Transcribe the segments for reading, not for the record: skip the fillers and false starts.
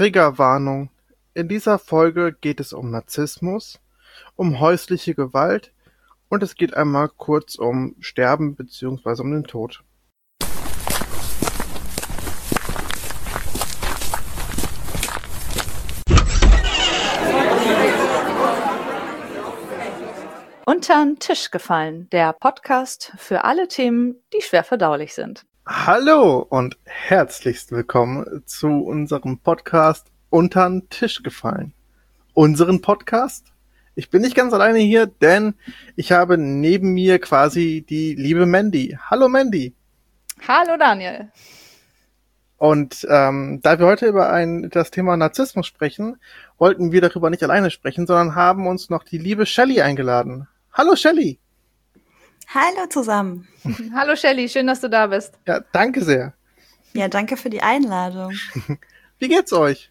Triggerwarnung. In dieser Folge geht es um Narzissmus, um häusliche Gewalt und es geht einmal kurz um Sterben bzw. um den Tod. Untern Tisch gefallen, der Podcast für alle Themen, die schwer verdaulich sind. Hallo und herzlichst willkommen zu unserem Podcast Untern Tisch gefallen. Unseren Podcast? Ich bin nicht ganz alleine hier, denn ich habe neben mir quasi die liebe Mandy. Hallo Mandy. Hallo Daniel. Und da wir heute über das Thema Narzissmus sprechen, wollten wir darüber nicht alleine sprechen, sondern haben uns noch die liebe Shelly eingeladen. Hallo Shelly. Hallo zusammen. Hallo Shelly, schön, dass du da bist. Ja, danke sehr. Ja, danke für die Einladung. Wie geht's euch?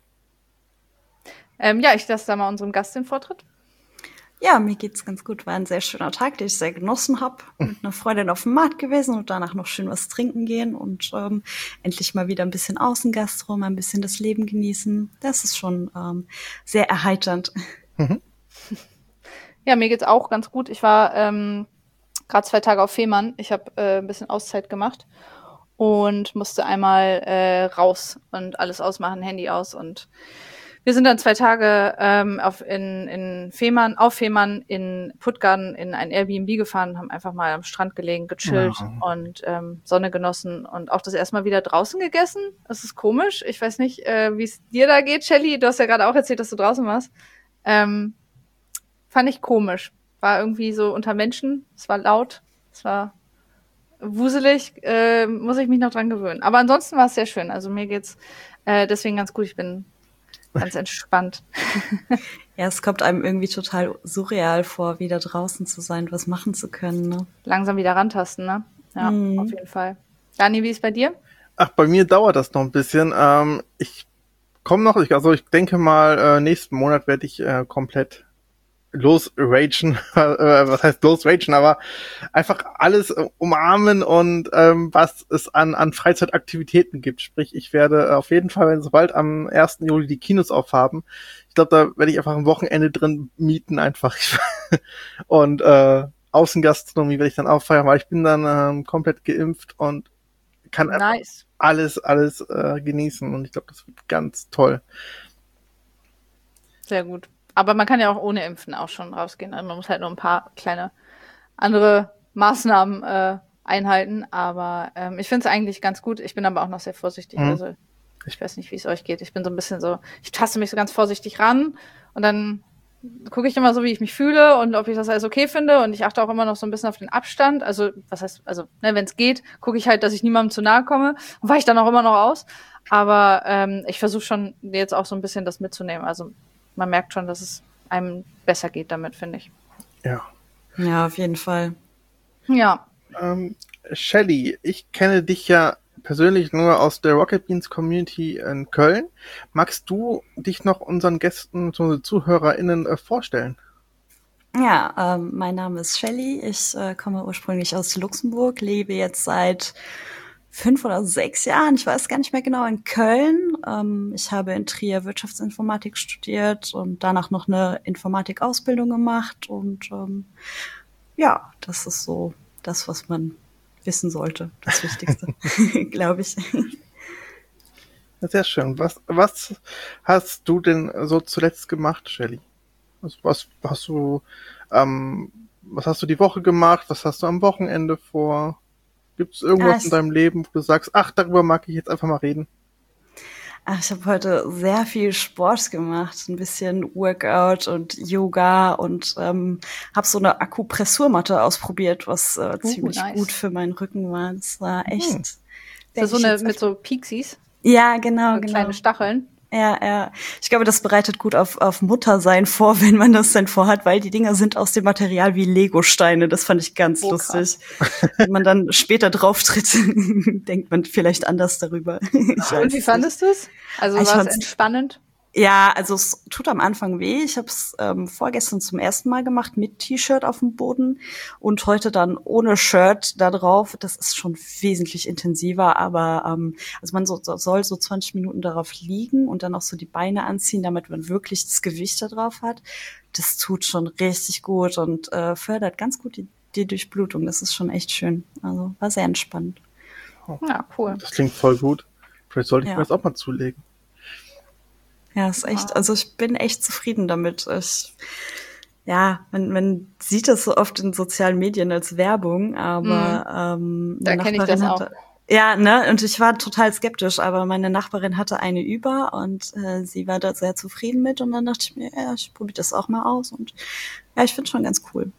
Ich lasse da mal unserem Gast den Vortritt. Ja, mir geht's ganz gut. War ein sehr schöner Tag, den ich sehr genossen habe. Mit einer Freundin auf dem Markt gewesen und danach noch schön was trinken gehen und endlich mal wieder ein bisschen Außengastro, mal ein bisschen das Leben genießen. Das ist schon sehr erheiternd. Mhm. Ja, mir geht's auch ganz gut. Ich war gerade 2 Tage auf Fehmarn. Ich habe ein bisschen Auszeit gemacht und musste einmal raus und alles ausmachen, Handy aus. Und wir sind dann 2 Tage auf Fehmarn in Puttgarden in ein Airbnb gefahren, haben einfach mal am Strand gelegen, gechillt und Sonne genossen und auch das erste Mal wieder draußen gegessen. Das ist komisch. Ich weiß nicht, wie es dir da geht, Shelly. Du hast ja gerade auch erzählt, dass du draußen warst. Fand ich komisch. War irgendwie so unter Menschen. Es war laut. Es war wuselig. Muss ich mich noch dran gewöhnen. Aber ansonsten war es sehr schön. Also mir geht's deswegen ganz gut. Ich bin ganz entspannt. Ja, es kommt einem irgendwie total surreal vor, wieder draußen zu sein, was machen zu können. Ne? Langsam wieder rantasten, ne? Ja, auf jeden Fall. Dani, wie ist bei dir? Ach, bei mir dauert das noch ein bisschen. Ich komme noch, ich denke mal, nächsten Monat werde ich komplett losragen, was heißt losragen, aber einfach alles umarmen und was es an Freizeitaktivitäten gibt. Sprich, ich werde auf jeden Fall, sobald am 1. Juli die Kinos aufhaben, ich glaube, da werde ich einfach ein Wochenende drin mieten einfach. Und Außengastronomie werde ich dann auch feiern, weil ich bin dann komplett geimpft und kann alles genießen und ich glaube, das wird ganz toll. Sehr gut. Aber man kann ja auch ohne Impfen auch schon rausgehen. Also man muss halt nur ein paar kleine andere Maßnahmen einhalten. Aber ich finde es eigentlich ganz gut. Ich bin aber auch noch sehr vorsichtig. Also ich weiß nicht, wie es euch geht. Ich bin so ein bisschen so, ich taste mich so ganz vorsichtig ran und dann gucke ich immer so, wie ich mich fühle und ob ich das alles okay finde. Und ich achte auch immer noch so ein bisschen auf den Abstand. Also wenn es geht, gucke ich halt, dass ich niemandem zu nahe komme und weiche dann auch immer noch aus. Aber ich versuche schon jetzt auch so ein bisschen das mitzunehmen. Also man merkt schon, dass es einem besser geht damit, finde ich. Ja. Ja, auf jeden Fall. Ja. Shelly, ich kenne dich ja persönlich nur aus der Rocket Beans Community in Köln. Magst du dich noch unseren Gästen, unseren ZuhörerInnen vorstellen? Ja, mein Name ist Shelly. Ich komme ursprünglich aus Luxemburg, lebe jetzt seit 5 oder 6 Jahren, ich weiß gar nicht mehr genau, in Köln. Ich habe in Trier Wirtschaftsinformatik studiert und danach noch eine Informatikausbildung gemacht. Und ja, das ist so das, was man wissen sollte, das Wichtigste, glaube ich. Sehr schön. Was hast du denn so zuletzt gemacht, Shelly? Was hast du die Woche gemacht? Was hast du am Wochenende vor? Gibt es irgendwas in deinem Leben, wo du sagst, ach, darüber mag ich jetzt einfach mal reden? Ich habe heute sehr viel Sport gemacht, ein bisschen Workout und Yoga und habe so eine Akupressurmatte ausprobiert, was ziemlich gut für meinen Rücken war. Das war echt. Ist das so eine mit so Pixies? Ja, genau. Kleine Stacheln. Ja. Ich glaube, das bereitet gut auf Muttersein vor, wenn man das denn vorhat, weil die Dinger sind aus dem Material wie Legosteine. Das fand ich ganz lustig. Wenn man dann später drauf tritt, denkt man vielleicht anders darüber. Und wie fandest du es? Also war es entspannend? Ja, also es tut am Anfang weh. Ich habe es vorgestern zum ersten Mal gemacht mit T-Shirt auf dem Boden und heute dann ohne Shirt da drauf. Das ist schon wesentlich intensiver, aber also man soll so 20 Minuten darauf liegen und dann auch so die Beine anziehen, damit man wirklich das Gewicht da drauf hat. Das tut schon richtig gut und fördert ganz gut die Durchblutung. Das ist schon echt schön. Also war sehr entspannt. Ja, cool. Das klingt voll gut. Vielleicht sollte ich mir das auch mal zulegen. Ja, ist echt, also ich bin echt zufrieden damit. Man sieht das so oft in sozialen Medien als Werbung, aber da kenne ich das auch. Ja, ne, und ich war total skeptisch, aber meine Nachbarin hatte eine über und sie war da sehr zufrieden mit und dann dachte ich mir, ja, ich probiere das auch mal aus und ja, ich finde schon ganz cool.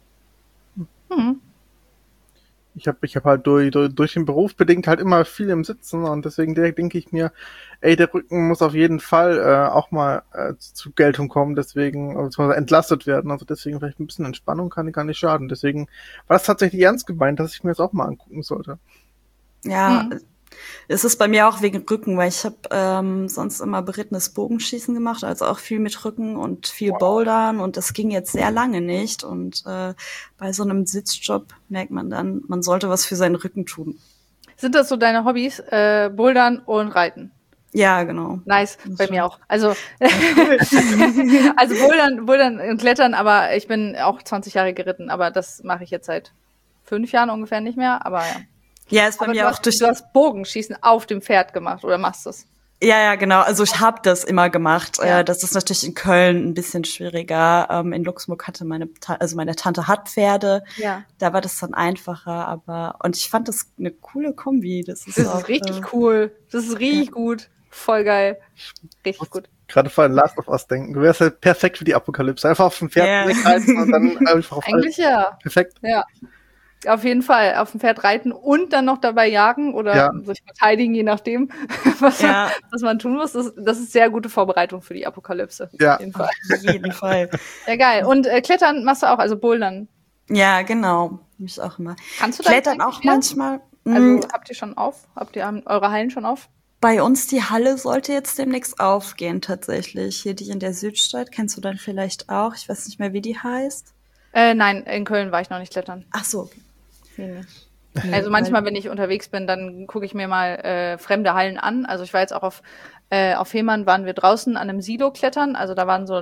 Ich hab halt durch den Beruf bedingt halt immer viel im Sitzen und deswegen denke ich mir, der Rücken muss auf jeden Fall auch mal zu Geltung kommen, deswegen beziehungsweise entlastet werden. Also deswegen vielleicht ein bisschen Entspannung kann gar nicht schaden. Deswegen war das tatsächlich ernst gemeint, dass ich mir das auch mal angucken sollte. Ja, es ist bei mir auch wegen Rücken, weil ich habe sonst immer berittenes Bogenschießen gemacht, also auch viel mit Rücken und viel Bouldern und das ging jetzt sehr lange nicht und bei so einem Sitzjob merkt man dann, man sollte was für seinen Rücken tun. Sind das so deine Hobbys? Bouldern und Reiten? Ja, genau. Nice, bei mir auch. Also, also Bouldern und Klettern, aber ich bin auch 20 Jahre geritten, aber das mache ich jetzt seit 5 Jahren ungefähr nicht mehr, aber ja. Ja, ist bei mir auch Du hast Bogenschießen auf dem Pferd gemacht oder machst du es? Ja, genau. Also ich habe das immer gemacht. Ja. Das ist natürlich in Köln ein bisschen schwieriger. In Luxemburg hatte meine Tante hat Pferde. Ja. Da war das dann einfacher. Und ich fand das eine coole Kombi. Das ist richtig cool. Das ist richtig gut. Voll geil. Richtig gut. Gerade vor allem Last of Us denken. Du wärst halt perfekt für die Apokalypse. Einfach auf dem Pferd reiten und dann einfach auf Eigentlich alles. Ja. Perfekt. Ja. Auf jeden Fall auf dem Pferd reiten und dann noch dabei jagen oder sich verteidigen, je nachdem, was man tun muss. Das ist sehr gute Vorbereitung für die Apokalypse. Ja, auf jeden Fall. Auf jeden Fall. Ja, geil. Und Klettern machst du auch, also Bouldern? Ja, genau. Mich auch immer. Kannst du Klettern auch wieder? Manchmal? Also habt ihr eure Hallen schon auf? Bei uns die Halle sollte jetzt demnächst aufgehen, tatsächlich. Hier die in der Südstadt, kennst du dann vielleicht auch? Ich weiß nicht mehr, wie die heißt. Nein, in Köln war ich noch nicht klettern. Ach so. Nee. Also manchmal, wenn ich unterwegs bin, dann gucke ich mir mal fremde Hallen an. Also ich war jetzt auch auf Fehmarn, waren wir draußen an einem Silo klettern. Also da waren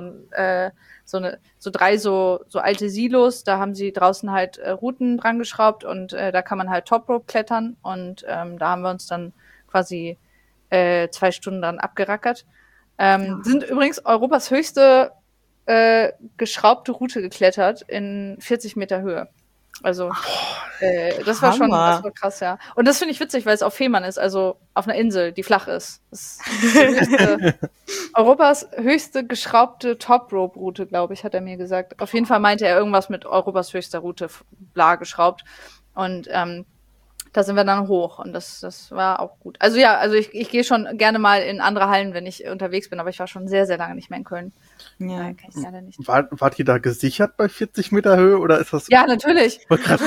drei alte Silos. Da haben sie draußen halt Routen dran geschraubt und da kann man halt Top Rope klettern. Und da haben wir uns dann quasi 2 Stunden dran abgerackert. Sind übrigens Europas höchste geschraubte Route geklettert in 40 Meter Höhe. Also das war krass, ja. Und das finde ich witzig, weil es auf Fehmarn ist, also auf einer Insel, die flach ist. Das ist Europas höchste geschraubte Top-Rope-Route, glaube ich, hat er mir gesagt. Auf jeden Fall meinte er irgendwas mit Europas höchster Route, bla, geschraubt. Und da sind wir dann hoch und das war auch gut. Also ja, ich gehe schon gerne mal in andere Hallen, wenn ich unterwegs bin, aber ich war schon sehr, sehr lange nicht mehr in Köln. Ja, kann ich leider nicht. Wart ihr da gesichert bei 40 Meter Höhe oder ist das? Ja, natürlich.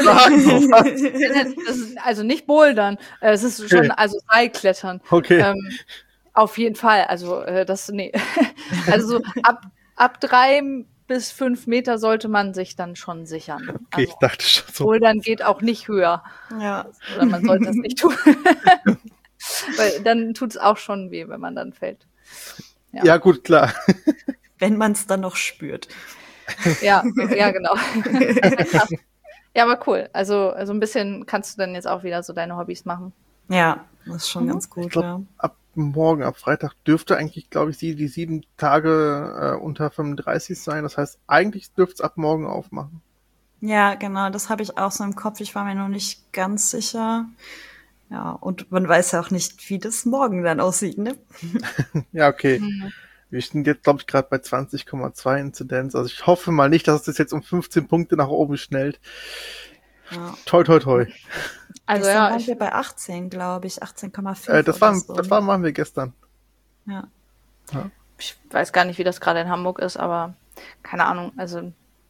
Also nicht Bouldern, es ist schon, also Seilklettern. Okay. Auf jeden Fall, also also so ab 3 bis 5 Meter sollte man sich dann schon sichern. Okay, also, ich dachte schon so. Bouldern geht auch nicht höher. Ja. Oder man sollte es nicht tun. Weil dann tut es auch schon weh, wenn man dann fällt. Ja gut, klar. Wenn man es dann noch spürt. Ja, genau. Ja, aber cool. Also ein bisschen kannst du dann jetzt auch wieder so deine Hobbys machen. Ja, das ist schon ganz gut, glaub, ab Freitag dürfte eigentlich, glaube ich, die 7 Tage unter 35 sein. Das heißt, eigentlich dürfte es ab morgen aufmachen. Ja, genau, das habe ich auch so im Kopf. Ich war mir noch nicht ganz sicher. Ja, und man weiß ja auch nicht, wie das morgen dann aussieht, ne? Ja, okay. Wir sind jetzt, glaube ich, gerade bei 20,2 Inzidenz. Also ich hoffe mal nicht, dass es das jetzt um 15 Punkte nach oben schnellt. Ja. Toi, toi, toi. Also gestern waren wir bei 18, glaube ich, 18,5. Das waren wir gestern. Ja. Ich weiß gar nicht, wie das gerade in Hamburg ist, aber keine Ahnung. Also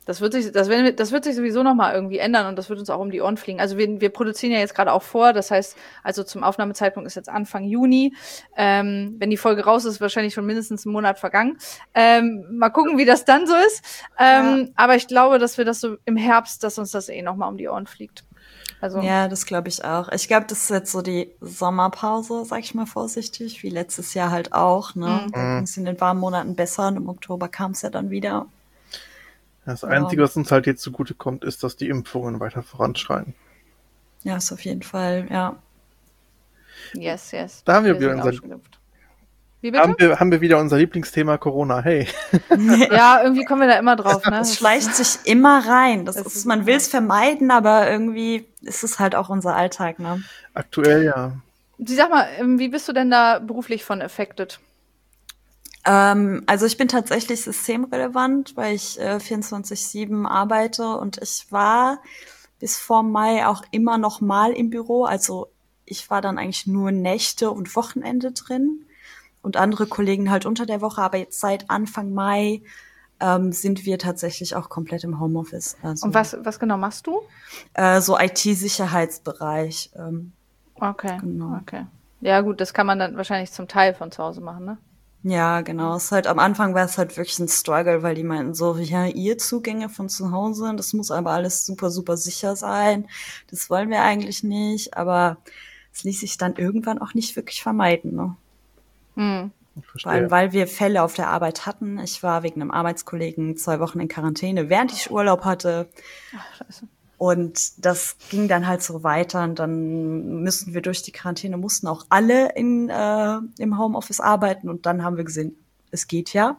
Das wird sich sowieso nochmal irgendwie ändern und das wird uns auch um die Ohren fliegen. Also wir produzieren ja jetzt gerade auch vor, das heißt, also zum Aufnahmezeitpunkt ist jetzt Anfang Juni. Wenn die Folge raus ist, wahrscheinlich schon mindestens einen Monat vergangen. Mal gucken, wie das dann so ist. Aber ich glaube, dass wir das so im Herbst, dass uns das nochmal um die Ohren fliegt. Also. Ja, das glaube ich auch. Ich glaube, das ist jetzt so die Sommerpause, sag ich mal vorsichtig, wie letztes Jahr halt auch. Ne? Da ging es in den warmen Monaten besser und im Oktober kam es ja dann wieder. Das Einzige, was uns halt jetzt zugute kommt, ist, dass die Impfungen weiter voranschreiten. Ja, ist auf jeden Fall, ja. Yes. Da haben wir wieder haben wir wieder unser Lieblingsthema Corona. Hey. Ja, irgendwie kommen wir da immer drauf. Ne? Es schleicht sich immer rein. Man will es vermeiden, aber irgendwie ist es halt auch unser Alltag. Ne? Aktuell, ja. Sag mal, wie bist du denn da beruflich von affected? Also ich bin tatsächlich systemrelevant, weil ich 24/7 arbeite und ich war bis vor Mai auch immer noch mal im Büro. Also ich war dann eigentlich nur Nächte und Wochenende drin und andere Kollegen halt unter der Woche. Aber jetzt seit Anfang Mai sind wir tatsächlich auch komplett im Homeoffice. Also, und was genau machst du? So IT-Sicherheitsbereich. Okay, genau. Okay. Ja gut, das kann man dann wahrscheinlich zum Teil von zu Hause machen, ne? Ja, genau. Es ist halt, am Anfang war es halt wirklich ein Struggle, weil die meinten so, ja, ihr Zugänge von zu Hause, das muss aber alles super, super sicher sein. Das wollen wir eigentlich nicht, aber es ließ sich dann irgendwann auch nicht wirklich vermeiden, ne? Vor allem, weil wir Fälle auf der Arbeit hatten. Ich war wegen einem Arbeitskollegen 2 Wochen in Quarantäne, während ich Urlaub hatte. Ach, scheiße. Und das ging dann halt so weiter und dann mussten auch alle im Homeoffice arbeiten und dann haben wir gesehen, es geht ja.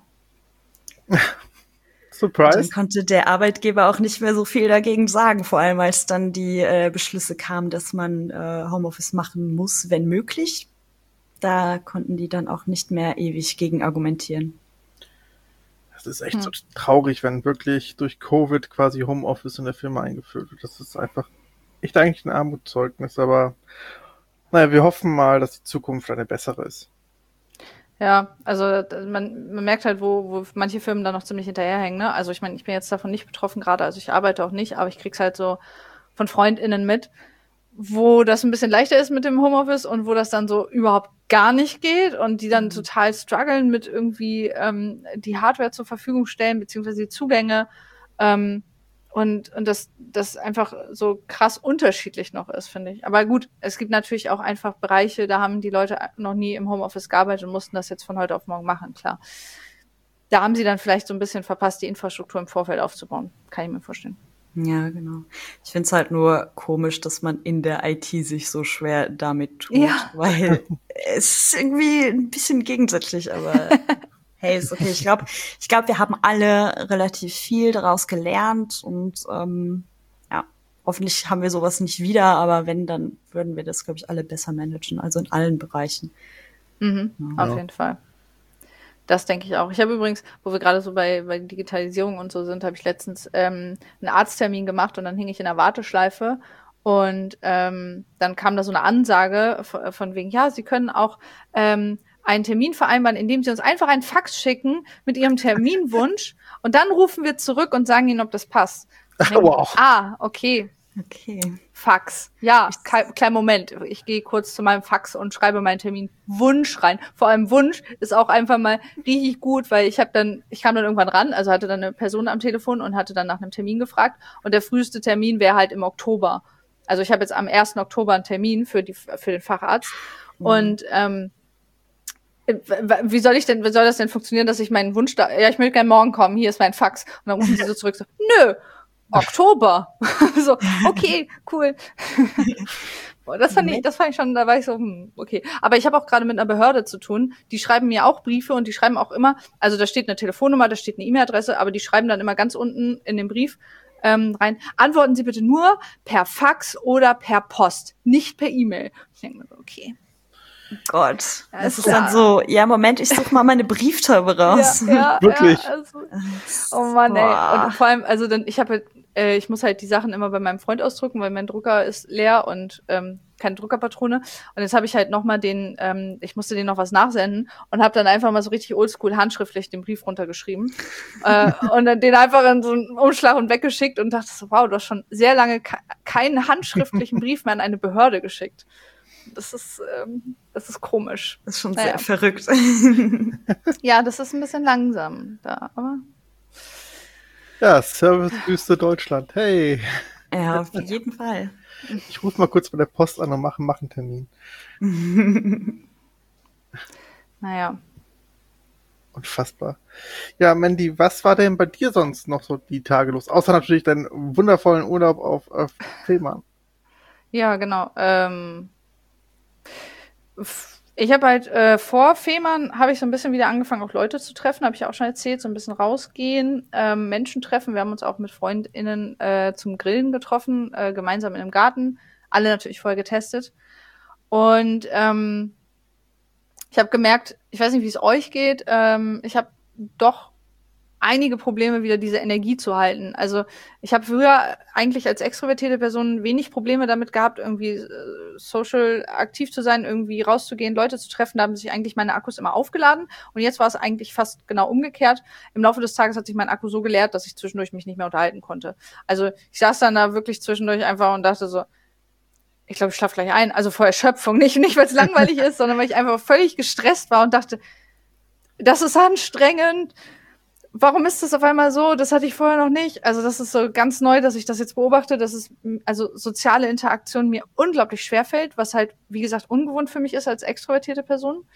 Surprise. Und dann konnte der Arbeitgeber auch nicht mehr so viel dagegen sagen, vor allem als dann die Beschlüsse kamen, dass man Homeoffice machen muss, wenn möglich. Da konnten die dann auch nicht mehr ewig gegen argumentieren. Das ist echt so traurig, wenn wirklich durch Covid quasi Homeoffice in der Firma eingeführt wird. Das ist einfach echt eigentlich ein Armutszeugnis, aber naja, wir hoffen mal, dass die Zukunft eine bessere ist. Ja, also man merkt halt, wo manche Firmen da noch ziemlich hinterherhängen, ne? Also ich meine, ich bin jetzt davon nicht betroffen gerade, also ich arbeite auch nicht, aber ich krieg's halt so von FreundInnen mit, wo das ein bisschen leichter ist mit dem Homeoffice und wo das dann so überhaupt gar nicht geht und die dann total strugglen mit irgendwie die Hardware zur Verfügung stellen, beziehungsweise die Zugänge und das einfach so krass unterschiedlich noch ist, finde ich. Aber gut, es gibt natürlich auch einfach Bereiche, da haben die Leute noch nie im Homeoffice gearbeitet und mussten das jetzt von heute auf morgen machen, klar. Da haben sie dann vielleicht so ein bisschen verpasst, die Infrastruktur im Vorfeld aufzubauen. Kann ich mir vorstellen. Ja, genau. Ich find's halt nur komisch, dass man in der IT sich so schwer damit tut, weil es ist irgendwie ein bisschen gegensätzlich, aber hey, ist okay. Ich glaube, wir haben alle relativ viel daraus gelernt und hoffentlich haben wir sowas nicht wieder, aber wenn, dann würden wir das, glaube ich, alle besser managen, also in allen Bereichen. Auf jeden Fall. Das denke ich auch. Ich habe übrigens, wo wir gerade so bei Digitalisierung und so sind, habe ich letztens einen Arzttermin gemacht und dann hing ich in der Warteschleife und dann kam da so eine Ansage von wegen, ja, Sie können auch einen Termin vereinbaren, indem Sie uns einfach einen Fax schicken mit Ihrem Terminwunsch und dann rufen wir zurück und sagen Ihnen, ob das passt. Wow. Okay. Okay. Fax. Ja, kleinen Moment. Ich gehe kurz zu meinem Fax und schreibe meinen Termin Wunsch rein. Vor allem Wunsch ist auch einfach mal richtig gut, weil ich kam dann irgendwann ran, also hatte dann eine Person am Telefon und hatte dann nach einem Termin gefragt und der früheste Termin wäre halt im Oktober. Also ich habe jetzt am 1. Oktober einen Termin für den Facharzt und wie soll das denn funktionieren, dass ich meinen Wunsch ich möchte gerne morgen kommen, hier ist mein Fax. Und dann rufen sie so zurück, so, nö, Oktober. So, okay, cool. Boah, das fand ich schon, da war ich so, okay. Aber ich habe auch gerade mit einer Behörde zu tun, die schreiben mir auch Briefe und die schreiben auch immer, also da steht eine Telefonnummer, da steht eine E-Mail-Adresse, aber die schreiben dann immer ganz unten in den Brief rein, antworten Sie bitte nur per Fax oder per Post, nicht per E-Mail. Ich denke mir so, okay. Gott, es ist dann so, ja, Moment, ich suche mal meine Brieftaube raus. Ja, wirklich. Ja, also, oh Mann, ey. Und vor allem, also ich muss halt die Sachen immer bei meinem Freund ausdrucken, weil mein Drucker ist leer und kann keine Druckerpatrone. Und jetzt habe ich halt nochmal ich musste den noch was nachsenden und habe dann einfach mal so richtig oldschool handschriftlich den Brief runtergeschrieben und dann den einfach in so einen Umschlag und weggeschickt und dachte so, wow, du hast schon sehr lange keinen handschriftlichen Brief mehr an eine Behörde geschickt. Das ist komisch. Das ist schon sehr verrückt. Ja, das ist ein bisschen langsam da, aber. Ja, Servicewüste Deutschland. Hey. Ja, auf jeden Fall. Ich rufe mal kurz bei der Post an und mache einen Termin. Naja. Unfassbar. Ja, Mandy, was war denn bei dir sonst noch so die Tage los? Außer natürlich deinen wundervollen Urlaub auf Fehmarn. Ja, genau. Ich habe halt vor Fehmarn habe ich so ein bisschen wieder angefangen, auch Leute zu treffen, habe ich auch schon erzählt, so ein bisschen rausgehen, Menschen treffen. Wir haben uns auch mit FreundInnen zum Grillen getroffen, gemeinsam in einem Garten. Alle natürlich vorher getestet. Und ich habe gemerkt, ich weiß nicht, wie es euch geht, ich habe doch einige Probleme, wieder diese Energie zu halten. Also ich habe früher eigentlich als extrovertierte Person wenig Probleme damit gehabt, irgendwie social aktiv zu sein, irgendwie rauszugehen, Leute zu treffen. Da haben sich eigentlich meine Akkus immer aufgeladen. Und jetzt war es eigentlich fast genau umgekehrt. Im Laufe des Tages hat sich mein Akku so geleert, dass ich zwischendurch mich nicht mehr unterhalten konnte. Also ich saß dann da wirklich zwischendurch einfach und dachte so, ich glaube, ich schlafe gleich ein. Also vor Erschöpfung. Nicht weil es langweilig ist, sondern weil ich einfach völlig gestresst war und dachte, das ist anstrengend. Warum ist das auf einmal so? Das hatte ich vorher noch nicht. Also das ist so ganz neu, dass ich das jetzt beobachte, dass es also soziale Interaktion mir unglaublich schwerfällt, was halt, wie gesagt, ungewohnt für mich ist als extrovertierte Person.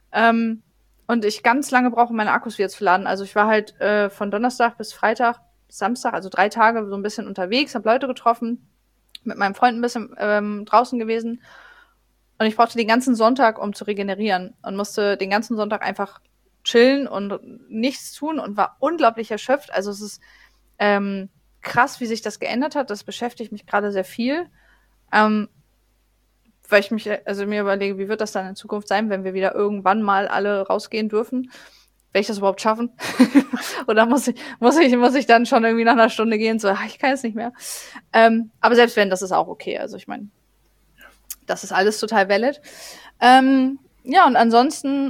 Und ich ganz lange brauche, meine Akkus wieder zu laden. Also ich war halt von Donnerstag bis Freitag, Samstag, also 3 Tage so ein bisschen unterwegs, habe Leute getroffen, mit meinem Freund ein bisschen draußen gewesen. Und ich brauchte den ganzen Sonntag, um zu regenerieren und musste den ganzen Sonntag einfach chillen und nichts tun und war unglaublich erschöpft. Also es ist krass, wie sich das geändert hat. Das beschäftigt mich gerade sehr viel, weil ich mir überlege, wie wird das dann in Zukunft sein, wenn wir wieder irgendwann mal alle rausgehen dürfen? Werde ich das überhaupt schaffen? Oder muss ich dann schon irgendwie nach einer Stunde gehen, so, ich kann jetzt nicht mehr. Aber selbst wenn, das ist auch okay. Also ich meine, das ist alles total valid. Ja, und ansonsten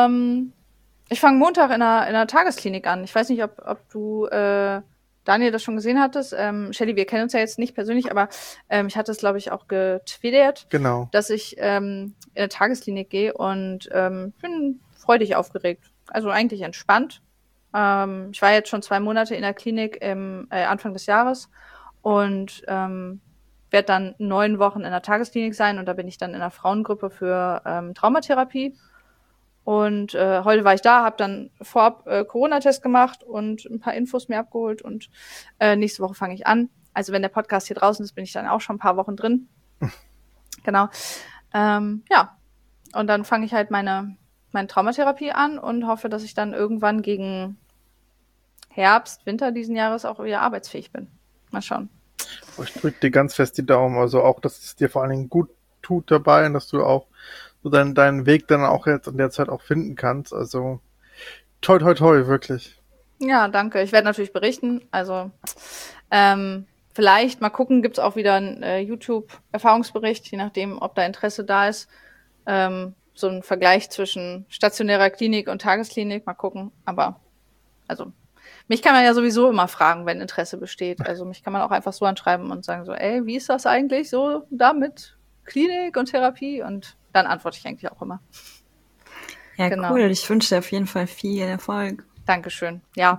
ich fange Montag in einer Tagesklinik an. Ich weiß nicht, ob du, Daniel, das schon gesehen hattest. Shelly, wir kennen uns ja jetzt nicht persönlich, aber ich hatte es, glaube ich, auch getwittert, genau, dass ich in eine Tagesklinik gehe und bin freudig aufgeregt. Also eigentlich entspannt. Ich war jetzt schon 2 Monate in der Klinik Anfang des Jahres und werde dann 9 Wochen in der Tagesklinik sein und da bin ich dann in einer Frauengruppe für Traumatherapie. Und heute war ich da, habe dann vorab Corona-Test gemacht und ein paar Infos mir abgeholt und nächste Woche fange ich an. Also wenn der Podcast hier draußen ist, bin ich dann auch schon ein paar Wochen drin. Genau. Ja, und dann fange ich halt meine Traumatherapie an und hoffe, dass ich dann irgendwann gegen Herbst, Winter diesen Jahres auch wieder arbeitsfähig bin. Mal schauen. Ich drücke dir ganz fest die Daumen. Also auch, dass es dir vor allen Dingen gut tut dabei und dass du auch so deinen Weg dann auch jetzt in der Zeit auch finden kannst. Also toi, toi, toi, wirklich. Ja, danke. Ich werde natürlich berichten. Also vielleicht mal gucken, gibt's auch wieder einen YouTube-Erfahrungsbericht, je nachdem, ob da Interesse da ist. So ein Vergleich zwischen stationärer Klinik und Tagesklinik, mal gucken. Aber also mich kann man ja sowieso immer fragen, wenn Interesse besteht. Also mich kann man auch einfach so anschreiben und sagen so, wie ist das eigentlich so da mit Klinik und Therapie? Und dann antworte ich eigentlich auch immer. Ja, genau. Cool. Ich wünsche dir auf jeden Fall viel Erfolg. Dankeschön. Ja,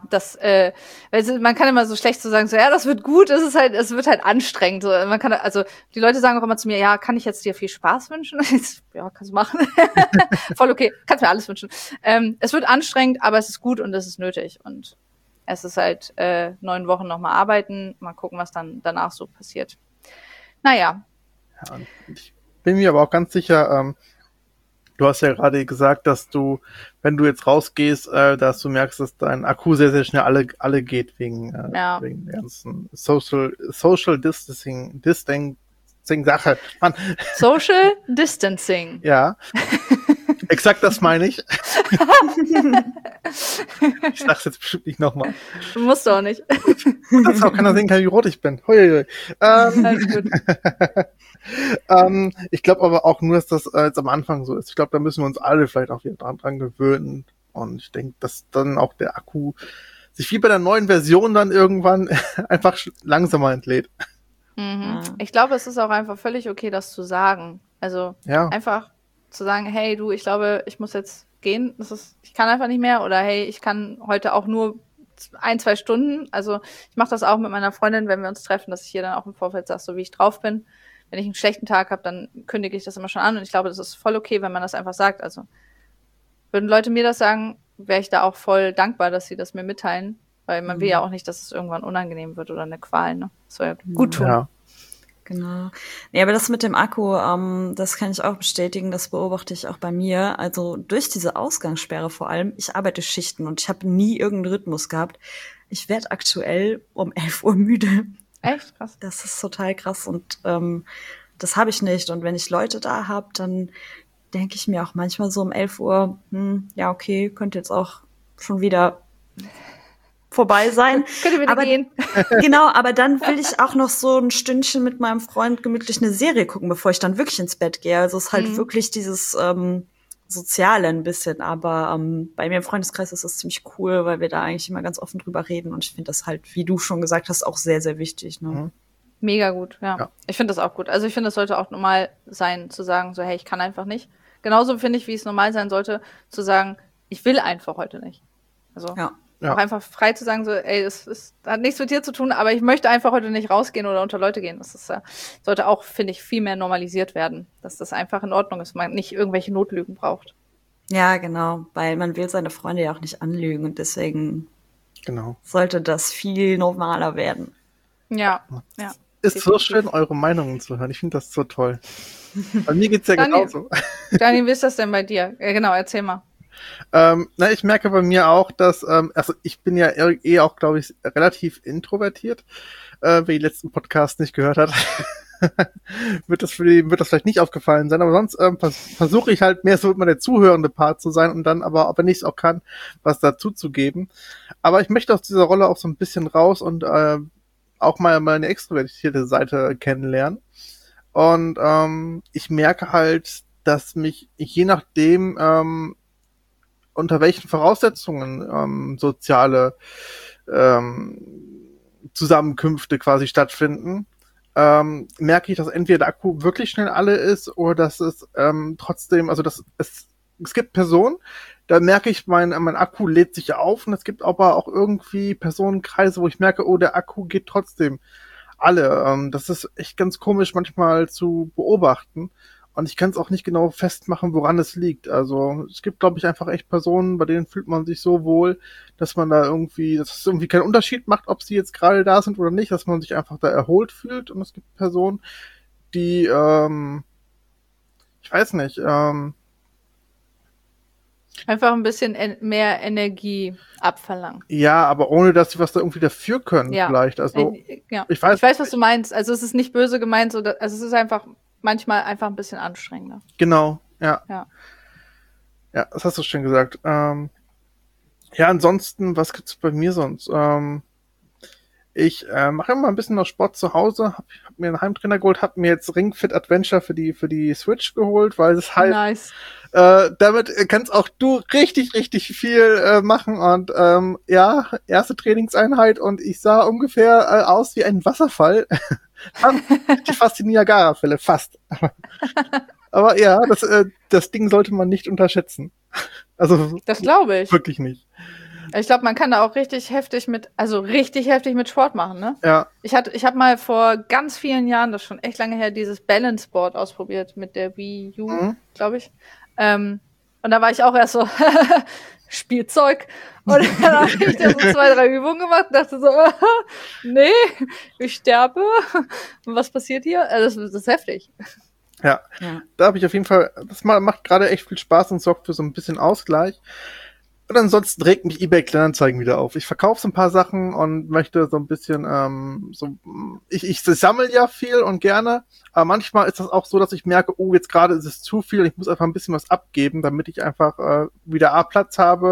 man kann immer so schlecht so sagen, so, ja, das wird gut, es wird halt anstrengend. So, also die Leute sagen auch immer zu mir, ja, kann ich jetzt dir viel Spaß wünschen? Ja, kannst du machen. Voll okay, kannst mir alles wünschen. Es wird anstrengend, aber es ist gut und es ist nötig. Und es ist halt 9 Wochen nochmal arbeiten, mal gucken, was dann danach so passiert. Naja. Ja, ich bin mir aber auch ganz sicher, du hast ja gerade gesagt, dass du, wenn du jetzt rausgehst, dass du merkst, dass dein Akku sehr, sehr schnell alle geht wegen der ganzen Social Distancing Sache. Mann. Social Distancing. Ja. Exakt das meine ich. Ich sag's jetzt bestimmt nicht nochmal. Musst du auch nicht. Das auch keiner sehen kann, wie rot ich bin. Huiuiui. Alles gut. Ich glaube aber auch nur, dass das jetzt am Anfang so ist. Ich glaube, da müssen wir uns alle vielleicht auch wieder dran gewöhnen. Und ich denke, dass dann auch der Akku sich wie bei der neuen Version dann irgendwann einfach langsamer entlädt. Mhm. Ich glaube, es ist auch einfach völlig okay, das zu sagen. Also einfach zu sagen, hey du, ich glaube, ich muss jetzt gehen. Ich kann einfach nicht mehr. Oder hey, ich kann heute auch nur 1-2 Stunden. Also ich mache das auch mit meiner Freundin, wenn wir uns treffen, dass ich ihr dann auch im Vorfeld sage, so wie ich drauf bin. Wenn ich einen schlechten Tag habe, dann kündige ich das immer schon an. Und ich glaube, das ist voll okay, wenn man das einfach sagt. Also würden Leute mir das sagen, wäre ich da auch voll dankbar, dass sie das mir mitteilen. Weil man will ja auch nicht, dass es irgendwann unangenehm wird oder eine Qual. Ne? Das soll ja gut tun. Ja. Genau. Nee, aber das mit dem Akku, das kann ich auch bestätigen, das beobachte ich auch bei mir. Also durch diese Ausgangssperre vor allem, ich arbeite Schichten und ich habe nie irgendeinen Rhythmus gehabt. Ich werde aktuell um 11 Uhr müde. Echt? Krass. Das ist total krass und das habe ich nicht. Und wenn ich Leute da habe, dann denke ich mir auch manchmal so um 11 Uhr, ja okay, könnte jetzt auch schon wieder vorbei sein. Könnte wieder gehen. Genau, aber dann will ich auch noch so ein Stündchen mit meinem Freund gemütlich eine Serie gucken, bevor ich dann wirklich ins Bett gehe. Also es ist halt wirklich dieses Soziale ein bisschen. Aber bei mir im Freundeskreis ist das ziemlich cool, weil wir da eigentlich immer ganz offen drüber reden. Und ich finde das halt, wie du schon gesagt hast, auch sehr, sehr wichtig. Ne? Mega gut, ja. Ich finde das auch gut. Also ich finde, das sollte auch normal sein, zu sagen, so hey, ich kann einfach nicht. Genauso finde ich, wie es normal sein sollte, zu sagen, ich will einfach heute nicht. Also auch einfach frei zu sagen, so, ey, das hat nichts mit dir zu tun, aber ich möchte einfach heute nicht rausgehen oder unter Leute gehen. Das ist, sollte auch, finde ich, viel mehr normalisiert werden, dass das einfach in Ordnung ist, man nicht irgendwelche Notlügen braucht. Ja, genau, weil man will seine Freunde ja auch nicht anlügen und deswegen sollte das viel normaler werden. Ja. Ist so schön, eure Meinungen zu hören. Ich finde das so toll. Bei mir geht's ja genauso. Daniel, wie ist das denn bei dir? Genau, erzähl mal. Ich merke bei mir auch, dass, also ich bin ja auch, glaube ich, relativ introvertiert. Wer die letzten Podcasts nicht gehört hat, wird das vielleicht nicht aufgefallen sein, aber sonst versuche ich halt mehr so immer der zuhörende Part zu sein und dann aber, wenn ich es auch kann, was dazu zu geben. Aber ich möchte aus dieser Rolle auch so ein bisschen raus und auch mal meine extrovertierte Seite kennenlernen. Und ich merke halt, dass mich je nachdem unter welchen Voraussetzungen soziale Zusammenkünfte quasi stattfinden, merke ich, dass entweder der Akku wirklich schnell alle ist oder dass es trotzdem, also es gibt Personen, da merke ich, mein Akku lädt sich auf und es gibt aber auch irgendwie Personenkreise, wo ich merke, oh, der Akku geht trotzdem alle. Das ist echt ganz komisch manchmal zu beobachten. Und ich kann es auch nicht genau festmachen, woran es liegt. Also es gibt, glaube ich, einfach echt Personen, bei denen fühlt man sich so wohl, dass man da irgendwie, dass es irgendwie keinen Unterschied macht, ob sie jetzt gerade da sind oder nicht, dass man sich einfach da erholt fühlt. Und es gibt Personen, die, ich weiß nicht, einfach ein bisschen mehr Energie abverlangen. Ja, aber ohne, dass sie was da irgendwie dafür können, vielleicht. Also ich weiß, was du meinst. Also es ist nicht böse gemeint, also es ist einfach manchmal einfach ein bisschen anstrengender. Genau, ja. Ja, das hast du schön gesagt. Ansonsten, was gibt's bei mir sonst? Ich mache immer ein bisschen noch Sport zu Hause, hab mir einen Heimtrainer geholt, hab mir jetzt Ring Fit Adventure für die Switch geholt, weil es halt nice. Damit kannst auch du richtig, richtig viel machen und erste Trainingseinheit und ich sah ungefähr aus wie ein Wasserfall. Fast die Niagara-Fälle, fast. Aber ja, das Ding sollte man nicht unterschätzen. Also das glaube ich. Wirklich nicht. Ich glaube, man kann da auch richtig heftig mit Sport machen, ne? Ja. Ich habe mal vor ganz vielen Jahren, das ist schon echt lange her, dieses Balance Board ausprobiert mit der Wii U, glaube ich. Und da war ich auch erst so Spielzeug. Und dann habe ich da so 2, 3 Übungen gemacht und dachte so, nee, ich sterbe. Und was passiert hier? Also das ist heftig. Ja, da habe ich auf jeden Fall, das macht gerade echt viel Spaß und sorgt für so ein bisschen Ausgleich. Und ansonsten regt mich eBay Kleinanzeigen wieder auf. Ich verkaufe so ein paar Sachen und möchte so ein bisschen, ich sammle ja viel und gerne, aber manchmal ist das auch so, dass ich merke, oh, jetzt gerade ist es zu viel, ich muss einfach ein bisschen was abgeben, damit ich einfach wieder A, Platz habe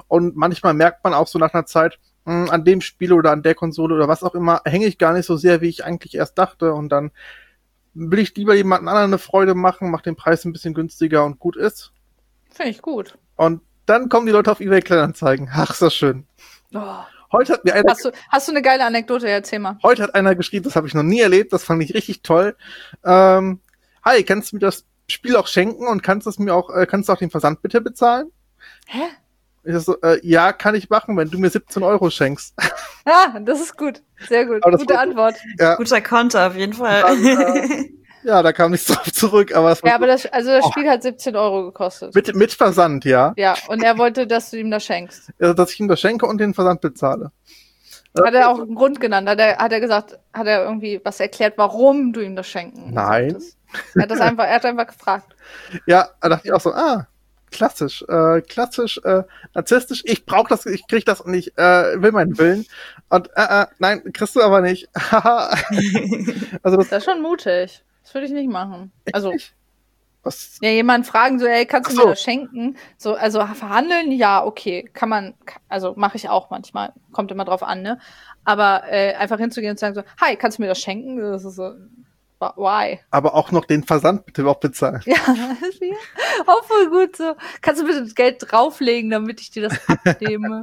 Und manchmal merkt man auch so nach einer Zeit, an dem Spiel oder an der Konsole oder was auch immer, hänge ich gar nicht so sehr, wie ich eigentlich erst dachte. Und dann will ich lieber jemanden anderen eine Freude machen, mach den Preis ein bisschen günstiger und gut ist. Finde ich gut. Und dann kommen die Leute auf eBay Kleinanzeigen. Ach, ist das schön. Oh. Heute hat mir einer, Hast du eine geile Anekdote? Erzähl mal. heute hat einer geschrieben, das habe ich noch nie erlebt, das fand ich richtig toll. Hi, kannst du mir das Spiel auch schenken und kannst du auch den Versand bitte bezahlen? Hä? Ich so, ja, kann ich machen, wenn du mir 17 € schenkst. Ah, das ist gut. Sehr gut. Gute Antwort. Ja. Guter Konter auf jeden Fall. Dann, ja, da kam nichts drauf zurück, aber es war Ja, aber das Spiel hat 17 € gekostet. mit Versand, ja. Ja, und er wollte, dass du ihm das schenkst. Also, dass ich ihm das schenke und den Versand bezahle. Hat er auch einen Grund genannt? Hat er gesagt, hat er irgendwie was erklärt, warum du ihm das schenken Nein. solltest? Er hat einfach gefragt. Ja, da dachte ich auch so, klassisch, narzisstisch, ich krieg das und ich will meinen Willen. Und nein, kriegst du aber nicht. Also Das ist schon mutig. Das würde ich nicht machen. Also, was? ja, jemanden fragen, so, ey, kannst du Ach so. mir das schenken? So, also verhandeln, ja, okay, kann man, also mache ich auch manchmal, kommt immer drauf an, ne? Aber einfach hinzugehen und zu sagen so, hi, kannst du mir das schenken? Das ist so, why? Aber auch noch den Versand bitte auch bezahlen. Ja, das ist auch voll gut so. Kannst du bitte das Geld drauflegen, damit ich dir das abnehme?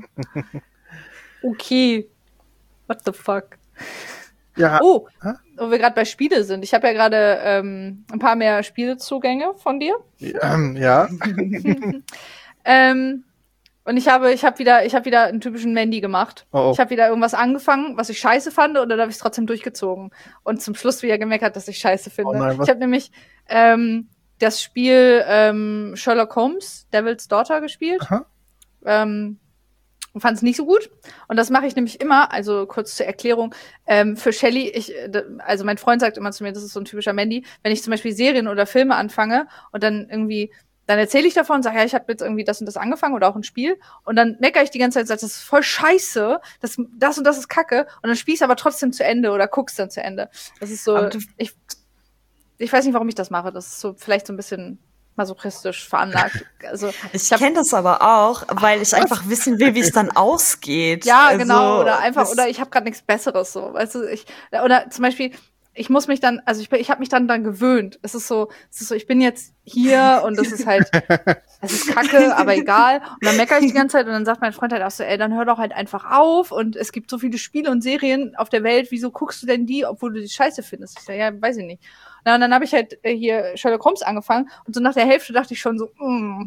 Okay. What the fuck? Ja. Oh, Hä? wo wir gerade bei Spiele sind. Ich habe ja gerade ein paar mehr Spielezugänge von dir. Ja. Und ich habe wieder einen typischen Mandy gemacht. Oh. Ich habe wieder irgendwas angefangen, was ich scheiße fand, und dann habe ich es trotzdem durchgezogen. Und zum Schluss wieder gemeckert, dass ich scheiße finde. Oh nein, was? Ich habe nämlich das Spiel Sherlock Holmes, Devil's Daughter gespielt. Aha. Und fand es nicht so gut. Und das mache ich nämlich immer, also kurz zur Erklärung, für Shelly, also mein Freund sagt immer zu mir, das ist so ein typischer Mandy, wenn ich zum Beispiel Serien oder Filme anfange und dann erzähle ich davon und sage, ja, ich habe jetzt irgendwie das und das angefangen oder auch ein Spiel, und dann meckere ich die ganze Zeit und sage, das ist voll scheiße, das und das ist Kacke, und dann spielst du aber trotzdem zu Ende oder guckst dann zu Ende. Das ist so, ich weiß nicht, warum ich das mache, das ist so vielleicht so ein bisschen masochistisch veranlagt. Also ich kenne das aber auch, weil ich einfach wissen will, wie es dann ausgeht. Ja, also, genau, oder ich habe gerade nichts Besseres so, weißt du, oder zum Beispiel, ich muss mich dann, also ich habe mich dann gewöhnt. Es ist so, ich bin jetzt hier und es ist halt, es ist Kacke, aber egal. Und dann meckere ich die ganze Zeit und dann sagt mein Freund halt auch so, ey, dann hör doch halt einfach auf, und es gibt so viele Spiele und Serien auf der Welt, wieso guckst du denn die, obwohl du die scheiße findest? Ich sag, ja, weiß ich nicht. Na, und dann habe ich halt hier Sherlock Holmes angefangen, und so nach der Hälfte dachte ich schon so,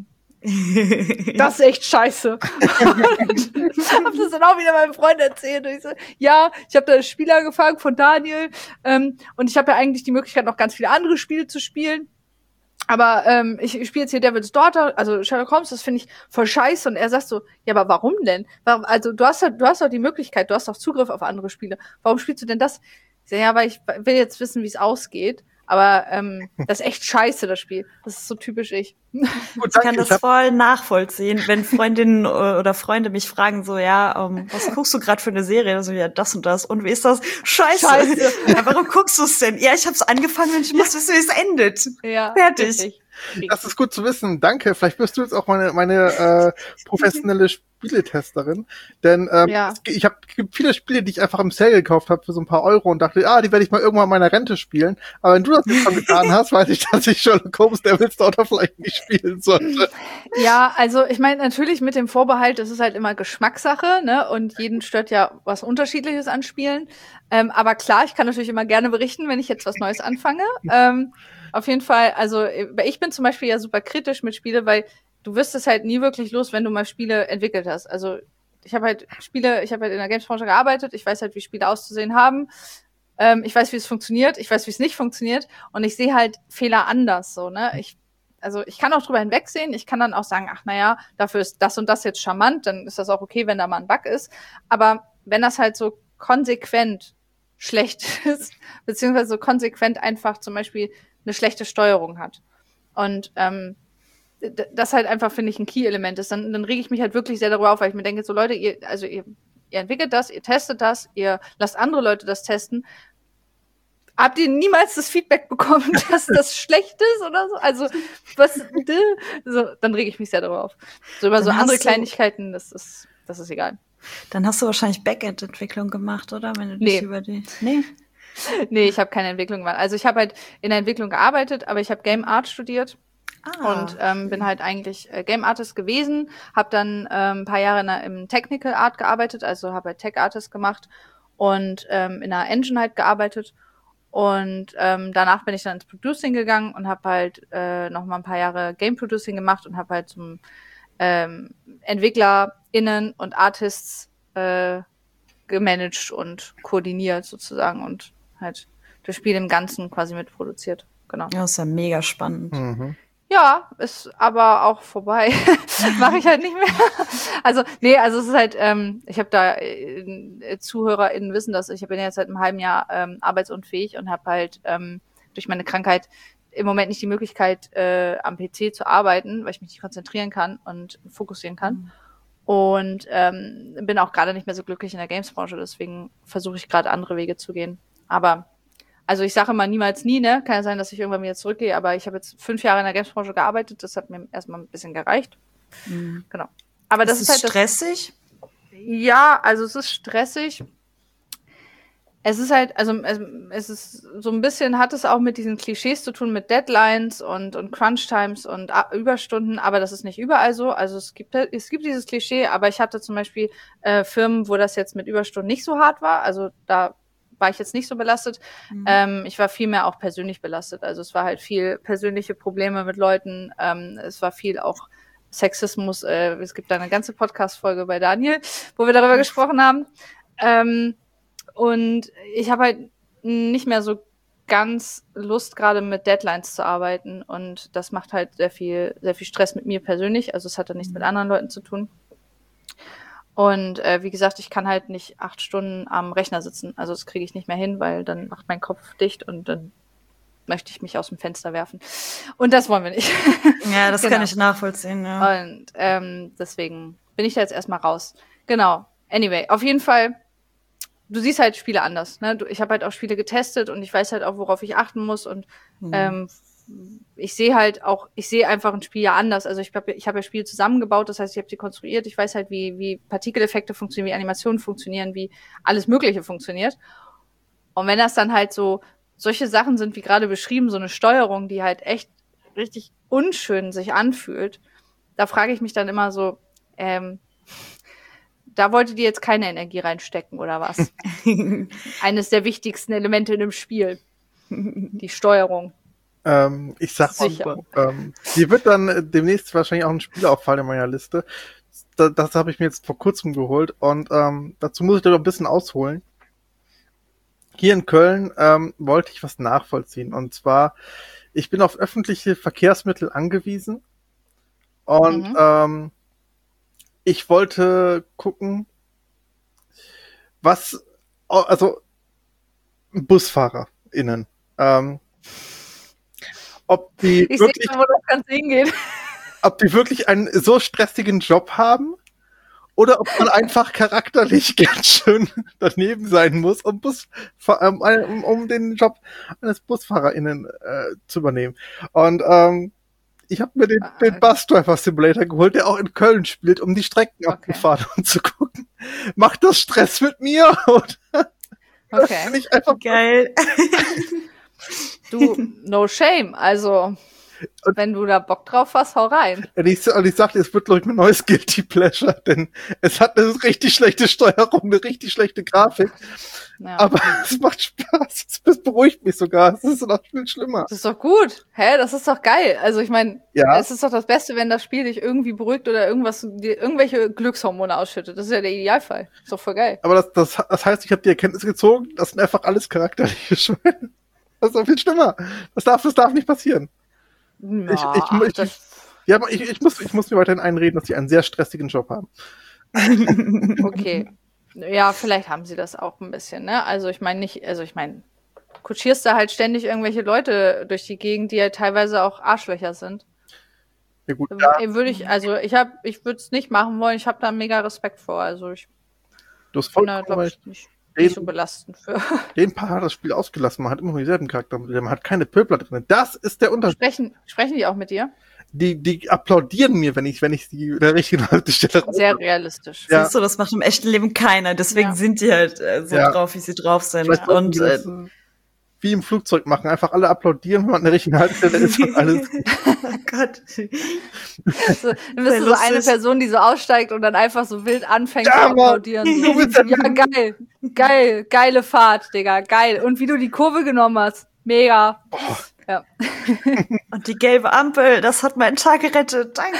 das ist echt scheiße. Und hab das dann auch wieder meinem Freund erzählt. Und ich so, ja, ich habe da das Spiel angefangen von Daniel, und ich habe ja eigentlich die Möglichkeit, noch ganz viele andere Spiele zu spielen. Aber ich spiele jetzt hier Devil's Daughter, also Sherlock Holmes, das finde ich voll scheiße. Und er sagt so, ja, aber warum denn? Also du hast doch die Möglichkeit, du hast doch Zugriff auf andere Spiele. Warum spielst du denn das? Ich sag, ja, weil ich will jetzt wissen, wie es ausgeht. Aber das ist echt scheiße, das Spiel. Das ist so typisch ich. Gut, ich kann das voll nachvollziehen, wenn Freundinnen oder Freunde mich fragen so, ja, was guckst du gerade für eine Serie? Also, ja, das und das. Und wie ist das? Scheiße. Ja, warum guckst du es denn? Ja, ich hab's angefangen und ich muss wissen, wie es endet. Ja, fertig. Richtig. Das ist gut zu wissen. Danke. Vielleicht bist du jetzt auch meine professionelle Spieletesterin. Denn ich gibt viele Spiele, die ich einfach im Sale gekauft habe für so ein paar Euro und dachte, die werde ich mal irgendwann in meiner Rente spielen. Aber wenn du das jetzt schon getan hast, weiß ich, dass ich Sherlock Holmes Devil's Daughter vielleicht nicht spielen sollte. Ja, also ich meine natürlich mit dem Vorbehalt, das ist halt immer Geschmackssache, ne? Und jeden stört ja was Unterschiedliches an Spielen. Aber klar, ich kann natürlich immer gerne berichten, wenn ich jetzt was Neues anfange. Auf jeden Fall, also ich bin zum Beispiel ja super kritisch mit Spiele, weil du wirst es halt nie wirklich los, wenn du mal Spiele entwickelt hast. Also ich habe halt in der Games-Branche gearbeitet, ich weiß halt, wie Spiele auszusehen haben. Ich weiß, wie es funktioniert, ich weiß, wie es nicht funktioniert, und ich sehe halt Fehler anders, so, ne? Ich kann auch drüber hinwegsehen, ich kann dann auch sagen, ach naja, dafür ist das und das jetzt charmant, dann ist das auch okay, wenn da mal ein Bug ist. Aber wenn das halt so konsequent schlecht ist, beziehungsweise so konsequent einfach zum Beispiel eine schlechte Steuerung hat. Und das halt einfach, finde ich, ein Key-Element ist. Dann rege ich mich halt wirklich sehr darüber auf, weil ich mir denke, so Leute, ihr entwickelt das, ihr testet das, ihr lasst andere Leute das testen. Habt ihr niemals das Feedback bekommen, dass das schlecht ist oder so? Also, so, dann rege ich mich sehr darüber auf. So über so andere Kleinigkeiten, das ist egal. Dann hast du wahrscheinlich Backend-Entwicklung gemacht, oder? Wenn du dich über die... Nee? Nee, ich habe keine Entwicklung gemacht. Also ich habe halt in der Entwicklung gearbeitet, aber ich habe Game Art studiert. Und bin halt eigentlich Game Artist gewesen, habe dann ein paar Jahre im Technical Art gearbeitet, also habe halt Tech Artist gemacht und in einer Engine halt gearbeitet. Und danach bin ich dann ins Producing gegangen und habe halt noch mal ein paar Jahre Game Producing gemacht und habe halt zum EntwicklerInnen und Artists gemanagt und koordiniert sozusagen und halt das Spiel im Ganzen quasi mitproduziert. Genau. Ja, ist ja mega spannend. Mhm. Ja, ist aber auch vorbei. Mache ich halt nicht mehr. Also es ist halt, ich habe da ZuhörerInnen wissen das, ich bin jetzt seit einem halben Jahr arbeitsunfähig und habe halt durch meine Krankheit im Moment nicht die Möglichkeit, am PC zu arbeiten, weil ich mich nicht konzentrieren kann und fokussieren kann. Und bin auch gerade nicht mehr so glücklich in der Games-Branche, deswegen versuche ich gerade andere Wege zu gehen. Aber also ich sage immer niemals nie, ne? Kann ja sein, dass ich irgendwann wieder zurückgehe, aber ich habe jetzt 5 Jahre in der Games-Branche gearbeitet, das hat mir erstmal ein bisschen gereicht. Mhm. Genau. Aber das ist halt stressig? Ja, also es ist stressig. Es ist halt, also es ist so ein bisschen, hat es auch mit diesen Klischees zu tun, mit Deadlines und Crunch-Times und Überstunden, aber das ist nicht überall so. Also es gibt dieses Klischee, aber ich hatte zum Beispiel Firmen, wo das jetzt mit Überstunden nicht so hart war. Also da war ich jetzt nicht so belastet. Ich war viel mehr auch persönlich belastet. Also es war halt viel persönliche Probleme mit Leuten. Es war viel auch Sexismus. Es gibt da eine ganze Podcast-Folge bei Daniel, wo wir darüber gesprochen haben. Und ich habe halt nicht mehr so ganz Lust, gerade mit Deadlines zu arbeiten. Und das macht halt sehr viel Stress mit mir persönlich. Also es hat dann nichts mit anderen Leuten zu tun. Und wie gesagt, ich kann halt nicht 8 Stunden am Rechner sitzen. Also das kriege ich nicht mehr hin, weil dann macht mein Kopf dicht und dann möchte ich mich aus dem Fenster werfen. Und das wollen wir nicht. Ja, das kann ich nachvollziehen, ja. Und deswegen bin ich da jetzt erstmal raus. Genau. Anyway, auf jeden Fall, du siehst halt Spiele anders. Ne? Ich habe halt auch Spiele getestet und ich weiß halt auch, worauf ich achten muss. Und ich sehe einfach ein Spiel ja anders. Also ich habe ja Spiele zusammengebaut, das heißt, ich habe sie konstruiert. Ich weiß halt, wie Partikeleffekte funktionieren, wie Animationen funktionieren, wie alles Mögliche funktioniert. Und wenn das dann halt so solche Sachen sind, wie gerade beschrieben, so eine Steuerung, die halt echt richtig unschön sich anfühlt, da frage ich mich dann immer so, da wolltet ihr jetzt keine Energie reinstecken, oder was? Eines der wichtigsten Elemente in dem Spiel. Die Steuerung. Ich sag mal, die wird dann demnächst wahrscheinlich auch ein Spiel auffallen in meiner Liste. Das habe ich mir jetzt vor kurzem geholt und dazu muss ich doch ein bisschen ausholen. Hier in Köln wollte ich was nachvollziehen und zwar, ich bin auf öffentliche Verkehrsmittel angewiesen und ich wollte gucken, also BusfahrerInnen, ob die ich wirklich, sehe, wo das Ganze hingeht. Ob die wirklich einen so stressigen Job haben oder ob man einfach charakterlich ganz schön daneben sein muss, um den Job eines BusfahrerInnen zu übernehmen. Und ich habe mir den Busdriver Simulator geholt, der auch in Köln spielt, um die Strecken abzufahren und zu gucken, macht das Stress mit mir? Oder das finde ich einfach geil. Du, no shame, also wenn du da Bock drauf hast, hau rein. Und ich sagte, es wird, glaube ich, mein neues Guilty Pleasure, denn es hat eine richtig schlechte Steuerung, eine richtig schlechte Grafik. Ja. Aber es macht Spaß. Es beruhigt mich sogar. Es ist noch viel schlimmer. Das ist doch gut. Das ist doch geil. Also ich meine, es ist doch das Beste, wenn das Spiel dich irgendwie beruhigt oder irgendwelche Glückshormone ausschüttet. Das ist ja der Idealfall. Ist doch voll geil. Aber das heißt, ich habe die Erkenntnis gezogen, das sind einfach alles charakterliche Schwächen. Das ist doch viel schlimmer. Das darf nicht passieren. Ja, ich muss mir weiterhin einreden, dass sie einen sehr stressigen Job haben. Okay. Ja, vielleicht haben sie das auch ein bisschen, ne? Also ich meine, kutschierst da halt ständig irgendwelche Leute durch die Gegend, die ja teilweise auch Arschlöcher sind. Ja, gut. Ich würde es nicht machen wollen, ich habe da mega Respekt vor. Also du hast vollkommen recht. nicht so belastend für. Den Part hat das Spiel ausgelassen. Man hat immer noch dieselben Charakter. Man hat keine Pöbler drin. Das ist der Unterschied. Sprechen die auch mit dir? Die applaudieren mir, wenn ich sie in der richtigen Haltestelle raus. Sehr realistisch. Ja. Siehst du, das macht im echten Leben keiner. Deswegen sind die halt so drauf, wie sie drauf sind. Vielleicht Und die das, wie im Flugzeug machen. Einfach alle applaudieren, wenn man in der richtigen Haltestelle ist und alles. Oh Gott. Also, du bist so eine Person, die so aussteigt und dann einfach so wild anfängt zu applaudieren. Geil, geile Fahrt, Digga, geil. Und wie du die Kurve genommen hast, mega. Boah. Ja. Und die gelbe Ampel, das hat meinen Tag gerettet. Danke.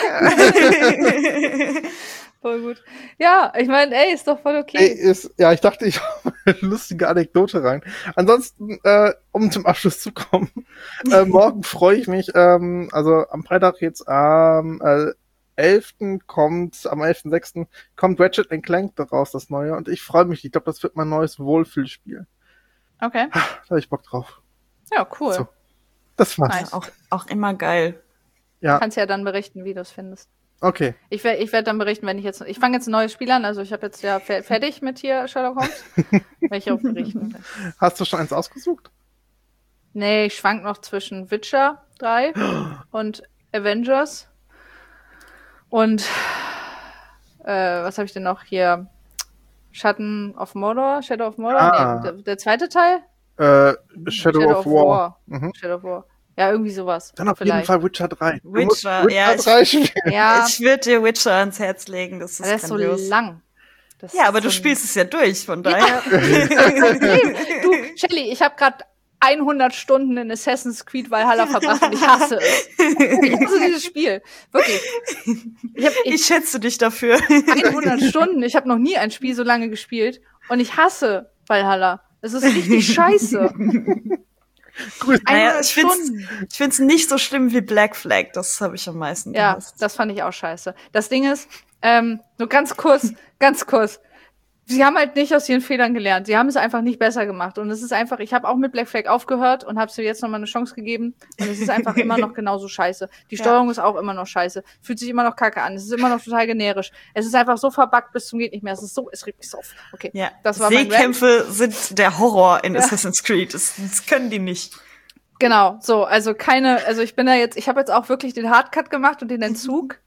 Voll gut. Ja, ich meine, ist doch voll okay. Ich dachte, ich habe eine lustige Anekdote rein. Ansonsten, um zum Abschluss zu kommen, morgen freue ich mich, also am Freitag jetzt am 11. am 11.6. kommt Ratchet Clank raus, das neue, und ich freue mich. Ich glaube, das wird mein neues Wohlfühlspiel. Okay. Da habe ich Bock drauf. Ja, cool. So, das war's. Nice. Auch immer geil. Ja. Du kannst ja dann berichten, wie du es findest. Okay. Ich werde dann berichten, ich fange jetzt ein neues Spiel an, also ich habe jetzt ja fertig mit hier Sherlock Holmes. Werde ich auch berichten. Hast du schon eins ausgesucht? Nee, ich schwank noch zwischen Witcher 3 und Avengers. Und was habe ich denn noch hier? Shadow of Mordor? Nee, der zweite Teil? Shadow of War. Shadow of War. Ja, irgendwie sowas. Dann auf jeden Fall Witcher 3. Witcher 3 spielen. Ja. Ich würde dir Witcher ans Herz legen. Das ist so lang. Aber du spielst es ja durch, von daher. Du, Shelly, ich habe gerade 100 Stunden in Assassin's Creed Valhalla verbracht und ich hasse es. Ich hasse dieses Spiel. Wirklich. Ich schätze dich dafür. 100 Stunden. Ich habe noch nie ein Spiel so lange gespielt und ich hasse Valhalla. Es ist richtig scheiße. Naja, ich find's nicht so schlimm wie Black Flag. Das habe ich am meisten gehasst. Ja, das fand ich auch scheiße. Das Ding ist, nur ganz kurz. Sie haben halt nicht aus ihren Fehlern gelernt. Sie haben es einfach nicht besser gemacht. Und es ist einfach, ich habe auch mit Black Flag aufgehört und habe es jetzt nochmal eine Chance gegeben. Und es ist einfach immer noch genauso scheiße. Die Steuerung ist auch immer noch scheiße. Fühlt sich immer noch kacke an. Es ist immer noch total generisch. Es ist einfach so verbuggt bis zum geht nicht mehr. Es regt mich so auf. Okay, ja. Das war Seekämpfe sind der Horror in Assassin's Creed. Das können die nicht. Genau, so, ich habe jetzt auch wirklich den Hardcut gemacht und den Entzug.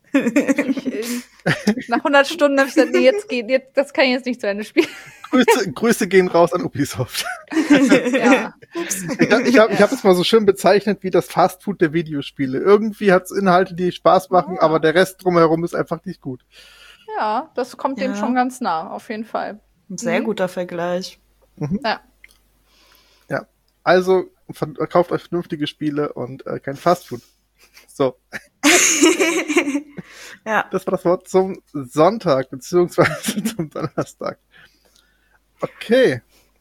Nach 100 Stunden habe ich gesagt, das kann ich jetzt nicht zu Ende spielen. Grüße gehen raus an Ubisoft. Ja. Ich hab es mal so schön bezeichnet wie das Fastfood der Videospiele. Irgendwie hat es Inhalte, die Spaß machen, aber der Rest drumherum ist einfach nicht gut. Ja, das kommt dem schon ganz nah, auf jeden Fall. Ein sehr guter Vergleich. Ja. Ja, also kauft euch vernünftige Spiele und kein Fastfood. So. Ja. Das war das Wort zum Sonntag, beziehungsweise zum Donnerstag. Okay.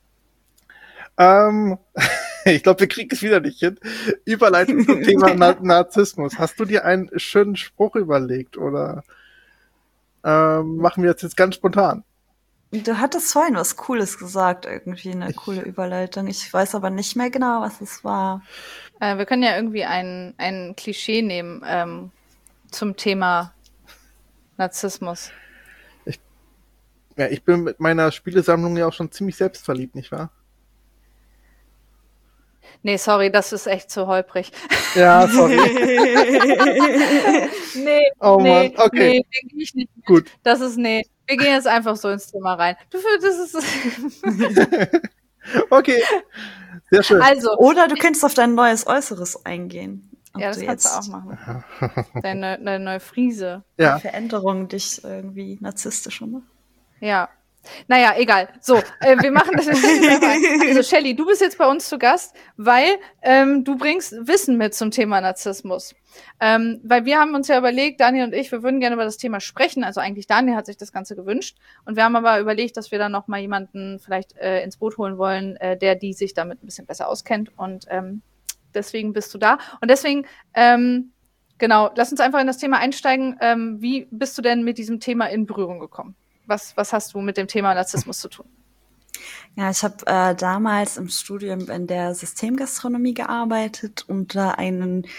Ich glaube, wir kriegen es wieder nicht hin. Überleitung zum Thema Narzissmus. Hast du dir einen schönen Spruch überlegt oder machen wir jetzt ganz spontan? Du hattest vorhin was Cooles gesagt, irgendwie eine coole Überleitung. Ich weiß aber nicht mehr genau, was es war. Wir können ja irgendwie ein Klischee nehmen zum Thema Narzissmus. Ich bin mit meiner Spielesammlung ja auch schon ziemlich selbstverliebt, nicht wahr? Nee, sorry, das ist echt zu holprig. Ja, sorry. Nee, Mann, okay. Nee, denke ich nicht. Gut. Wir gehen jetzt einfach so ins Thema rein. Okay, sehr schön. Also, oder du könntest auf dein neues Äußeres eingehen. Ja, das kannst du auch machen. Deine neue Friese. Ja. Veränderung dich irgendwie narzisstischer macht. Ja. Naja, egal. So, wir machen das jetzt rein. Also, Shelly, du bist jetzt bei uns zu Gast, weil du bringst Wissen mit zum Thema Narzissmus. Weil wir haben uns ja überlegt, Daniel und ich, wir würden gerne über das Thema sprechen. Also eigentlich Daniel hat sich das Ganze gewünscht. Und wir haben aber überlegt, dass wir dann noch mal jemanden vielleicht ins Boot holen wollen, die sich damit ein bisschen besser auskennt. Und deswegen bist du da. Und deswegen, genau, lass uns einfach in das Thema einsteigen. Wie bist du denn mit diesem Thema in Berührung gekommen? Was hast du mit dem Thema Narzissmus zu tun? Ja, ich habe damals im Studium in der Systemgastronomie gearbeitet und da einen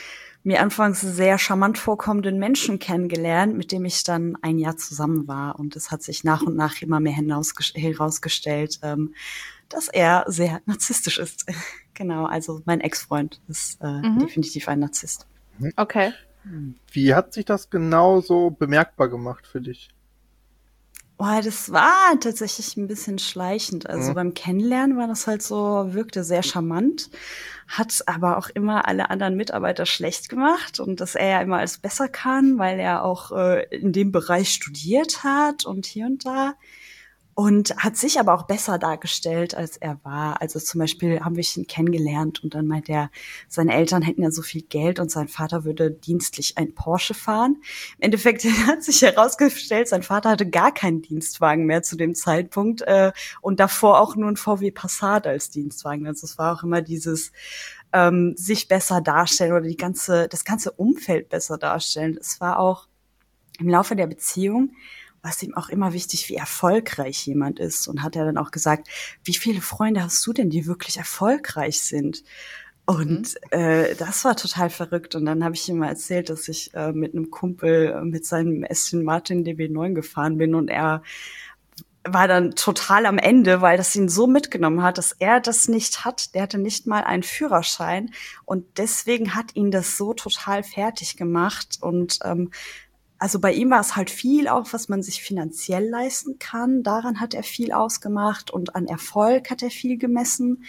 mir anfangs sehr charmant vorkommenden Menschen kennengelernt, mit dem ich dann ein Jahr zusammen war. Und es hat sich nach und nach immer mehr herausgestellt, dass er sehr narzisstisch ist. Genau, also mein Ex-Freund ist definitiv ein Narzisst. Okay. Wie hat sich das genau so bemerkbar gemacht für dich? Boah, das war tatsächlich ein bisschen schleichend. Also beim Kennenlernen war das halt so, wirkte sehr charmant, hat aber auch immer alle anderen Mitarbeiter schlecht gemacht und dass er ja immer alles besser kann, weil er auch in dem Bereich studiert hat und hier und da. Und hat sich aber auch besser dargestellt, als er war. Also zum Beispiel haben wir ihn kennengelernt und dann meint er, seine Eltern hätten ja so viel Geld und sein Vater würde dienstlich ein Porsche fahren. Im Endeffekt hat sich herausgestellt, sein Vater hatte gar keinen Dienstwagen mehr zu dem Zeitpunkt und davor auch nur ein VW Passat als Dienstwagen. Also es war auch immer dieses sich besser darstellen oder das ganze Umfeld besser darstellen. Es war auch im Laufe der Beziehung was ihm auch immer wichtig, wie erfolgreich jemand ist. Und hat er dann auch gesagt, wie viele Freunde hast du denn, die wirklich erfolgreich sind? Und das war total verrückt. Und dann habe ich ihm mal erzählt, dass ich mit einem Kumpel mit seinem Aston Martin DB9 gefahren bin. Und er war dann total am Ende, weil das ihn so mitgenommen hat, dass er das nicht hat. Der hatte nicht mal einen Führerschein. Und deswegen hat ihn das so total fertig gemacht. Und also bei ihm war es halt viel auch, was man sich finanziell leisten kann. Daran hat er viel ausgemacht und an Erfolg hat er viel gemessen.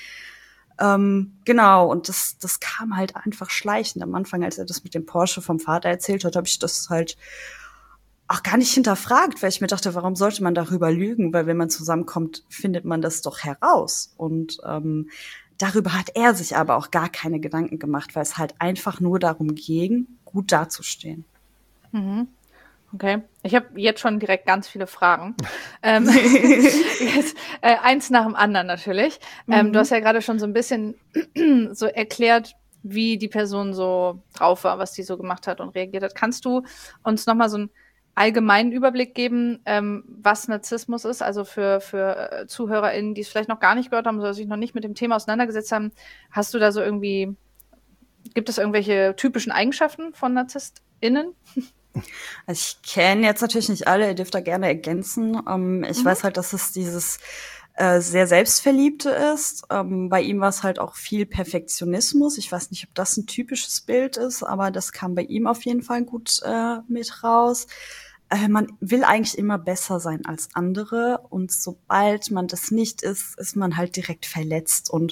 Genau, und das kam halt einfach schleichend. Am Anfang, als er das mit dem Porsche vom Vater erzählt hat, habe ich das halt auch gar nicht hinterfragt, weil ich mir dachte, warum sollte man darüber lügen? Weil wenn man zusammenkommt, findet man das doch heraus. Und darüber hat er sich aber auch gar keine Gedanken gemacht, weil es halt einfach nur darum ging, gut dazustehen. Mhm. Okay, ich habe jetzt schon direkt ganz viele Fragen. Jetzt, eins nach dem anderen natürlich. Du hast ja gerade schon so ein bisschen so erklärt, wie die Person so drauf war, was die so gemacht hat und reagiert hat. Kannst du uns nochmal so einen allgemeinen Überblick geben, was Narzissmus ist? Also für ZuhörerInnen, die es vielleicht noch gar nicht gehört haben oder sich noch nicht mit dem Thema auseinandergesetzt haben, hast du da so irgendwie, gibt es irgendwelche typischen Eigenschaften von NarzisstInnen? Also ich kenne jetzt natürlich nicht alle, ihr dürft da gerne ergänzen. Ich weiß halt, dass es dieses sehr Selbstverliebte ist. Bei ihm war es halt auch viel Perfektionismus. Ich weiß nicht, ob das ein typisches Bild ist, aber das kam bei ihm auf jeden Fall gut mit raus. Man will eigentlich immer besser sein als andere und sobald man das nicht ist, ist man halt direkt verletzt und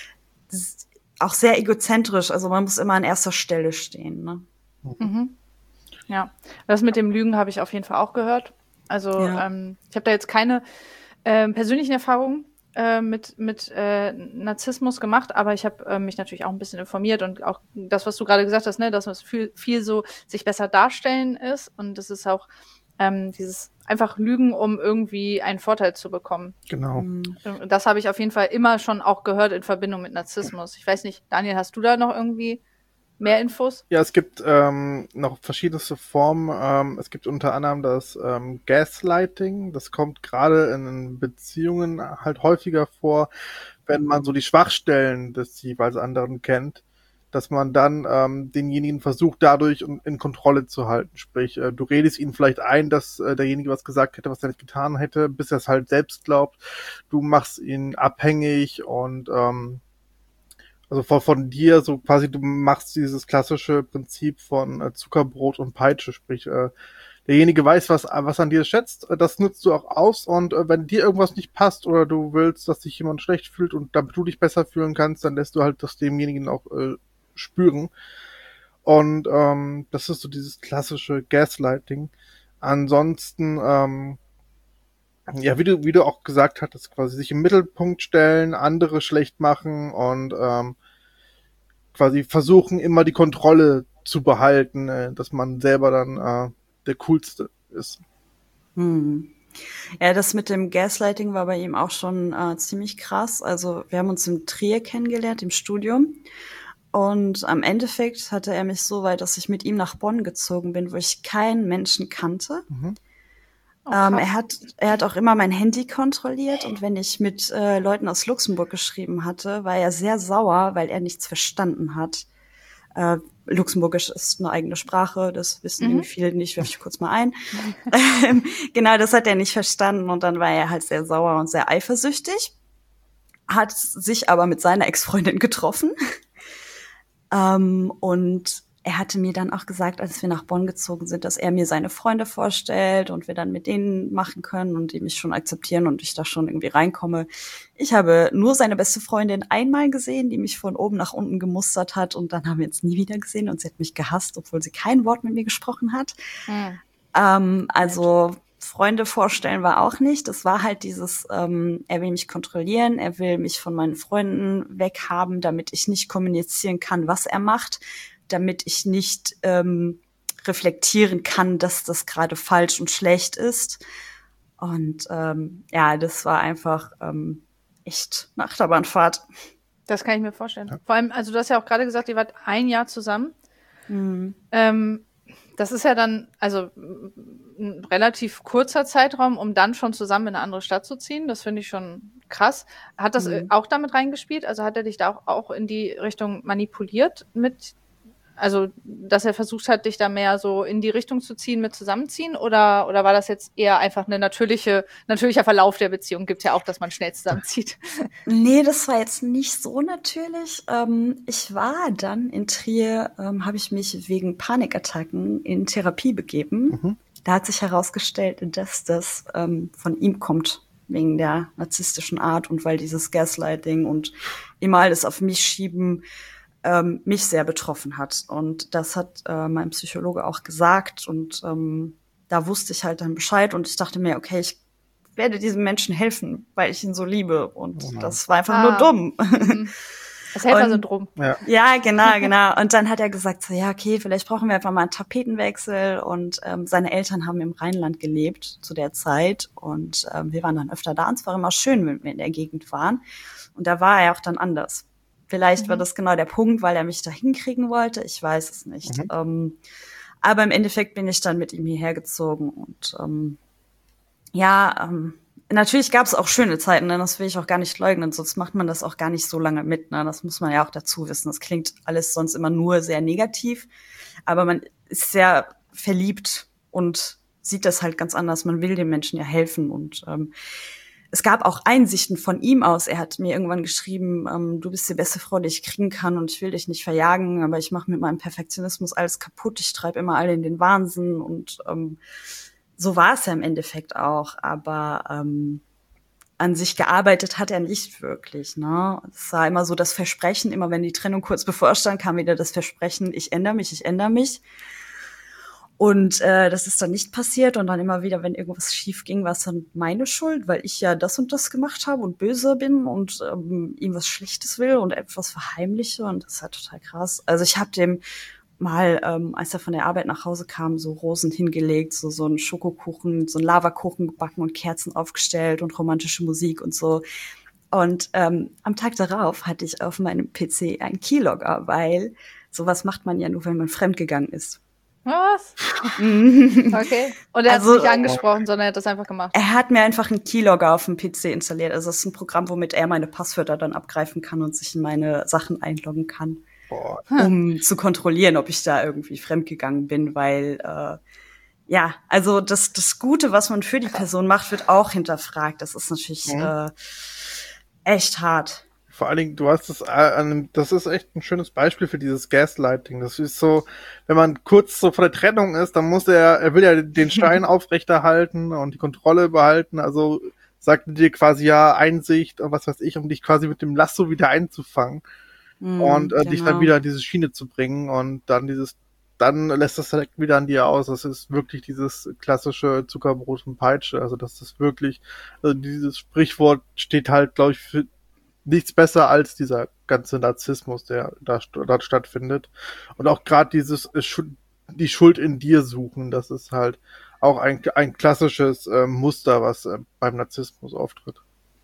auch sehr egozentrisch. Also man muss immer an erster Stelle stehen, ne? Mhm. Ja, das mit dem Lügen habe ich auf jeden Fall auch gehört. Also Ja. ich habe da jetzt keine persönlichen Erfahrungen mit Narzissmus gemacht, aber ich habe mich natürlich auch ein bisschen informiert und auch das, was du gerade gesagt hast, ne, dass es viel so sich besser darstellen ist und das ist auch dieses einfach Lügen, um irgendwie einen Vorteil zu bekommen. Genau. Das habe ich auf jeden Fall immer schon auch gehört in Verbindung mit Narzissmus. Ich weiß nicht, Daniel, hast du da noch irgendwie mehr Infos? Ja, es gibt noch verschiedenste Formen. Es gibt unter anderem das Gaslighting. Das kommt gerade in Beziehungen halt häufiger vor, wenn man so die Schwachstellen des jeweils anderen kennt, dass man dann denjenigen versucht, dadurch in Kontrolle zu halten. Sprich, du redest ihn vielleicht ein, dass derjenige was gesagt hätte, was er nicht getan hätte, bis er es halt selbst glaubt. Du machst ihn abhängig und also von dir, so quasi, du machst dieses klassische Prinzip von Zuckerbrot und Peitsche, sprich, derjenige weiß, was an dir schätzt, das nutzt du auch aus und wenn dir irgendwas nicht passt oder du willst, dass sich jemand schlecht fühlt und damit du dich besser fühlen kannst, dann lässt du halt das demjenigen auch spüren. Und das ist so dieses klassische Gaslighting. Ansonsten, ja, wie du auch gesagt hattest, quasi sich im Mittelpunkt stellen, andere schlecht machen und quasi versuchen, immer die Kontrolle zu behalten, dass man selber dann der Coolste ist. Ja, das mit dem Gaslighting war bei ihm auch schon ziemlich krass. Also wir haben uns im Trier kennengelernt, im Studium. Und am Endeffekt hatte er mich so weit, dass ich mit ihm nach Bonn gezogen bin, wo ich keinen Menschen kannte. Oh, Er hat auch immer mein Handy kontrolliert und wenn ich mit Leuten aus Luxemburg geschrieben hatte, war er sehr sauer, weil er nichts verstanden hat. Luxemburgisch ist eine eigene Sprache, das wissen irgendwie viele nicht, werfe ich kurz mal ein. Genau, das hat er nicht verstanden und dann war er halt sehr sauer und sehr eifersüchtig, hat sich aber mit seiner Ex-Freundin getroffen. Und er hatte mir dann auch gesagt, als wir nach Bonn gezogen sind, dass er mir seine Freunde vorstellt und wir dann mit denen machen können und die mich schon akzeptieren und ich da schon irgendwie reinkomme. Ich habe nur seine beste Freundin einmal gesehen, die mich von oben nach unten gemustert hat und dann haben wir uns nie wieder gesehen und sie hat mich gehasst, obwohl sie kein Wort mit mir gesprochen hat. Also Freunde vorstellen war auch nicht. Das war halt dieses, er will mich kontrollieren, er will mich von meinen Freunden weghaben, damit ich nicht kommunizieren kann, was er macht, damit ich nicht reflektieren kann, dass das gerade falsch und schlecht ist. Und ja, das war einfach echt eine Achterbahnfahrt. Das kann ich mir vorstellen. Ja. Vor allem, also du hast ja auch gerade gesagt, ihr wart ein Jahr zusammen. Das ist ja dann, also ein relativ kurzer Zeitraum, um dann schon zusammen in eine andere Stadt zu ziehen. Das finde ich schon krass. Hat das auch damit reingespielt? Also hat er dich da auch in die Richtung manipuliert mit, also dass er versucht hat, dich da mehr so in die Richtung zu ziehen mit Zusammenziehen? Oder war das jetzt eher einfach ein natürlicher Verlauf der Beziehung? Gibt's ja auch, dass man schnell zusammenzieht. Nee, das war jetzt nicht so natürlich. Ich war dann in Trier, habe ich mich wegen Panikattacken in Therapie begeben. Da hat sich herausgestellt, dass das von ihm kommt, wegen der narzisstischen Art und weil dieses Gaslighting und immer alles auf mich schieben mich sehr betroffen hat. Und das hat mein Psychologe auch gesagt. Und da wusste ich halt dann Bescheid. Und ich dachte mir, okay, ich werde diesem Menschen helfen, weil ich ihn so liebe. Und das war einfach nur dumm. Das Helfersyndrom. Ja, genau. Und dann hat er gesagt, so, ja, okay, vielleicht brauchen wir einfach mal einen Tapetenwechsel. Und seine Eltern haben im Rheinland gelebt zu der Zeit. Und wir waren dann öfter da. Und es war immer schön, wenn wir in der Gegend waren. Und da war er auch dann anders. Vielleicht war das genau der Punkt, weil er mich da hinkriegen wollte. Ich weiß es nicht. Aber im Endeffekt bin ich dann mit ihm hierher gezogen. Und natürlich gab es auch schöne Zeiten, ne? Das will ich auch gar nicht leugnen. Sonst macht man das auch gar nicht so lange mit. Ne? Das muss man ja auch dazu wissen. Das klingt alles sonst immer nur sehr negativ. Aber man ist sehr verliebt und sieht das halt ganz anders. Man will den Menschen ja helfen. Und es gab auch Einsichten von ihm aus. Er hat mir irgendwann geschrieben, du bist die beste Frau, die ich kriegen kann und ich will dich nicht verjagen, aber ich mache mit meinem Perfektionismus alles kaputt. Ich treibe immer alle in den Wahnsinn und so war es ja im Endeffekt auch. Aber an sich gearbeitet hat er nicht wirklich. Ne? Es war immer so das Versprechen, immer wenn die Trennung kurz bevorstand, kam wieder das Versprechen, ich ändere mich. Und das ist dann nicht passiert und dann immer wieder, wenn irgendwas schief ging, war es dann meine Schuld, weil ich ja das und das gemacht habe und böse bin und ihm was Schlechtes will und etwas verheimliche und das ist halt total krass. Also ich habe dem mal, als er von der Arbeit nach Hause kam, so Rosen hingelegt, so einen Schokokuchen, so einen Lavakuchen gebacken und Kerzen aufgestellt und romantische Musik und so. Und am Tag darauf hatte ich auf meinem PC einen Keylogger, weil sowas macht man ja nur, wenn man fremdgegangen ist. Was? Okay. Und er hat es nicht angesprochen, sondern er hat das einfach gemacht. Er hat mir einfach einen Keylogger auf dem PC installiert. Also es ist ein Programm, womit er meine Passwörter dann abgreifen kann und sich in meine Sachen einloggen kann, um zu kontrollieren, ob ich da irgendwie fremdgegangen bin, weil also das Gute, was man für die Person macht, wird auch hinterfragt. Das ist natürlich echt hart. Vor allen Dingen, du hast das ist echt ein schönes Beispiel für dieses Gaslighting. Das ist so, wenn man kurz so vor der Trennung ist, dann er will ja den Stein aufrechterhalten und die Kontrolle behalten, also sagt dir quasi ja Einsicht und was weiß ich, um dich quasi mit dem Lasso wieder einzufangen und dich dann wieder in diese Schiene zu bringen und dann lässt das direkt wieder an dir aus. Das ist wirklich dieses klassische Zuckerbrot und Peitsche, also das ist wirklich, also dieses Sprichwort steht halt, glaube ich, für nichts besser als dieser ganze Narzissmus, der da stattfindet. Und auch gerade dieses die Schuld in dir suchen, das ist halt auch ein klassisches Muster, was beim Narzissmus auftritt.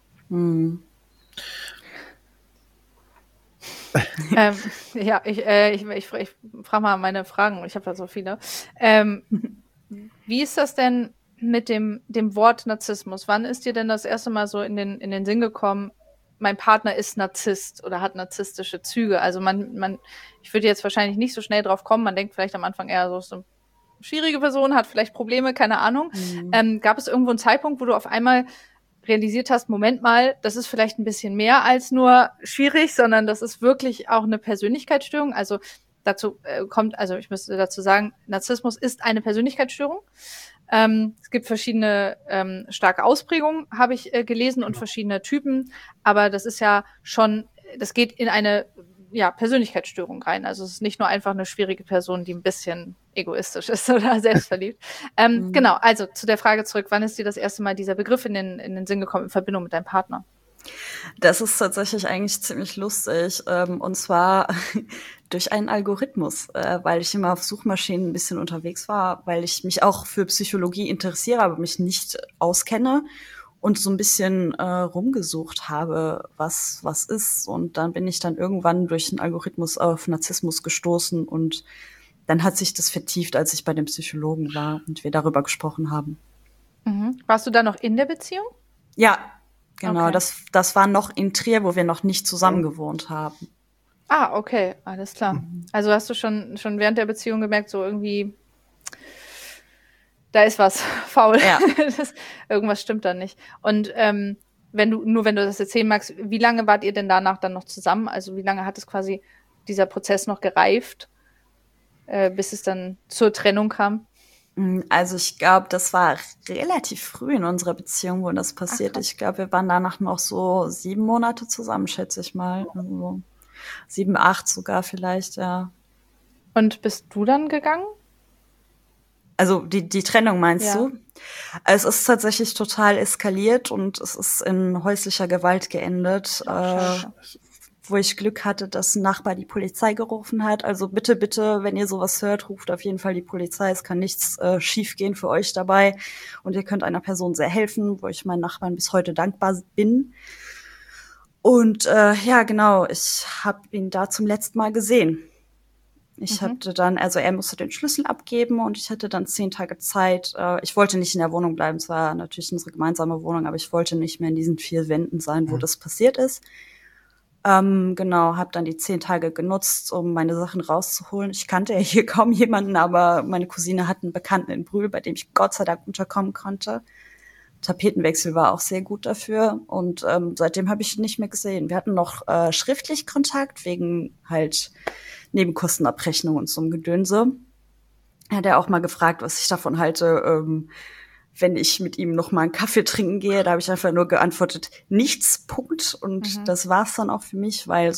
Ich frage mal meine Fragen, ich habe da so viele. Wie ist das denn mit dem Wort Narzissmus? Wann ist dir denn das erste Mal so in den Sinn gekommen, mein Partner ist Narzisst oder hat narzisstische Züge. Also ich würde jetzt wahrscheinlich nicht so schnell drauf kommen. Man denkt vielleicht am Anfang eher so eine schwierige Person, hat vielleicht Probleme, keine Ahnung. Gab es irgendwo einen Zeitpunkt, wo du auf einmal realisiert hast, Moment mal, das ist vielleicht ein bisschen mehr als nur schwierig, sondern das ist wirklich auch eine Persönlichkeitsstörung. Also dazu ich müsste dazu sagen, Narzissmus ist eine Persönlichkeitsstörung. Es gibt verschiedene starke Ausprägungen, habe ich gelesen, und verschiedene Typen, aber das ist ja schon, das geht in eine Persönlichkeitsstörung rein. Also es ist nicht nur einfach eine schwierige Person, die ein bisschen egoistisch ist oder selbstverliebt. Genau, also zu der Frage zurück, wann ist dir das erste Mal dieser Begriff in den Sinn gekommen in Verbindung mit deinem Partner? Das ist tatsächlich eigentlich ziemlich lustig, und zwar durch einen Algorithmus, weil ich immer auf Suchmaschinen ein bisschen unterwegs war, weil ich mich auch für Psychologie interessiere, aber mich nicht auskenne und so ein bisschen rumgesucht habe, was ist. Und dann bin ich dann irgendwann durch einen Algorithmus auf Narzissmus gestoßen und dann hat sich das vertieft, als ich bei dem Psychologen war und wir darüber gesprochen haben. Warst du da noch in der Beziehung? Ja, genau. Okay. Das war noch in Trier, wo wir noch nicht zusammen gewohnt haben. Ah, okay, alles klar. Also hast du schon während der Beziehung gemerkt, so irgendwie, da ist was faul. Ja. Irgendwas stimmt da nicht. Und wenn du das erzählen magst, wie lange wart ihr denn danach dann noch zusammen? Also wie lange hat es quasi dieser Prozess noch gereift, bis es dann zur Trennung kam? Also ich glaube, das war relativ früh in unserer Beziehung, wo das passiert. Ich glaube, wir waren danach noch so 7 Monate zusammen, schätze ich mal. Also 7, 8 sogar vielleicht, ja. Und bist du dann gegangen? Also die Trennung meinst Ja. du? Es ist tatsächlich total eskaliert und es ist in häuslicher Gewalt geendet, wo ich Glück hatte, dass ein Nachbar die Polizei gerufen hat. Also bitte, bitte, wenn ihr sowas hört, ruft auf jeden Fall die Polizei. Es kann nichts schiefgehen für euch dabei und ihr könnt einer Person sehr helfen, wo ich meinen Nachbarn bis heute dankbar bin. Und ja, genau, ich habe ihn da zum letzten Mal gesehen. Ich hatte dann, also er musste den Schlüssel abgeben und ich hatte dann 10 Tage Zeit. Ich wollte nicht in der Wohnung bleiben, es war natürlich unsere gemeinsame Wohnung, aber ich wollte nicht mehr in diesen 4 Wänden sein, wo das passiert ist. Genau, habe dann die 10 Tage genutzt, um meine Sachen rauszuholen. Ich kannte ja hier kaum jemanden, aber meine Cousine hat einen Bekannten in Brühl, bei dem ich Gott sei Dank unterkommen konnte. Tapetenwechsel war auch sehr gut dafür und seitdem habe ich ihn nicht mehr gesehen. Wir hatten noch schriftlich Kontakt wegen halt Nebenkostenabrechnung und so einem Gedönse. Hat er auch mal gefragt, was ich davon halte, wenn ich mit ihm noch mal einen Kaffee trinken gehe. Da habe ich einfach nur geantwortet, nichts, Punkt. Und das war's dann auch für mich, weil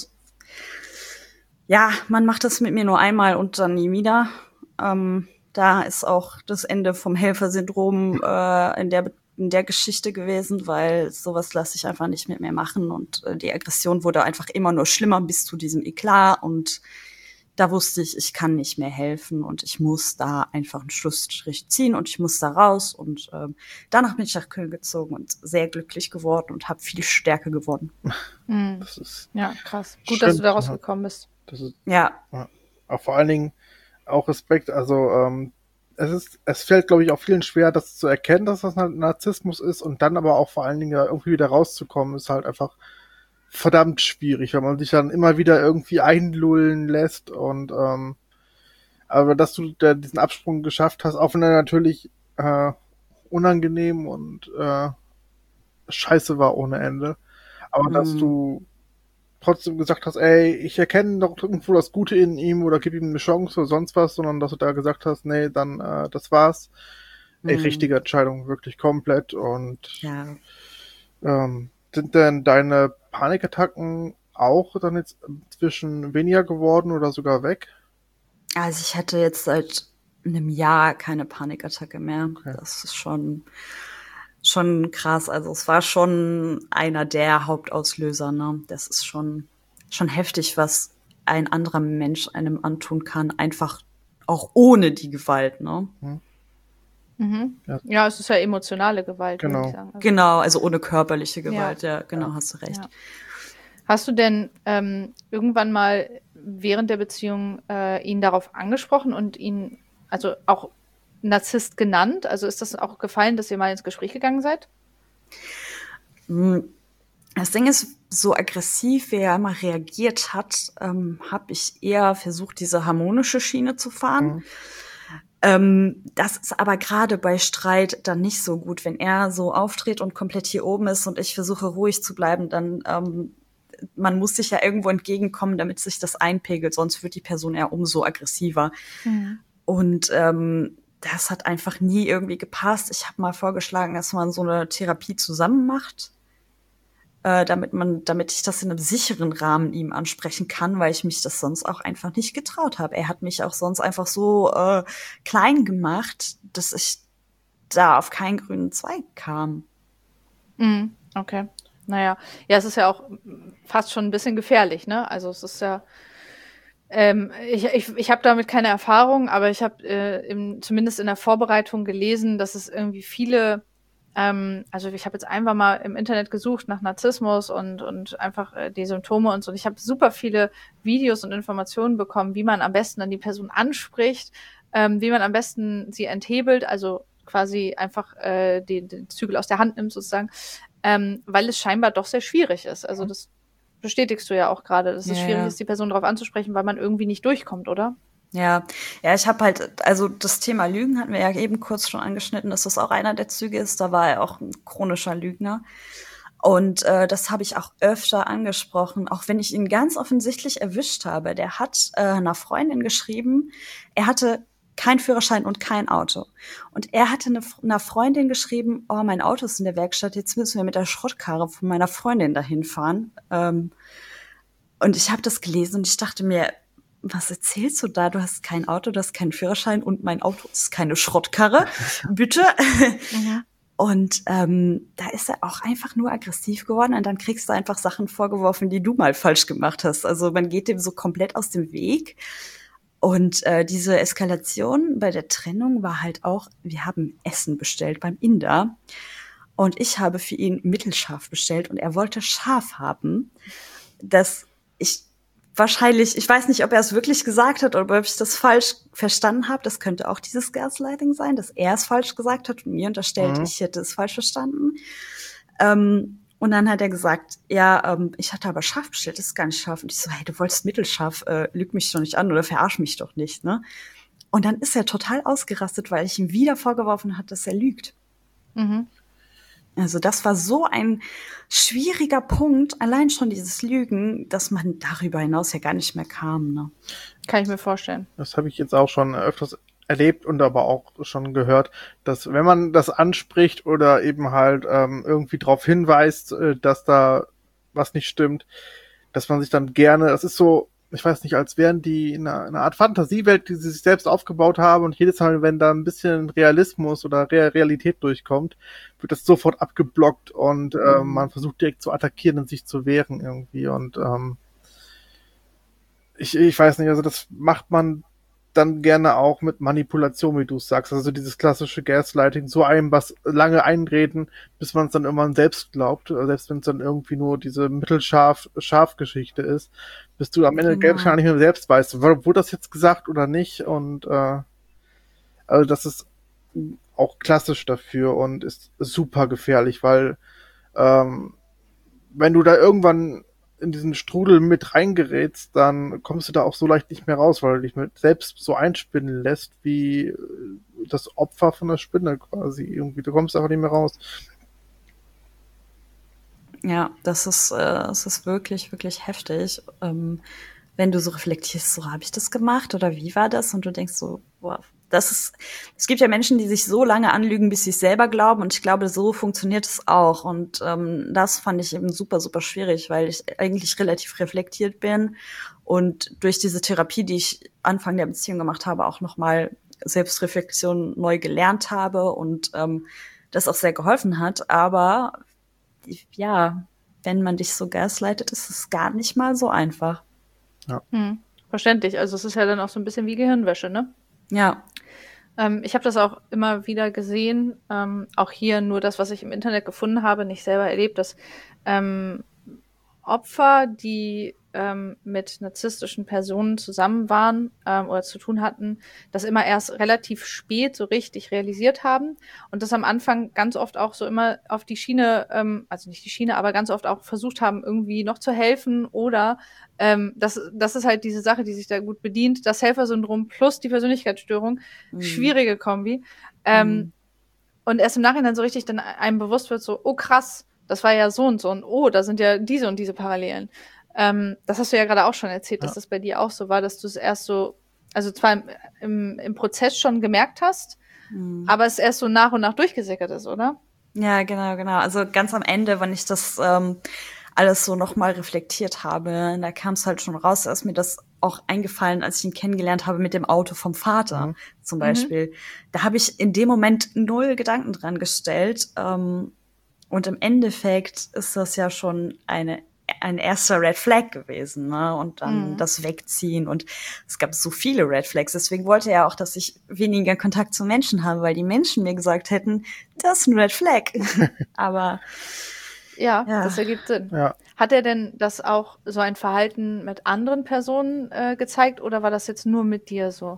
ja, man macht das mit mir nur einmal und dann nie wieder. Da ist auch das Ende vom Helfersyndrom in der Geschichte gewesen, weil sowas lasse ich einfach nicht mit mir machen und die Aggression wurde einfach immer nur schlimmer bis zu diesem Eklat und da wusste ich kann nicht mehr helfen und ich muss da einfach einen Schlussstrich ziehen und ich muss da raus und danach bin ich nach Köln gezogen und sehr glücklich geworden und habe viel Stärker gewonnen. Das ist ja krass. Gut, dass du da rausgekommen bist. Das ist, ja. Aber vor allen Dingen auch Respekt, also es fällt, glaube ich, auch vielen schwer, das zu erkennen, dass das Narzissmus ist und dann aber auch vor allen Dingen irgendwie wieder rauszukommen, ist halt einfach verdammt schwierig, weil man sich dann immer wieder irgendwie einlullen lässt und aber dass du diesen Absprung geschafft hast, auch wenn er natürlich unangenehm und scheiße war ohne Ende, aber dass du trotzdem gesagt hast, ey, ich erkenne doch irgendwo das Gute in ihm oder gib ihm eine Chance oder sonst was, sondern dass du da gesagt hast, nee, dann das war's. Ey, richtige Entscheidung, wirklich komplett. Und Ja. Sind denn deine Panikattacken auch dann jetzt inzwischen weniger geworden oder sogar weg? Also ich hatte jetzt seit einem Jahr keine Panikattacke mehr. Okay. Das ist schon krass. Also es war schon einer der Hauptauslöser, ne? Das ist schon heftig, was ein anderer Mensch einem antun kann, einfach auch ohne die Gewalt, ne? Ja, es ist ja emotionale Gewalt, Genau. würde ich sagen. Also, Genau, also ohne körperliche Gewalt, ja genau, hast du recht. Ja. Hast du denn irgendwann mal während der Beziehung ihn darauf angesprochen und ihn also auch Narzisst genannt? Also ist das auch gefallen, dass ihr mal ins Gespräch gegangen seid? Das Ding ist, so aggressiv, wie er immer reagiert hat, habe ich eher versucht, diese harmonische Schiene zu fahren. Das ist aber gerade bei Streit dann nicht so gut. Wenn er so auftritt und komplett hier oben ist und ich versuche ruhig zu bleiben, dann man muss sich ja irgendwo entgegenkommen, damit sich das einpegelt, sonst wird die Person eher umso aggressiver. Und das hat einfach nie irgendwie gepasst. Ich habe mal vorgeschlagen, dass man so eine Therapie zusammen macht, damit ich das in einem sicheren Rahmen ihm ansprechen kann, weil ich mich das sonst auch einfach nicht getraut habe. Er hat mich auch sonst einfach so klein gemacht, dass ich da auf keinen grünen Zweig kam. Okay. Naja, ja, es ist ja auch fast schon ein bisschen gefährlich, ne? Also es ist ja, ich habe damit keine Erfahrung, aber ich habe zumindest in der Vorbereitung gelesen, dass es irgendwie viele, also ich habe jetzt einfach mal im Internet gesucht nach Narzissmus und einfach die Symptome und so. Und ich habe super viele Videos und Informationen bekommen, wie man am besten dann die Person anspricht, wie man am besten sie enthebelt, also quasi einfach den Zügel aus der Hand nimmt sozusagen, weil es scheinbar doch sehr schwierig ist. Also das bestätigst du ja auch gerade, dass es schwierig ist, die Person darauf anzusprechen, weil man irgendwie nicht durchkommt, oder? Ja, ich habe halt, also das Thema Lügen hatten wir ja eben kurz schon angeschnitten, dass das auch einer der Züge ist. Da war er auch ein chronischer Lügner. Und das habe ich auch öfter angesprochen, auch wenn ich ihn ganz offensichtlich erwischt habe. Der hat einer Freundin geschrieben, er hatte kein Führerschein und kein Auto. Und er hatte einer Freundin geschrieben, oh, mein Auto ist in der Werkstatt, jetzt müssen wir mit der Schrottkarre von meiner Freundin dahin fahren. Und ich habe das gelesen und ich dachte mir, was erzählst du da? Du hast kein Auto, du hast keinen Führerschein und mein Auto ist keine Schrottkarre. Bitte? Und da ist er auch einfach nur aggressiv geworden und dann kriegst du einfach Sachen vorgeworfen, die du mal falsch gemacht hast. Also man geht dem so komplett aus dem Weg. Und diese Eskalation bei der Trennung war halt auch, wir haben Essen bestellt beim Inder und ich habe für ihn mittelscharf bestellt und er wollte scharf haben, dass ich weiß nicht, ob er es wirklich gesagt hat oder ob ich das falsch verstanden habe. Das könnte auch dieses Gaslighting sein, dass er es falsch gesagt hat und mir unterstellt, ich hätte es falsch verstanden. Und dann hat er gesagt, ja, ich hatte aber scharf bestellt, das ist gar nicht scharf. Und ich so, hey, du wolltest mittelscharf, lüg mich doch nicht an oder verarsch mich doch nicht, ne? Und dann ist er total ausgerastet, weil ich ihm wieder vorgeworfen hat, dass er lügt. Also das war so ein schwieriger Punkt, allein schon dieses Lügen, dass man darüber hinaus ja gar nicht mehr kam, ne? Kann ich mir vorstellen. Das habe ich jetzt auch schon öfters erlebt und aber auch schon gehört, dass wenn man das anspricht oder eben halt irgendwie darauf hinweist, dass da was nicht stimmt, dass man sich dann gerne, das ist so, ich weiß nicht, als wären die in einer Art Fantasiewelt, die sie sich selbst aufgebaut haben und jedes Mal, wenn da ein bisschen Realismus oder Realität durchkommt, wird das sofort abgeblockt und man versucht direkt zu attackieren und sich zu wehren irgendwie und ich weiß nicht, also das macht man dann gerne auch mit Manipulation, wie du es sagst. Also dieses klassische Gaslighting, so einem was lange einreden, bis man es dann irgendwann selbst glaubt, selbst wenn es dann irgendwie nur diese Mittelscharf-Geschichte ist, bis du am Ende gar nicht mehr selbst weißt, wurde das jetzt gesagt oder nicht. Und also das ist auch klassisch dafür und ist super gefährlich, weil wenn du da irgendwann in diesen Strudel mit reingerätst, dann kommst du da auch so leicht nicht mehr raus, weil du dich mit selbst so einspinnen lässt, wie das Opfer von der Spinne quasi. Irgendwie, du kommst einfach nicht mehr raus. Ja, das ist wirklich, wirklich heftig. Wenn du so reflektierst, so habe ich das gemacht oder wie war das? Und du denkst so, boah, es gibt ja Menschen, die sich so lange anlügen, bis sie es selber glauben. Und ich glaube, so funktioniert es auch. Und das fand ich eben super, super schwierig, weil ich eigentlich relativ reflektiert bin und durch diese Therapie, die ich Anfang der Beziehung gemacht habe, auch nochmal Selbstreflexion neu gelernt habe und das auch sehr geholfen hat. Aber ja, wenn man dich so gaslightet, ist es gar nicht mal so einfach. Ja. Verständlich. Also es ist ja dann auch so ein bisschen wie Gehirnwäsche, ne? Ja. Ich habe das auch immer wieder gesehen, auch hier nur das, was ich im Internet gefunden habe, nicht selber erlebt, dass Opfer, die mit narzisstischen Personen zusammen waren oder zu tun hatten, das immer erst relativ spät so richtig realisiert haben und das am Anfang ganz oft auch so immer auf die Schiene, also nicht die Schiene, aber ganz oft auch versucht haben, irgendwie noch zu helfen oder das ist halt diese Sache, die sich da gut bedient, das Helfersyndrom plus die Persönlichkeitsstörung, schwierige Kombi. Und erst im Nachhinein so richtig dann einem bewusst wird, so, oh krass, das war ja so und so und oh, da sind ja diese und diese Parallelen. Das hast du ja gerade auch schon erzählt, dass das bei dir auch so war, dass du es erst so, also zwar im Prozess schon gemerkt hast, aber es erst so nach und nach durchgesickert ist, oder? Ja, genau. Also ganz am Ende, wenn ich das alles so nochmal reflektiert habe, da kam es halt schon raus, da ist mir das auch eingefallen, als ich ihn kennengelernt habe mit dem Auto vom Vater zum Beispiel. Da habe ich in dem Moment 0 Gedanken dran gestellt. Und im Endeffekt ist das ja schon ein erster Red Flag gewesen, ne? Und dann das Wegziehen. Und es gab so viele Red Flags. Deswegen wollte er auch, dass ich weniger Kontakt zu Menschen habe, weil die Menschen mir gesagt hätten, das ist ein Red Flag. Aber ja, das ergibt Sinn. Ja. Hat er denn das auch so ein Verhalten mit anderen Personen gezeigt oder war das jetzt nur mit dir so?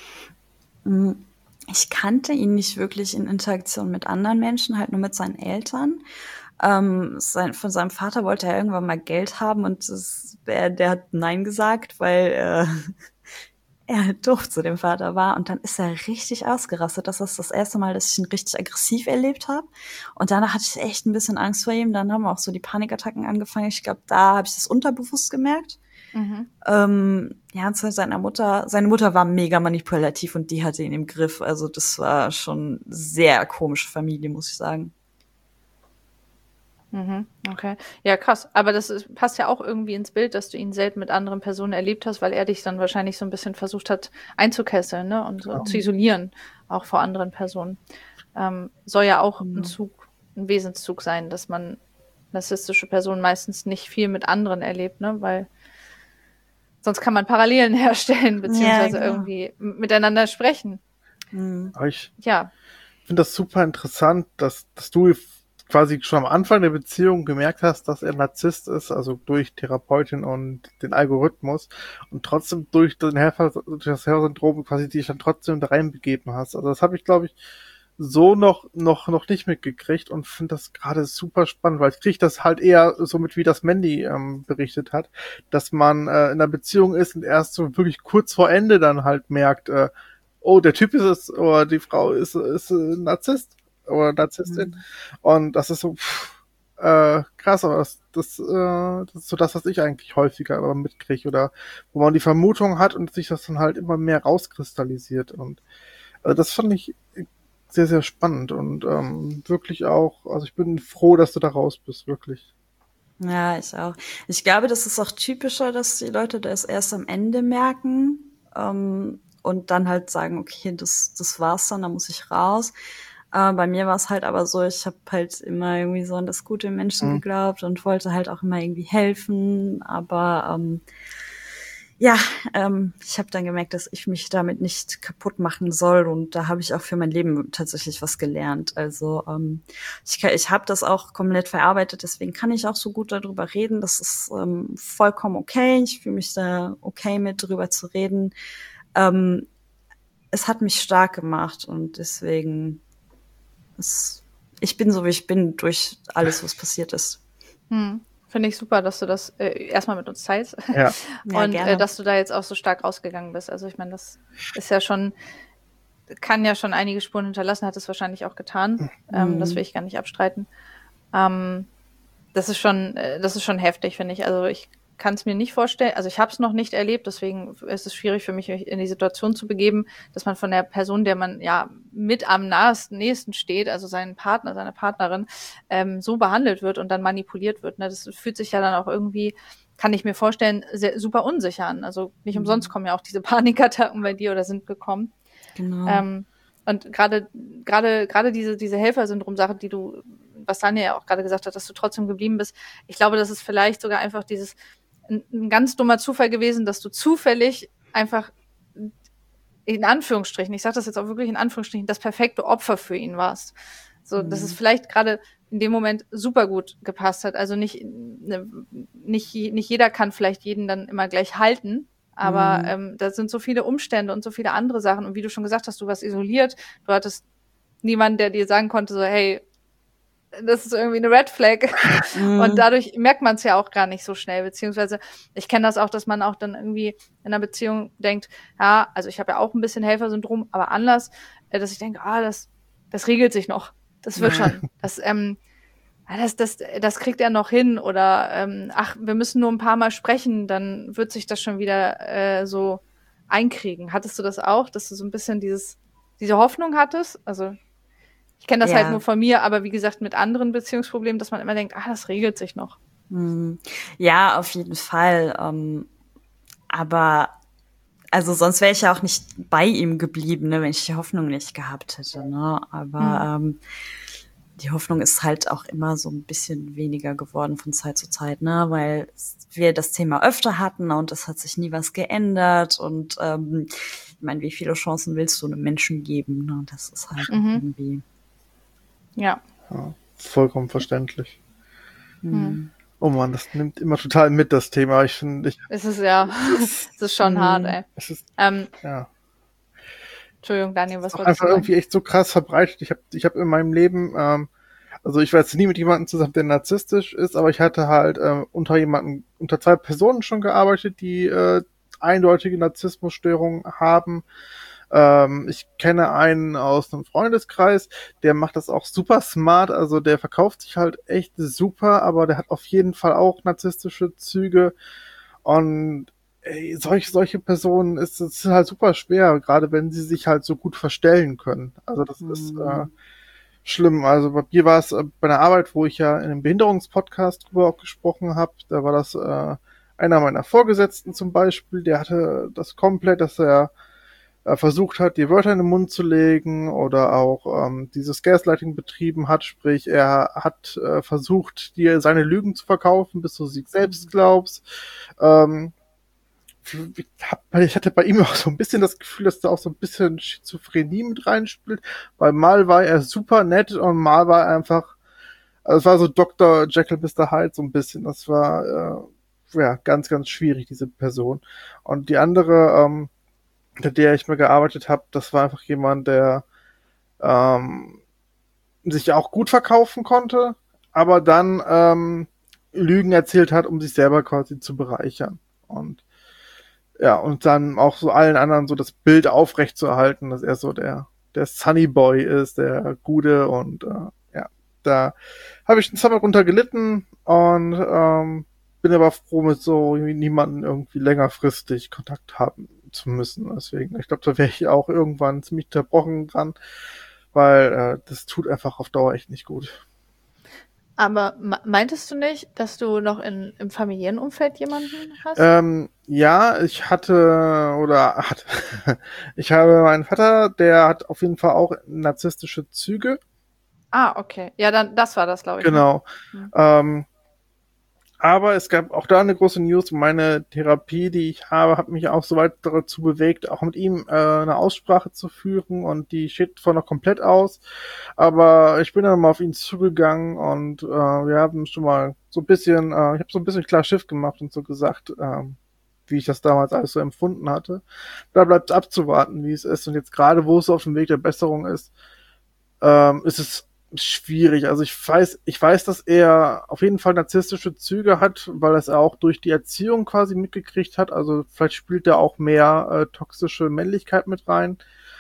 Ich kannte ihn nicht wirklich in Interaktion mit anderen Menschen, halt nur mit seinen Eltern. Von seinem Vater wollte er irgendwann mal Geld haben und der hat Nein gesagt, weil er halt doof zu dem Vater war. Und dann ist er richtig ausgerastet. Das ist das erste Mal, dass ich ihn richtig aggressiv erlebt habe. Und danach hatte ich echt ein bisschen Angst vor ihm. Dann haben auch so die Panikattacken angefangen. Ich glaube, da habe ich das unterbewusst gemerkt. Ja, und seine Mutter war mega manipulativ und die hatte ihn im Griff. Also das war schon sehr komische Familie, muss ich sagen. Okay. Ja, krass. Aber passt ja auch irgendwie ins Bild, dass du ihn selten mit anderen Personen erlebt hast, weil er dich dann wahrscheinlich so ein bisschen versucht hat einzukesseln, ne? Und so zu isolieren, auch vor anderen Personen. Soll ja auch ein Wesenszug sein, dass man narzisstische Personen meistens nicht viel mit anderen erlebt, ne? Weil sonst kann man Parallelen herstellen, beziehungsweise irgendwie miteinander sprechen. Aber ich finde das super interessant, dass du quasi schon am Anfang der Beziehung gemerkt hast, dass er Narzisst ist, also durch Therapeutin und den Algorithmus und trotzdem durch das Helfersyndrom quasi dich dann trotzdem da reinbegeben hast. Also das habe ich, glaube ich, so noch nicht mitgekriegt und finde das gerade super spannend, weil ich kriege das halt eher so mit, wie das Mandy berichtet hat, dass man in einer Beziehung ist und erst so wirklich kurz vor Ende dann halt merkt, oh, der Typ ist es oder die Frau ist ein Narzisst oder Narzisstin. Und das ist so krass, aber das ist so das, was ich eigentlich häufiger mitkriege oder wo man die Vermutung hat und sich das dann halt immer mehr rauskristallisiert. Und also das fand ich sehr, sehr spannend und wirklich auch, also ich bin froh, dass du da raus bist, wirklich. Ja, ich auch. Ich glaube, das ist auch typischer, dass die Leute das erst am Ende merken und dann halt sagen, okay, das war's dann, da muss ich raus. Bei mir war es halt aber so, ich habe halt immer irgendwie so an das Gute im Menschen geglaubt und wollte halt auch immer irgendwie helfen, aber ich habe dann gemerkt, dass ich mich damit nicht kaputt machen soll und da habe ich auch für mein Leben tatsächlich was gelernt. Also ich habe das auch komplett verarbeitet, deswegen kann ich auch so gut darüber reden. Das ist vollkommen okay. Ich fühle mich da okay mit, drüber zu reden. Es hat mich stark gemacht und deswegen ich bin so, wie ich bin, durch alles, was passiert ist. Finde ich super, dass du das erstmal mit uns teilst. Ja. Und dass du da jetzt auch so stark rausgegangen bist. Also ich meine, das ist ja schon, kann ja schon einige Spuren hinterlassen, hat es wahrscheinlich auch getan. Das will ich gar nicht abstreiten. Das ist schon heftig, finde ich. Also ich kann es mir nicht vorstellen, also ich habe es noch nicht erlebt, deswegen ist es schwierig für mich, in die Situation zu begeben, dass man von der Person, der man ja mit am nächsten steht, also seinen Partner, seine Partnerin, so behandelt wird und dann manipuliert wird. Ne? Das fühlt sich ja dann auch irgendwie, kann ich mir vorstellen, super unsicher an. Also nicht umsonst kommen ja auch diese Panikattacken bei dir oder sind gekommen. Genau. Und gerade diese Helfersyndrom-Sache, was Tanja ja auch gerade gesagt hat, dass du trotzdem geblieben bist, ich glaube, das ist vielleicht sogar einfach ein ganz dummer Zufall gewesen, dass du zufällig einfach in Anführungsstrichen, ich sage das jetzt auch wirklich in Anführungsstrichen, das perfekte Opfer für ihn warst. So, dass es vielleicht gerade in dem Moment super gut gepasst hat. Also nicht nicht jeder kann vielleicht jeden dann immer gleich halten, aber da sind so viele Umstände und so viele andere Sachen. Und wie du schon gesagt hast, du warst isoliert, du hattest niemanden, der dir sagen konnte, so, hey, das ist irgendwie eine Red Flag. Und dadurch merkt man es ja auch gar nicht so schnell. Beziehungsweise, ich kenne das auch, dass man auch dann irgendwie in einer Beziehung denkt, ja, also ich habe ja auch ein bisschen Helfersyndrom, aber anders, dass ich denke, das regelt sich noch. Das wird schon. Das kriegt er noch hin. Oder wir müssen nur ein paar Mal sprechen, dann wird sich das schon wieder so einkriegen. Hattest du das auch, dass du so ein bisschen diese Hoffnung hattest? Also ich kenne das halt nur von mir, aber wie gesagt mit anderen Beziehungsproblemen, dass man immer denkt, das regelt sich noch. Ja, auf jeden Fall. Aber also sonst wäre ich ja auch nicht bei ihm geblieben, ne, wenn ich die Hoffnung nicht gehabt hätte. Ne? Aber die Hoffnung ist halt auch immer so ein bisschen weniger geworden von Zeit zu Zeit, ne, weil wir das Thema öfter hatten und es hat sich nie was geändert. Und ich meine, wie viele Chancen willst du einem Menschen geben? Ne? Das ist halt irgendwie. Ja, vollkommen verständlich. Oh Mann, das nimmt immer total mit, das Thema. Ich finde, es ist schon hart, ey. Entschuldigung, Daniel, was wolltest du sagen? Einfach irgendwie echt so krass verbreitet. Ich hab in meinem Leben, also ich war jetzt nie mit jemandem zusammen, der narzisstisch ist, aber ich hatte halt unter 2 Personen schon gearbeitet, die eindeutige Narzissmusstörungen haben. Ich kenne einen aus einem Freundeskreis, der macht das auch super smart, also der verkauft sich halt echt super, aber der hat auf jeden Fall auch narzisstische Züge und solche Personen ist halt super schwer, gerade wenn sie sich halt so gut verstellen können. Also das ist schlimm. Also bei mir war es bei einer Arbeit, wo ich ja in einem Behinderungspodcast drüber auch gesprochen habe, da war das einer meiner Vorgesetzten zum Beispiel, der hatte das komplett, dass er versucht hat, die Wörter in den Mund zu legen oder auch dieses Gaslighting betrieben hat, sprich er hat versucht, dir seine Lügen zu verkaufen, bis du sie selbst glaubst. Ich hatte bei ihm auch so ein bisschen das Gefühl, dass da auch so ein bisschen Schizophrenie mit reinspielt, weil mal war er super nett und mal war er einfach, also es war so Dr. Jekyll, Mr. Hyde so ein bisschen, das war ganz, ganz schwierig, diese Person. Und die andere, mit der ich mal gearbeitet habe, das war einfach jemand, der sich auch gut verkaufen konnte, aber dann Lügen erzählt hat, um sich selber quasi zu bereichern. Und dann auch so allen anderen so das Bild aufrechtzuerhalten, dass er so der Sunny Boy ist, der Gute und da habe ich einen Sommer runter gelitten und bin aber froh, mit so niemanden irgendwie längerfristig Kontakt haben zu müssen. Deswegen, ich glaube, da wäre ich auch irgendwann ziemlich zerbrochen dran, weil das tut einfach auf Dauer echt nicht gut. Aber meintest du nicht, dass du noch im familiären Umfeld jemanden hast? Ja, ich habe meinen Vater, der hat auf jeden Fall auch narzisstische Züge. Ah, okay. Ja, dann, das war das, glaube ich. Genau. Aber es gab auch da eine große News. Meine Therapie, die ich habe, hat mich auch so weit dazu bewegt, auch mit ihm eine Aussprache zu führen und die steht zwar noch komplett aus, aber ich bin dann mal auf ihn zugegangen und wir haben schon mal so ein bisschen, ich habe so ein bisschen klar Schiff gemacht und so gesagt, wie ich das damals alles so empfunden hatte. Da bleibt es abzuwarten, wie es ist und jetzt gerade, wo es auf dem Weg der Besserung ist es schwierig. Also ich weiß, dass er auf jeden Fall narzisstische Züge hat, weil er es auch durch die Erziehung quasi mitgekriegt hat. Also vielleicht spielt er auch mehr toxische Männlichkeit mit rein.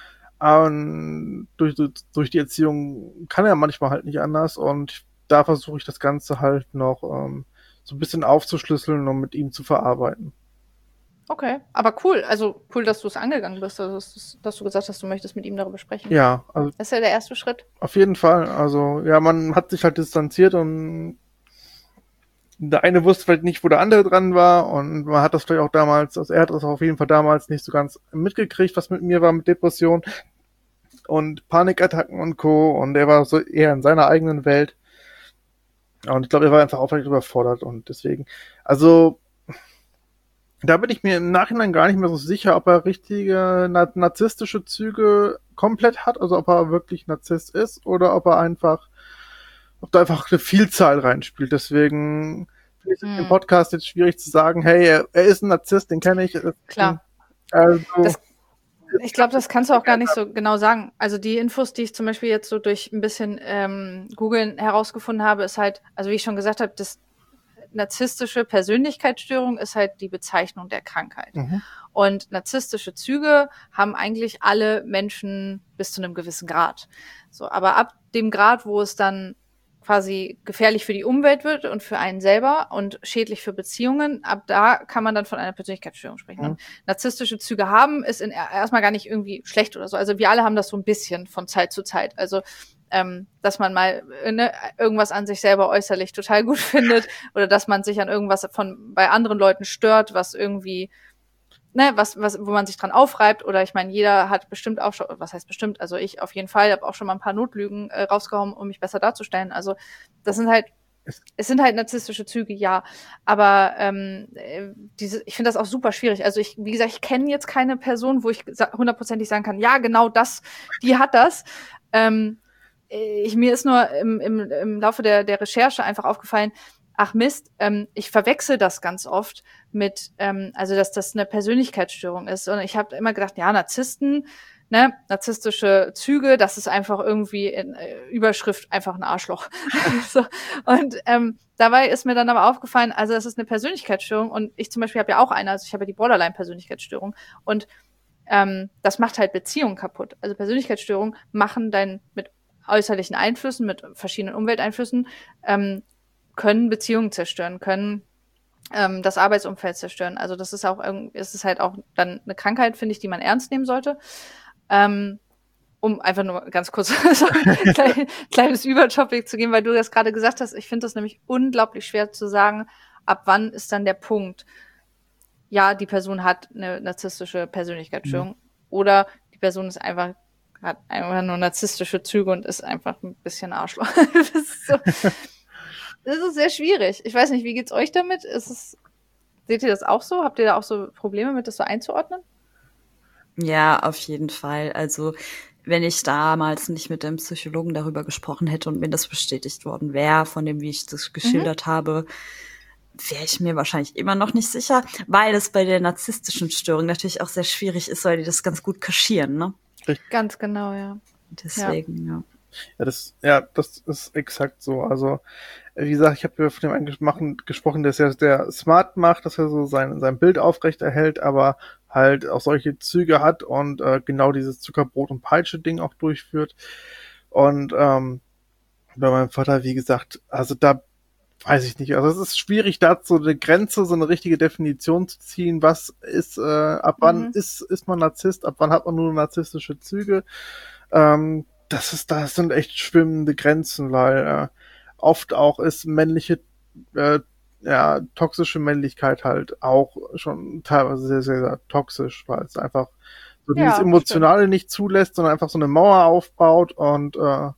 Durch die Erziehung kann er manchmal halt nicht anders und da versuche ich das Ganze halt noch so ein bisschen aufzuschlüsseln und mit ihm zu verarbeiten. Okay, aber cool. Also cool, dass du es angegangen bist, also dass du gesagt hast, du möchtest mit ihm darüber sprechen. Ja, also das ist ja der erste Schritt. Auf jeden Fall. Also ja, man hat sich halt distanziert und der eine wusste vielleicht nicht, wo der andere dran war und man hat das vielleicht auch damals, also er hat das auf jeden Fall damals nicht so ganz mitgekriegt, was mit mir war mit Depression und Panikattacken und Co. Und er war so eher in seiner eigenen Welt und ich glaube, er war einfach auch vielleicht überfordert und deswegen, also da bin ich mir im Nachhinein gar nicht mehr so sicher, ob er richtige narzisstische Züge komplett hat, also ob er wirklich Narzisst ist oder ob da einfach eine Vielzahl reinspielt. Deswegen finde ich im Podcast jetzt schwierig zu sagen, hey, er ist ein Narzisst, den kenne ich. Klar. Also, Ich glaube, das kannst du auch gar nicht so genau sagen. Also die Infos, die ich zum Beispiel jetzt so durch ein bisschen Googeln herausgefunden habe, ist halt, also wie ich schon gesagt habe, das narzisstische Persönlichkeitsstörung ist halt die Bezeichnung der Krankheit. Und narzisstische Züge haben eigentlich alle Menschen bis zu einem gewissen Grad. So, aber ab dem Grad, wo es dann quasi gefährlich für die Umwelt wird und für einen selber und schädlich für Beziehungen, ab da kann man dann von einer Persönlichkeitsstörung sprechen. Und narzisstische Züge haben ist erstmal gar nicht irgendwie schlecht oder so. Also wir alle haben das so ein bisschen von Zeit zu Zeit. Also dass man mal irgendwas an sich selber äußerlich total gut findet oder dass man sich an irgendwas bei anderen Leuten stört, was irgendwie wo man sich dran aufreibt, oder ich meine, jeder hat bestimmt auch schon, was heißt bestimmt, also ich auf jeden Fall habe auch schon mal ein paar Notlügen rausgehauen, um mich besser darzustellen. Also es sind halt narzisstische Züge, ja, aber ich finde das auch super schwierig. Also wie gesagt, ich kenne jetzt keine Person, wo ich hundertprozentig sagen kann, ja, genau das, die hat das. Mir ist nur im Laufe der Recherche einfach aufgefallen, ach Mist, ich verwechsel das ganz oft mit, also dass das eine Persönlichkeitsstörung ist. Und ich habe immer gedacht, ja, Narzissten, ne, narzisstische Züge, das ist einfach irgendwie in Überschrift einfach ein Arschloch. So. Und dabei ist mir dann aber aufgefallen, also das ist eine Persönlichkeitsstörung, und ich zum Beispiel habe ja auch eine, also ich habe ja die Borderline-Persönlichkeitsstörung, und das macht halt Beziehungen kaputt. Also Persönlichkeitsstörungen machen mit äußerlichen Einflüssen, mit verschiedenen Umwelteinflüssen, können Beziehungen zerstören, können das Arbeitsumfeld zerstören. Also das ist ist halt auch dann eine Krankheit, finde ich, die man ernst nehmen sollte. Um einfach nur ganz kurz so ein kleines Übertopic zu geben, weil du das gerade gesagt hast. Ich finde das nämlich unglaublich schwer zu sagen, ab wann ist dann der Punkt, ja, die Person hat eine narzisstische Persönlichkeitsstörung oder die Person hat einfach nur narzisstische Züge und ist einfach ein bisschen Arschloch. Das ist sehr schwierig. Ich weiß nicht, wie geht's euch damit? Seht ihr das auch so? Habt ihr da auch so Probleme mit, das so einzuordnen? Ja, auf jeden Fall. Also wenn ich damals nicht mit dem Psychologen darüber gesprochen hätte und mir das bestätigt worden wäre, von dem, wie ich das geschildert habe, wäre ich mir wahrscheinlich immer noch nicht sicher, weil es bei der narzisstischen Störung natürlich auch sehr schwierig ist, weil die das ganz gut kaschieren, ne? Ganz genau, ja. Deswegen, ja. Das ist exakt so. Also, wie gesagt, ich habe von dem einen gesprochen, der es ja sehr smart macht, dass er so sein Bild aufrecht erhält, aber halt auch solche Züge hat und genau dieses Zuckerbrot- und Peitsche-Ding auch durchführt. Und bei meinem Vater, wie gesagt, also da weiß ich nicht. Also es ist schwierig, da so eine Grenze, so eine richtige Definition zu ziehen. Was ist, ab wann ist man Narzisst, ab wann hat man nur narzisstische Züge? Das sind echt schwimmende Grenzen, weil oft auch ist männliche, toxische Männlichkeit halt auch schon teilweise sehr, sehr, sehr toxisch, weil es einfach so dieses Emotionale nicht zulässt, sondern einfach so eine Mauer aufbaut und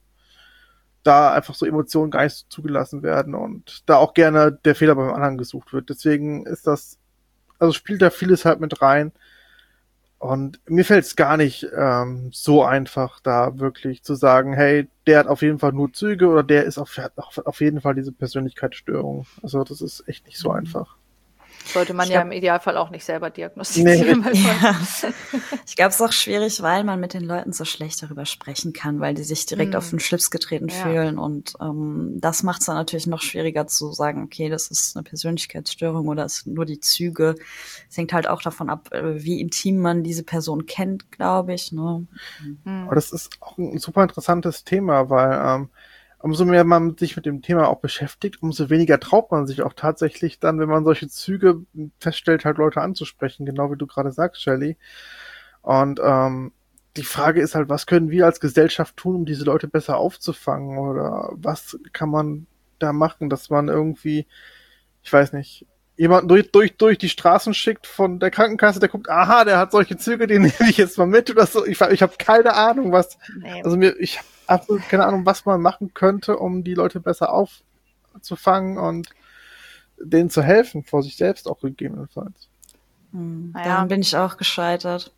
da einfach so Emotionen gar nicht zugelassen werden und da auch gerne der Fehler beim anderen gesucht wird. Deswegen spielt da vieles halt mit rein. Und mir fällt es gar nicht so einfach, da wirklich zu sagen, hey, der hat auf jeden Fall nur Züge oder der hat auf jeden Fall diese Persönlichkeitsstörung. Also das ist echt nicht so einfach. Sollte man im Idealfall auch nicht selber diagnostizieren. Nee. Ja. Ich glaube, es ist auch schwierig, weil man mit den Leuten so schlecht darüber sprechen kann, weil die sich direkt auf den Schlips getreten fühlen. Und das macht es dann natürlich noch schwieriger zu sagen, okay, das ist eine Persönlichkeitsstörung oder es sind nur die Züge. Es hängt halt auch davon ab, wie intim man diese Person kennt, glaube ich. Ne? Aber das ist auch ein super interessantes Thema, weil umso mehr man sich mit dem Thema auch beschäftigt, umso weniger traut man sich auch tatsächlich dann, wenn man solche Züge feststellt, halt Leute anzusprechen, genau wie du gerade sagst, Shelley. Und die Frage ist halt, was können wir als Gesellschaft tun, um diese Leute besser aufzufangen? Oder was kann man da machen, dass man irgendwie, ich weiß nicht, jemanden durch die Straßen schickt von der Krankenkasse, der guckt, aha, der hat solche Züge, den nehme ich jetzt mal mit oder so. Ich habe keine Ahnung, was. Nee. Also ich habe absolut keine Ahnung, was man machen könnte, um die Leute besser aufzufangen und denen zu helfen, vor sich selbst auch gegebenenfalls. Daran bin ich auch gescheitert.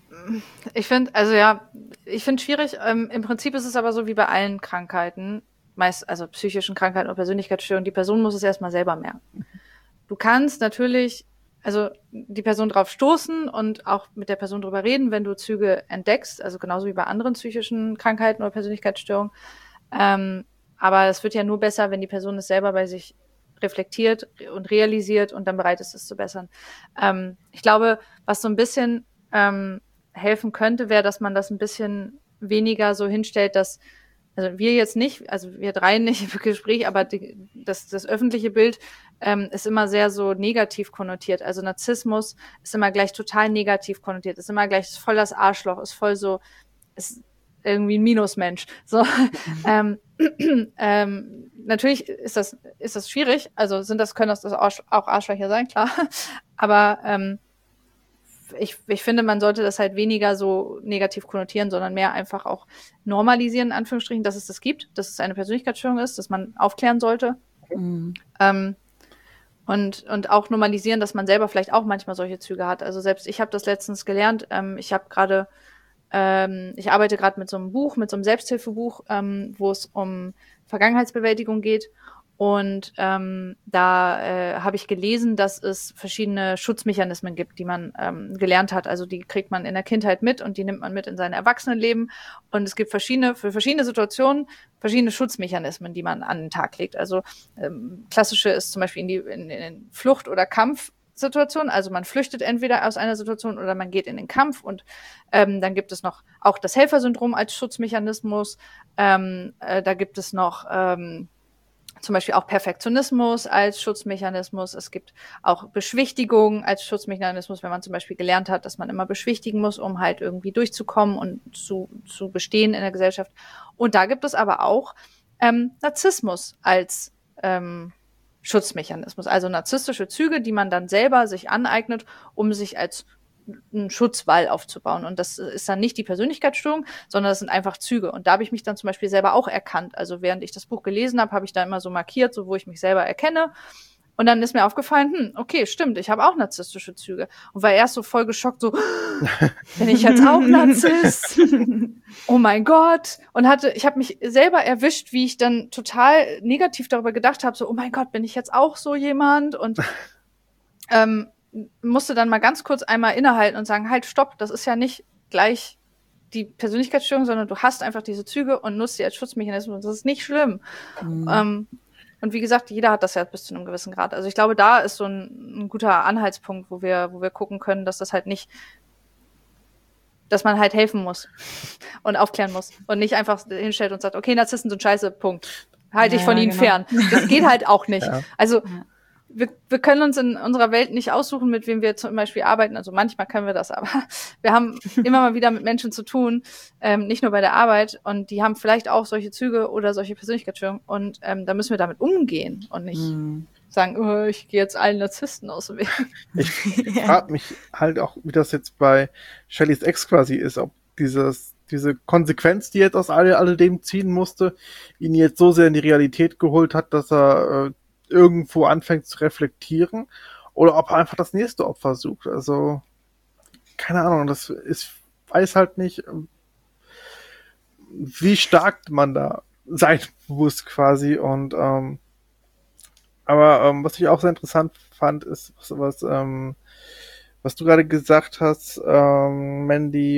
Ich finde schwierig. Im Prinzip ist es aber so wie bei allen Krankheiten. meist, also psychischen Krankheiten oder Persönlichkeitsstörungen, die Person muss es erstmal selber merken. Du kannst natürlich, also die Person drauf stoßen und auch mit der Person drüber reden, wenn du Züge entdeckst, also genauso wie bei anderen psychischen Krankheiten oder Persönlichkeitsstörungen. Aber es wird ja nur besser, wenn die Person es selber bei sich reflektiert und realisiert und dann bereit ist, es zu bessern. Ich glaube, was so ein bisschen helfen könnte, wäre, dass man das ein bisschen weniger so hinstellt, dass, also wir jetzt nicht, also wir drei nicht im Gespräch, aber das öffentliche Bild ist immer sehr so negativ konnotiert. Also Narzissmus ist immer gleich total negativ konnotiert, ist immer gleich voll das Arschloch, ist voll so, ist irgendwie ein Minusmensch. So, natürlich ist das schwierig. Also können das auch Arschlöcher sein, klar. Aber ich finde, man sollte das halt weniger so negativ konnotieren, sondern mehr einfach auch normalisieren, in Anführungsstrichen, dass es das gibt, dass es eine Persönlichkeitsstörung ist, dass man aufklären sollte. Und auch normalisieren, dass man selber vielleicht auch manchmal solche Züge hat. Also selbst ich habe das letztens gelernt. Ich arbeite gerade mit so einem Buch, mit so einem Selbsthilfebuch, wo es um Vergangenheitsbewältigung geht. Und da habe ich gelesen, dass es verschiedene Schutzmechanismen gibt, die man gelernt hat. Also die kriegt man in der Kindheit mit und die nimmt man mit in sein Erwachsenenleben. Und es gibt für verschiedene Situationen verschiedene Schutzmechanismen, die man an den Tag legt. Also klassische ist zum Beispiel in Flucht- oder Kampfsituationen. Also man flüchtet entweder aus einer Situation oder man geht in den Kampf. Und dann gibt es noch auch das Helfersyndrom als Schutzmechanismus. Da gibt es noch zum Beispiel auch Perfektionismus als Schutzmechanismus. Es gibt auch Beschwichtigung als Schutzmechanismus, wenn man zum Beispiel gelernt hat, dass man immer beschwichtigen muss, um halt irgendwie durchzukommen und zu bestehen in der Gesellschaft. Und da gibt es aber auch Narzissmus als Schutzmechanismus, also narzisstische Züge, die man dann selber sich aneignet, um sich als einen Schutzwall aufzubauen. Und das ist dann nicht die Persönlichkeitsstörung, sondern das sind einfach Züge. Und da habe ich mich dann zum Beispiel selber auch erkannt. Also während ich das Buch gelesen habe, habe ich da immer so markiert, so wo ich mich selber erkenne. Und dann ist mir aufgefallen, okay, stimmt, ich habe auch narzisstische Züge. Und war erst so voll geschockt, so, bin ich jetzt auch Narzisst? Oh mein Gott. Und ich habe mich selber erwischt, wie ich dann total negativ darüber gedacht habe, so, oh mein Gott, bin ich jetzt auch so jemand? Und musste dann mal ganz kurz einmal innehalten und sagen, halt, stopp, das ist ja nicht gleich die Persönlichkeitsstörung, sondern du hast einfach diese Züge und nutzt sie als Schutzmechanismus. Das ist nicht schlimm. Und wie gesagt, jeder hat das ja bis zu einem gewissen Grad. Also ich glaube, da ist so ein guter Anhaltspunkt, wo wir gucken können, dass das halt nicht, dass man halt helfen muss und aufklären muss und nicht einfach hinstellt und sagt, okay, Narzissten sind scheiße, Punkt. Halte ich von ihnen fern. Das geht halt auch nicht. Ja. Also wir können uns in unserer Welt nicht aussuchen, mit wem wir zum Beispiel arbeiten. Also manchmal können wir das, aber wir haben immer mal wieder mit Menschen zu tun, nicht nur bei der Arbeit. Und die haben vielleicht auch solche Züge oder solche Persönlichkeitsstörungen. Und da müssen wir damit umgehen und nicht sagen, oh, ich gehe jetzt allen Narzissten aus dem Weg. Ich frage mich halt auch, wie das jetzt bei Shellys Ex quasi ist, ob diese Konsequenz, die jetzt aus alledem ziehen musste, ihn jetzt so sehr in die Realität geholt hat, dass er irgendwo anfängt zu reflektieren oder ob er einfach das nächste Opfer sucht. Also, keine Ahnung, weiß halt nicht, wie stark man da sein muss quasi und aber was ich auch sehr interessant fand, ist was du gerade gesagt hast, Mandy,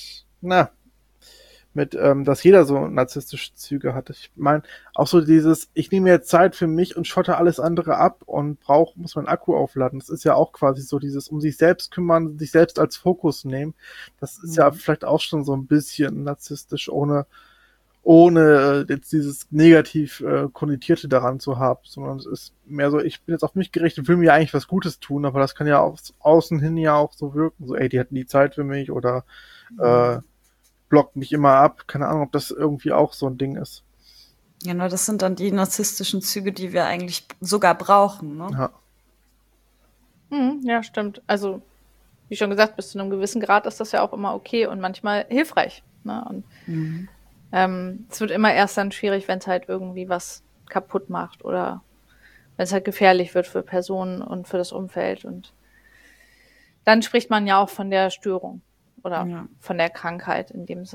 dass jeder so narzisstische Züge hat. Ich meine, auch so dieses, ich nehme jetzt Zeit für mich und schotte alles andere ab und muss meinen Akku aufladen. Das ist ja auch quasi so dieses, um sich selbst kümmern, sich selbst als Fokus nehmen. Das ist ja vielleicht auch schon so ein bisschen narzisstisch, ohne jetzt dieses negativ konnotierte daran zu haben, sondern es ist mehr so, ich bin jetzt auf mich gerichtet, will mir eigentlich was Gutes tun, aber das kann ja auch außen hin ja auch so wirken, so, ey, die hatten die Zeit für mich oder blockt mich immer ab. Keine Ahnung, ob das irgendwie auch so ein Ding ist. Genau, das sind dann die narzisstischen Züge, die wir eigentlich sogar brauchen, ne? Ja. Ja, stimmt. Also, wie schon gesagt, bis zu einem gewissen Grad ist das ja auch immer okay und manchmal hilfreich. Ne? Und es wird immer erst dann schwierig, wenn es halt irgendwie was kaputt macht oder wenn es halt gefährlich wird für Personen und für das Umfeld. Und dann spricht man ja auch von der Störung oder von der Krankheit in dem Sinne.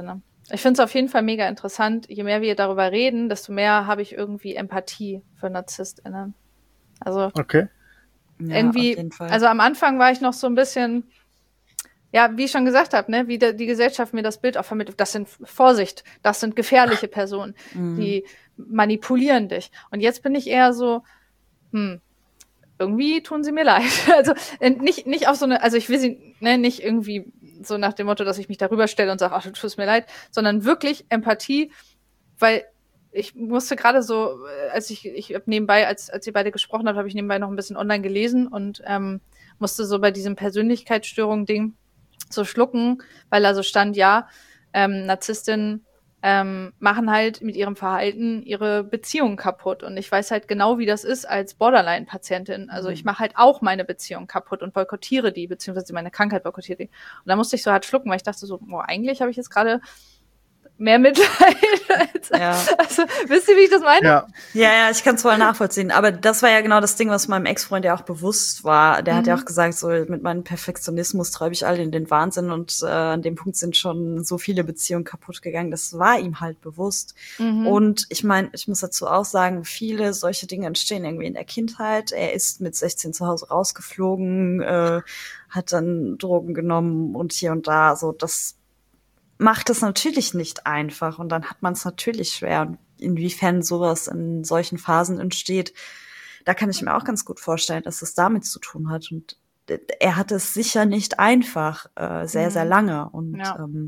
Ich finde es auf jeden Fall mega interessant. Je mehr wir darüber reden, desto mehr habe ich irgendwie Empathie für NarzisstInnen. Also Okay. Ja, irgendwie, auf jeden Fall. also am Anfang war ich noch so ein bisschen, ja, wie ich schon gesagt habe, ne, wie die Gesellschaft mir das Bild auch vermittelt. Das sind, Vorsicht, das sind gefährliche Personen, die manipulieren dich. Und jetzt bin ich eher so, irgendwie tun sie mir leid. Also nicht auf so eine, also ich will sie nicht irgendwie so nach dem Motto, dass ich mich darüber stelle und sage, ach, du tust mir leid, sondern wirklich Empathie, weil ich musste gerade so, als ich hab nebenbei, als ihr beide gesprochen habt, habe ich nebenbei noch ein bisschen online gelesen und musste so bei diesem Persönlichkeitsstörung-Ding so schlucken, weil da so stand, ja, Narzisstinnen machen halt mit ihrem Verhalten ihre Beziehung kaputt. Und ich weiß halt genau, wie das ist als Borderline-Patientin. Also ich mache halt auch meine Beziehung kaputt und boykottiere die, beziehungsweise meine Krankheit boykottiere die. Und da musste ich so hart schlucken, weil ich dachte so, boah, eigentlich habe ich jetzt gerade mehr Mitleid als, also, wisst ihr, wie ich das meine? Ja, ich kann es voll nachvollziehen. Aber das war ja genau das Ding, was meinem Ex-Freund ja auch bewusst war. Der hat ja auch gesagt, so mit meinem Perfektionismus treibe ich alle in den Wahnsinn und an dem Punkt sind schon so viele Beziehungen kaputt gegangen. Das war ihm halt bewusst. Und ich meine, ich muss dazu auch sagen, viele solche Dinge entstehen irgendwie in der Kindheit. Er ist mit 16 zu Hause rausgeflogen, hat dann Drogen genommen und hier und da. So, das macht es natürlich nicht einfach und dann hat man es natürlich schwer. Und inwiefern sowas in solchen Phasen entsteht, da kann ich mir auch ganz gut vorstellen, dass es damit zu tun hat. Und er hatte es sicher nicht einfach, sehr, sehr lange. Und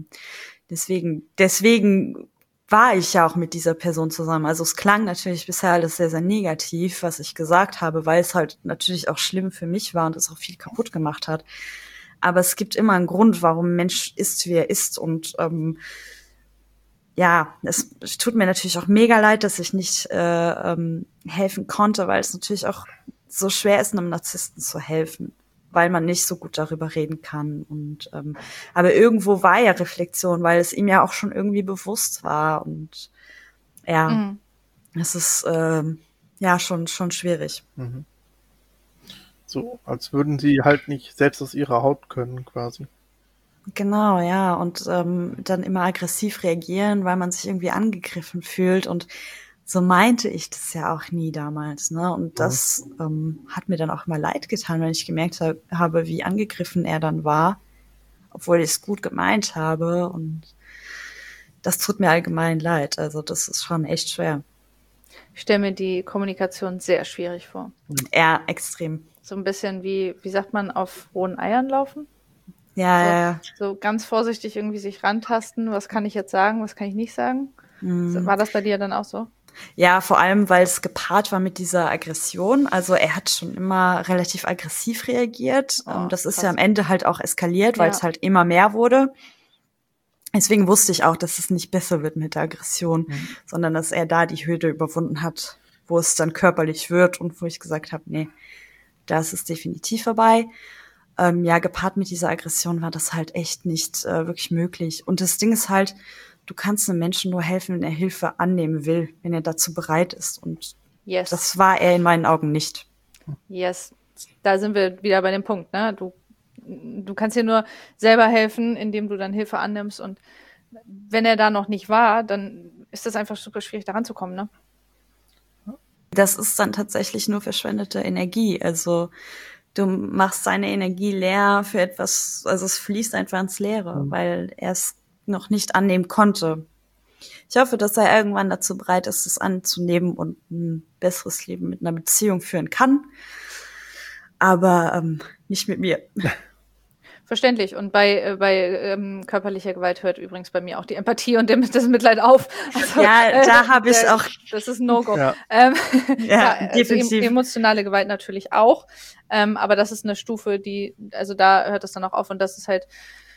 deswegen war ich ja auch mit dieser Person zusammen. Also es klang natürlich bisher alles sehr, sehr negativ, was ich gesagt habe, weil es halt natürlich auch schlimm für mich war und es auch viel kaputt gemacht hat. Aber es gibt immer einen Grund, warum ein Mensch ist, wie er ist. Und es tut mir natürlich auch mega leid, dass ich nicht helfen konnte, weil es natürlich auch so schwer ist, einem Narzissten zu helfen, weil man nicht so gut darüber reden kann. Und aber irgendwo war ja Reflexion, weil es ihm ja auch schon irgendwie bewusst war. Und es ist schon schwierig. So, als würden sie halt nicht selbst aus ihrer Haut können, quasi. Genau, ja. Und dann immer aggressiv reagieren, weil man sich irgendwie angegriffen fühlt. Und so meinte ich das ja auch nie damals, ne? Und das hat mir dann auch immer leid getan, wenn ich gemerkt habe, wie angegriffen er dann war, obwohl ich es gut gemeint habe. Und das tut mir allgemein leid. Also das ist schon echt schwer. Ich stelle mir die Kommunikation sehr schwierig vor. Ja, extrem. So ein bisschen wie sagt man, auf rohen Eiern laufen? Ja. So ganz vorsichtig irgendwie sich rantasten. Was kann ich jetzt sagen, was kann ich nicht sagen? War das bei dir dann auch so? Ja, vor allem, weil es gepaart war mit dieser Aggression. Also er hat schon immer relativ aggressiv reagiert. Das ist ja am Ende halt auch eskaliert, weil es halt immer mehr wurde. Deswegen wusste ich auch, dass es nicht besser wird mit der Aggression, sondern dass er da die Hürde überwunden hat, wo es dann körperlich wird und wo ich gesagt habe, nee, da ist es definitiv vorbei. Gepaart mit dieser Aggression war das halt echt nicht wirklich möglich. Und das Ding ist halt, du kannst einem Menschen nur helfen, wenn er Hilfe annehmen will, wenn er dazu bereit ist. Und das war er in meinen Augen nicht. Yes, da sind wir wieder bei dem Punkt, ne? Du kannst dir nur selber helfen, indem du dann Hilfe annimmst. Und wenn er da noch nicht war, dann ist das einfach super schwierig, da ranzukommen, ne? Das ist dann tatsächlich nur verschwendete Energie. Also du machst seine Energie leer für etwas, also es fließt einfach ins Leere, weil er es noch nicht annehmen konnte. Ich hoffe, dass er irgendwann dazu bereit ist, es anzunehmen und ein besseres Leben mit einer Beziehung führen kann. Aber nicht mit mir. Verständlich. Und bei körperlicher Gewalt hört übrigens bei mir auch die Empathie und das Mitleid auf. Also, da habe ich auch. Das ist ein No-Go. Ja, Also definitiv. emotionale Gewalt natürlich auch. Aber das ist eine Stufe, also da hört es dann auch auf. Und das ist halt,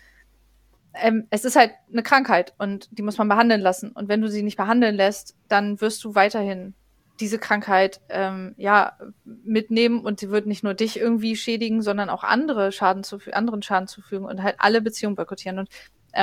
es ist halt eine Krankheit und die muss man behandeln lassen. Und wenn du sie nicht behandeln lässt, dann wirst du weiterhin diese Krankheit mitnehmen und sie wird nicht nur dich irgendwie schädigen, sondern auch anderen Schaden zufügen und halt alle Beziehungen boykottieren. Und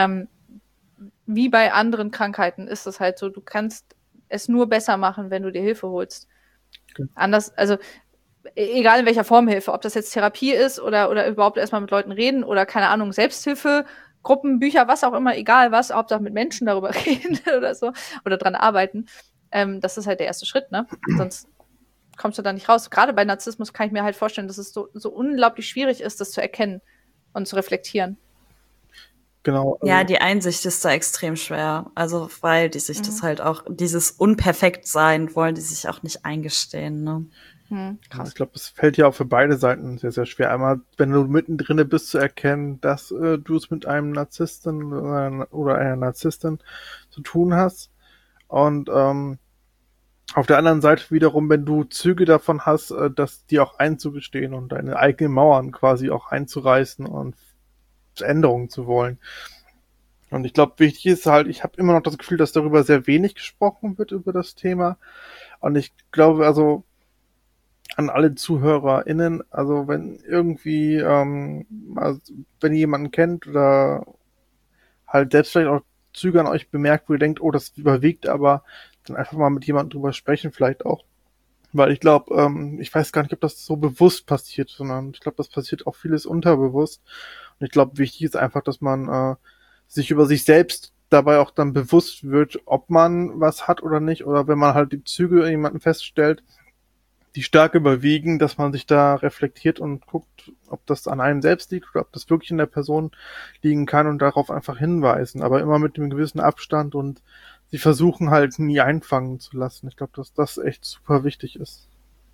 wie bei anderen Krankheiten ist es halt so, du kannst es nur besser machen, wenn du dir Hilfe holst. Okay. Anders, also egal in welcher Form Hilfe, ob das jetzt Therapie ist oder überhaupt erstmal mit Leuten reden oder keine Ahnung, Selbsthilfe Gruppen, Bücher, was auch immer, egal was, Hauptsache mit Menschen darüber reden oder so oder dran arbeiten. Das ist halt der erste Schritt, ne? Sonst kommst du da nicht raus. Gerade bei Narzissmus kann ich mir halt vorstellen, dass es so unglaublich schwierig ist, das zu erkennen und zu reflektieren. Genau. Ja, die Einsicht ist da extrem schwer. Also, weil die sich das halt auch, dieses Unperfektsein wollen die sich auch nicht eingestehen, ne? Krass. Ich glaube, es fällt ja auch für beide Seiten sehr, sehr schwer. Einmal, wenn du mittendrin bist, zu erkennen, dass du es mit einem Narzissten oder einer Narzisstin zu tun hast. Und auf der anderen Seite wiederum, wenn du Züge davon hast, dass die auch einzugestehen und deine eigenen Mauern quasi auch einzureißen und Änderungen zu wollen. Und ich glaube, wichtig ist halt, ich habe immer noch das Gefühl, dass darüber sehr wenig gesprochen wird, über das Thema. Und ich glaube, also an alle ZuhörerInnen, also wenn irgendwie, also wenn ihr jemanden kennt oder halt selbst vielleicht auch Züge an euch bemerkt, wo ihr denkt, oh, das überwiegt, aber dann einfach mal mit jemandem drüber sprechen, vielleicht auch. Weil ich glaube, ich weiß gar nicht, ob das so bewusst passiert, sondern ich glaube, das passiert auch vieles unterbewusst. Und ich glaube, wichtig ist einfach, dass man sich über sich selbst dabei auch dann bewusst wird, ob man was hat oder nicht. Oder wenn man halt die Züge jemanden feststellt, die stark überwiegen, dass man sich da reflektiert und guckt, ob das an einem selbst liegt oder ob das wirklich in der Person liegen kann und darauf einfach hinweisen. Aber immer mit einem gewissen Abstand und sie versuchen halt nie einfangen zu lassen. Ich glaube, dass das echt super wichtig ist.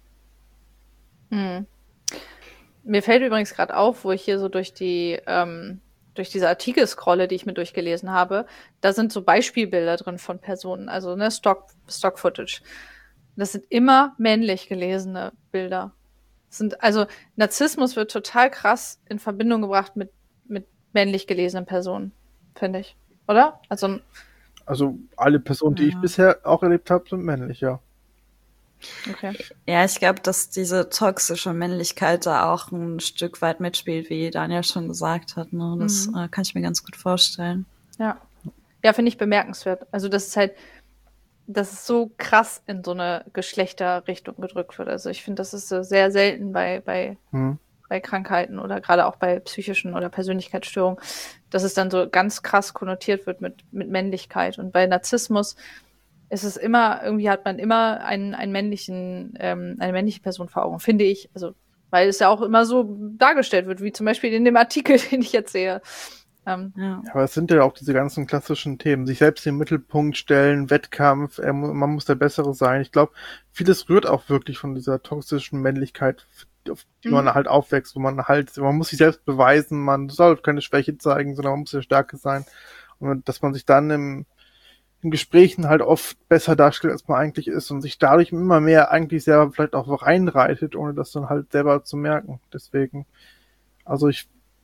Mir fällt übrigens gerade auf, wo ich hier so durch diese Artikel scrolle, die ich mir durchgelesen habe, da sind so Beispielbilder drin von Personen, also ne, Stock-Footage. Das sind immer männlich gelesene Bilder. Also Narzissmus wird total krass in Verbindung gebracht mit männlich gelesenen Personen, finde ich. Oder? Also alle Personen, die ich bisher auch erlebt habe, sind männlich, ja. Okay. Ja, ich glaube, dass diese toxische Männlichkeit da auch ein Stück weit mitspielt, wie Daniel schon gesagt hat. Ne? Das kann ich mir ganz gut vorstellen. Ja, finde ich bemerkenswert. Also das ist halt, dass es so krass in so eine Geschlechterrichtung gedrückt wird. Also ich finde, das ist sehr selten bei Krankheiten oder gerade auch bei psychischen oder Persönlichkeitsstörungen, dass es dann so ganz krass konnotiert wird mit Männlichkeit. Und bei Narzissmus ist es immer, irgendwie hat man immer eine männliche Person vor Augen, finde ich. Also, weil es ja auch immer so dargestellt wird, wie zum Beispiel in dem Artikel, den ich jetzt sehe. Ja, aber es sind ja auch diese ganzen klassischen Themen. Sich selbst in den Mittelpunkt stellen, Wettkampf, man muss der Bessere sein. Ich glaube, vieles rührt auch wirklich von dieser toxischen Männlichkeit, auf die man halt aufwächst, wo man muss sich selbst beweisen, man soll keine Schwäche zeigen, sondern man muss der Starke sein. Und dass man sich dann in Gesprächen halt oft besser darstellt, als man eigentlich ist und sich dadurch immer mehr eigentlich selber vielleicht auch reinreitet, ohne das dann halt selber zu merken. Deswegen, also ich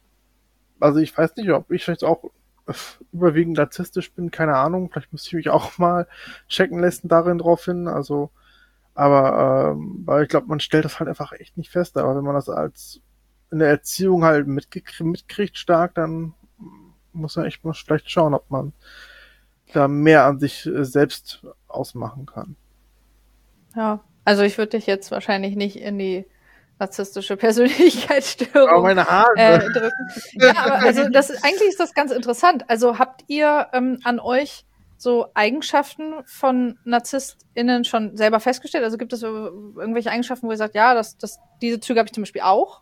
weiß nicht, ob ich vielleicht auch überwiegend narzisstisch bin, keine Ahnung. Vielleicht müsste ich mich auch mal checken lassen darin drauf hin. Also, aber weil ich glaube, man stellt das halt einfach echt nicht fest. Aber wenn man das als in der Erziehung halt mitkriegt stark, dann muss man echt mal vielleicht schauen, ob man da mehr an sich selbst ausmachen kann. Ja, also ich würde dich jetzt wahrscheinlich nicht in die narzisstische Persönlichkeitsstörung meine Haare. drücken. Ja, aber also eigentlich ist das ganz interessant. Also habt ihr an euch so Eigenschaften von NarzisstInnen schon selber festgestellt? Also gibt es irgendwelche Eigenschaften, wo ihr sagt, ja, diese Züge habe ich zum Beispiel auch?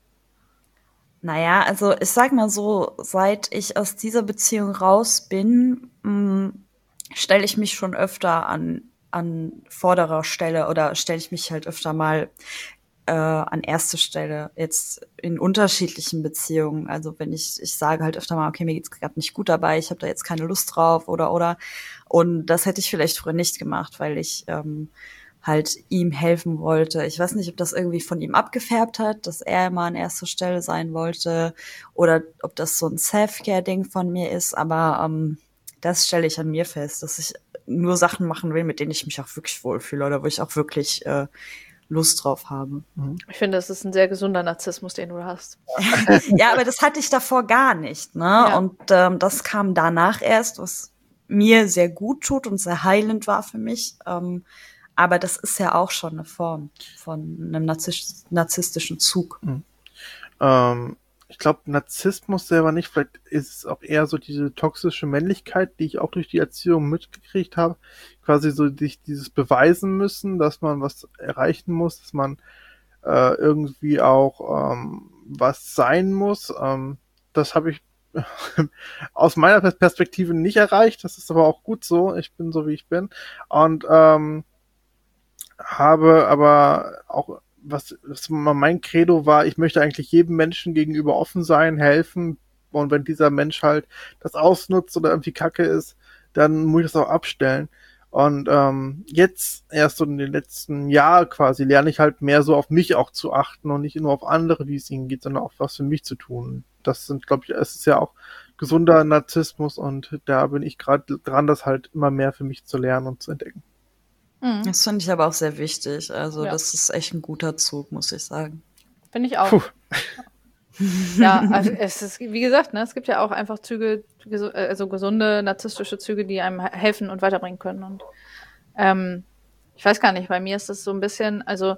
Naja, also ich sag mal so, seit ich aus dieser Beziehung raus bin, stelle ich mich schon öfter an vorderer Stelle oder stelle ich mich halt öfter mal an erste Stelle, jetzt in unterschiedlichen Beziehungen. Also wenn ich sage halt öfter mal, okay, mir geht's gerade nicht gut dabei, ich habe da jetzt keine Lust drauf oder. Und das hätte ich vielleicht früher nicht gemacht, weil ich halt ihm helfen wollte. Ich weiß nicht, ob das irgendwie von ihm abgefärbt hat, dass er immer an erster Stelle sein wollte oder ob das so ein Self-Care-Ding von mir ist, aber das stelle ich an mir fest, dass ich nur Sachen machen will, mit denen ich mich auch wirklich wohlfühle oder wo ich auch wirklich Lust drauf habe. Ich finde, das ist ein sehr gesunder Narzissmus, den du hast. Ja, aber das hatte ich davor gar nicht, ne? Ja. Und das kam danach erst, was mir sehr gut tut und sehr heilend war für mich. Aber das ist ja auch schon eine Form von einem narzisstischen Zug. Ich ich glaube, Narzissmus selber nicht. Vielleicht ist es auch eher so diese toxische Männlichkeit, die ich auch durch die Erziehung mitgekriegt habe. Quasi so dieses Beweisen müssen, dass man was erreichen muss, dass man irgendwie auch was sein muss. Das habe ich aus meiner Perspektive nicht erreicht. Das ist aber auch gut so. Ich bin so, wie ich bin. Und habe aber auch, was mein Credo war, ich möchte eigentlich jedem Menschen gegenüber offen sein, helfen. Und wenn dieser Mensch halt das ausnutzt oder irgendwie Kacke ist, dann muss ich das auch abstellen. Und jetzt, erst so in den letzten Jahren quasi, lerne ich halt mehr so auf mich auch zu achten und nicht nur auf andere, wie es ihnen geht, sondern auch was für mich zu tun. Das sind, glaube ich, es ist ja auch gesunder Narzissmus und da bin ich gerade dran, das halt immer mehr für mich zu lernen und zu entdecken. Das finde ich aber auch sehr wichtig. Also Ja. das ist echt ein guter Zug, muss ich sagen. Finde ich auch. Puh. Ja, also es ist, wie gesagt, ne, es gibt ja auch einfach Züge, also gesunde narzisstische Züge, die einem helfen und weiterbringen können. Und ich weiß gar nicht, bei mir ist das so ein bisschen, also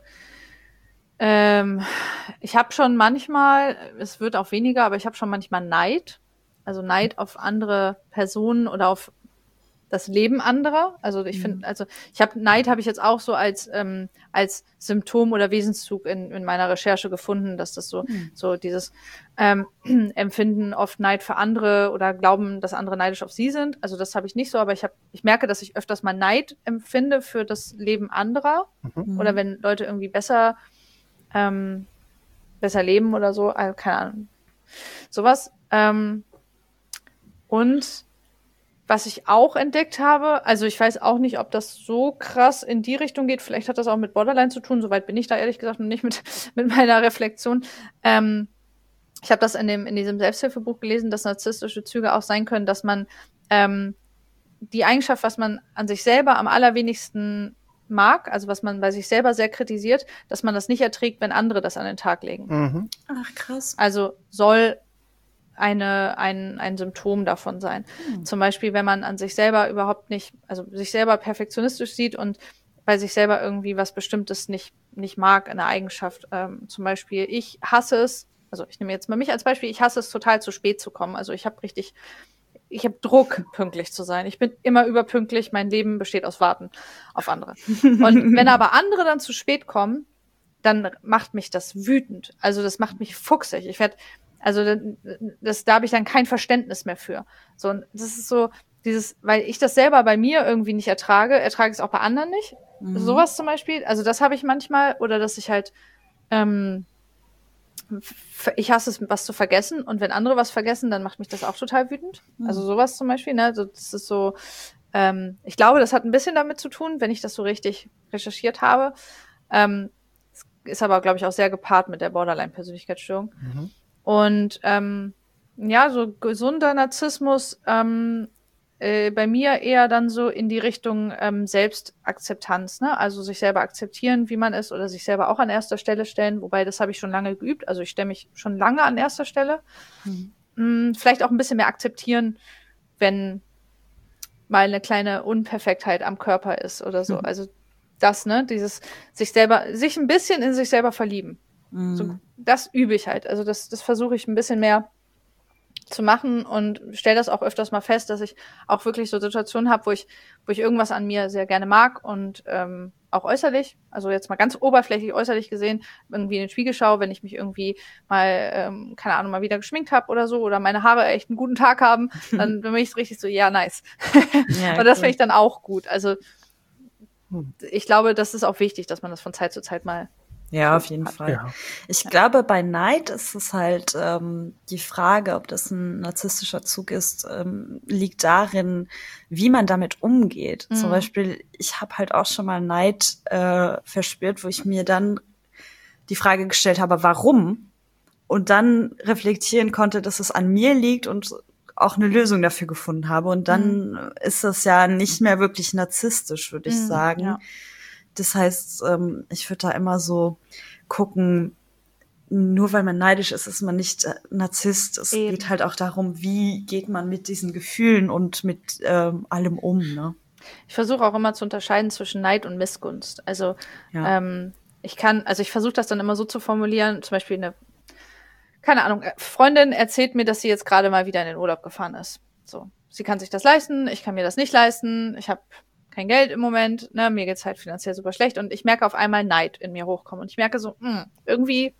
ich habe schon manchmal, es wird auch weniger, aber ich habe schon manchmal Neid. Also Neid auf andere Personen oder auf das Leben anderer. Also ich finde, also Neid habe ich jetzt auch so als Symptom oder Wesenszug in meiner Recherche gefunden, dass das so dieses Empfinden oft Neid für andere oder glauben, dass andere neidisch auf sie sind. Also das habe ich nicht so, aber ich merke, dass ich öfters mal Neid empfinde für das Leben anderer oder wenn Leute irgendwie besser leben oder so, also keine Ahnung. Sowas. Und was ich auch entdeckt habe, also ich weiß auch nicht, ob das so krass in die Richtung geht, vielleicht hat das auch mit Borderline zu tun, soweit bin ich da ehrlich gesagt noch nicht mit meiner Reflexion. Ich habe das in diesem Selbsthilfebuch gelesen, dass narzisstische Züge auch sein können, dass man die Eigenschaft, was man an sich selber am allerwenigsten mag, also was man bei sich selber sehr kritisiert, dass man das nicht erträgt, wenn andere das an den Tag legen. Ach, krass. Also soll ein Symptom davon sein. Zum Beispiel, wenn man an sich selber überhaupt nicht, also sich selber perfektionistisch sieht und bei sich selber irgendwie was Bestimmtes nicht mag, eine Eigenschaft. Zum Beispiel, ich hasse es, also ich nehme jetzt mal mich als Beispiel, ich hasse es total zu spät zu kommen. Also ich habe Druck, pünktlich zu sein. Ich bin immer überpünktlich, mein Leben besteht aus Warten auf andere. Und wenn aber andere dann zu spät kommen, dann macht mich das wütend. Also das macht mich fuchsig. Da habe ich dann kein Verständnis mehr für. So, und das ist so weil ich das selber bei mir irgendwie nicht ertrage ich es auch bei anderen nicht. Sowas zum Beispiel. Also das habe ich manchmal, oder dass ich halt, ich hasse es, was zu vergessen. Und wenn andere was vergessen, dann macht mich das auch total wütend. Also sowas zum Beispiel, ne? Also das ist so, ich glaube, das hat ein bisschen damit zu tun, wenn ich das so richtig recherchiert habe. Ist aber, glaube ich, auch sehr gepaart mit der Borderline-Persönlichkeitsstörung. Und so gesunder Narzissmus bei mir eher dann so in die Richtung Selbstakzeptanz, ne? Also sich selber akzeptieren, wie man ist, oder sich selber auch an erster Stelle stellen, wobei das habe ich schon lange geübt, also ich stelle mich schon lange an erster Stelle. Vielleicht auch ein bisschen mehr akzeptieren, wenn mal eine kleine Unperfektheit am Körper ist oder so. Also das, ne, dieses sich ein bisschen in sich selber verlieben. So, das übe ich halt. Also das versuche ich ein bisschen mehr zu machen und stelle das auch öfters mal fest, dass ich auch wirklich so Situationen habe, wo ich irgendwas an mir sehr gerne mag und auch äußerlich, also jetzt mal ganz oberflächlich äußerlich gesehen, irgendwie in den Spiegel schaue, wenn ich mich irgendwie mal, keine Ahnung, mal wieder geschminkt habe oder so, oder meine Haare echt einen guten Tag haben, dann bin ich richtig so, ja, nice. Ja, und das finde ich dann auch gut. Also ich glaube, das ist auch wichtig, dass man das von Zeit zu Zeit mal auf jeden Fall. Ja. Ich glaube, bei Neid ist es halt die Frage, ob das ein narzisstischer Zug ist, liegt darin, wie man damit umgeht. Zum Beispiel, ich habe halt auch schon mal Neid verspürt, wo ich mir dann die Frage gestellt habe, warum? Und dann reflektieren konnte, dass es an mir liegt und auch eine Lösung dafür gefunden habe. Und dann ist das ja nicht mehr wirklich narzisstisch, würde ich sagen. Ja. Das heißt, ich würde da immer so gucken, nur weil man neidisch ist, ist man nicht Narzisst. Es geht halt auch darum, wie geht man mit diesen Gefühlen und mit allem um, ne? Ich versuche auch immer zu unterscheiden zwischen Neid und Missgunst. Also ich versuche das dann immer so zu formulieren, zum Beispiel keine Ahnung, Freundin erzählt mir, dass sie jetzt gerade mal wieder in den Urlaub gefahren ist. So, sie kann sich das leisten, ich kann mir das nicht leisten, ich habe kein Geld im Moment, ne, mir geht's halt finanziell super schlecht und ich merke auf einmal Neid in mir hochkommen und ich merke so, irgendwie,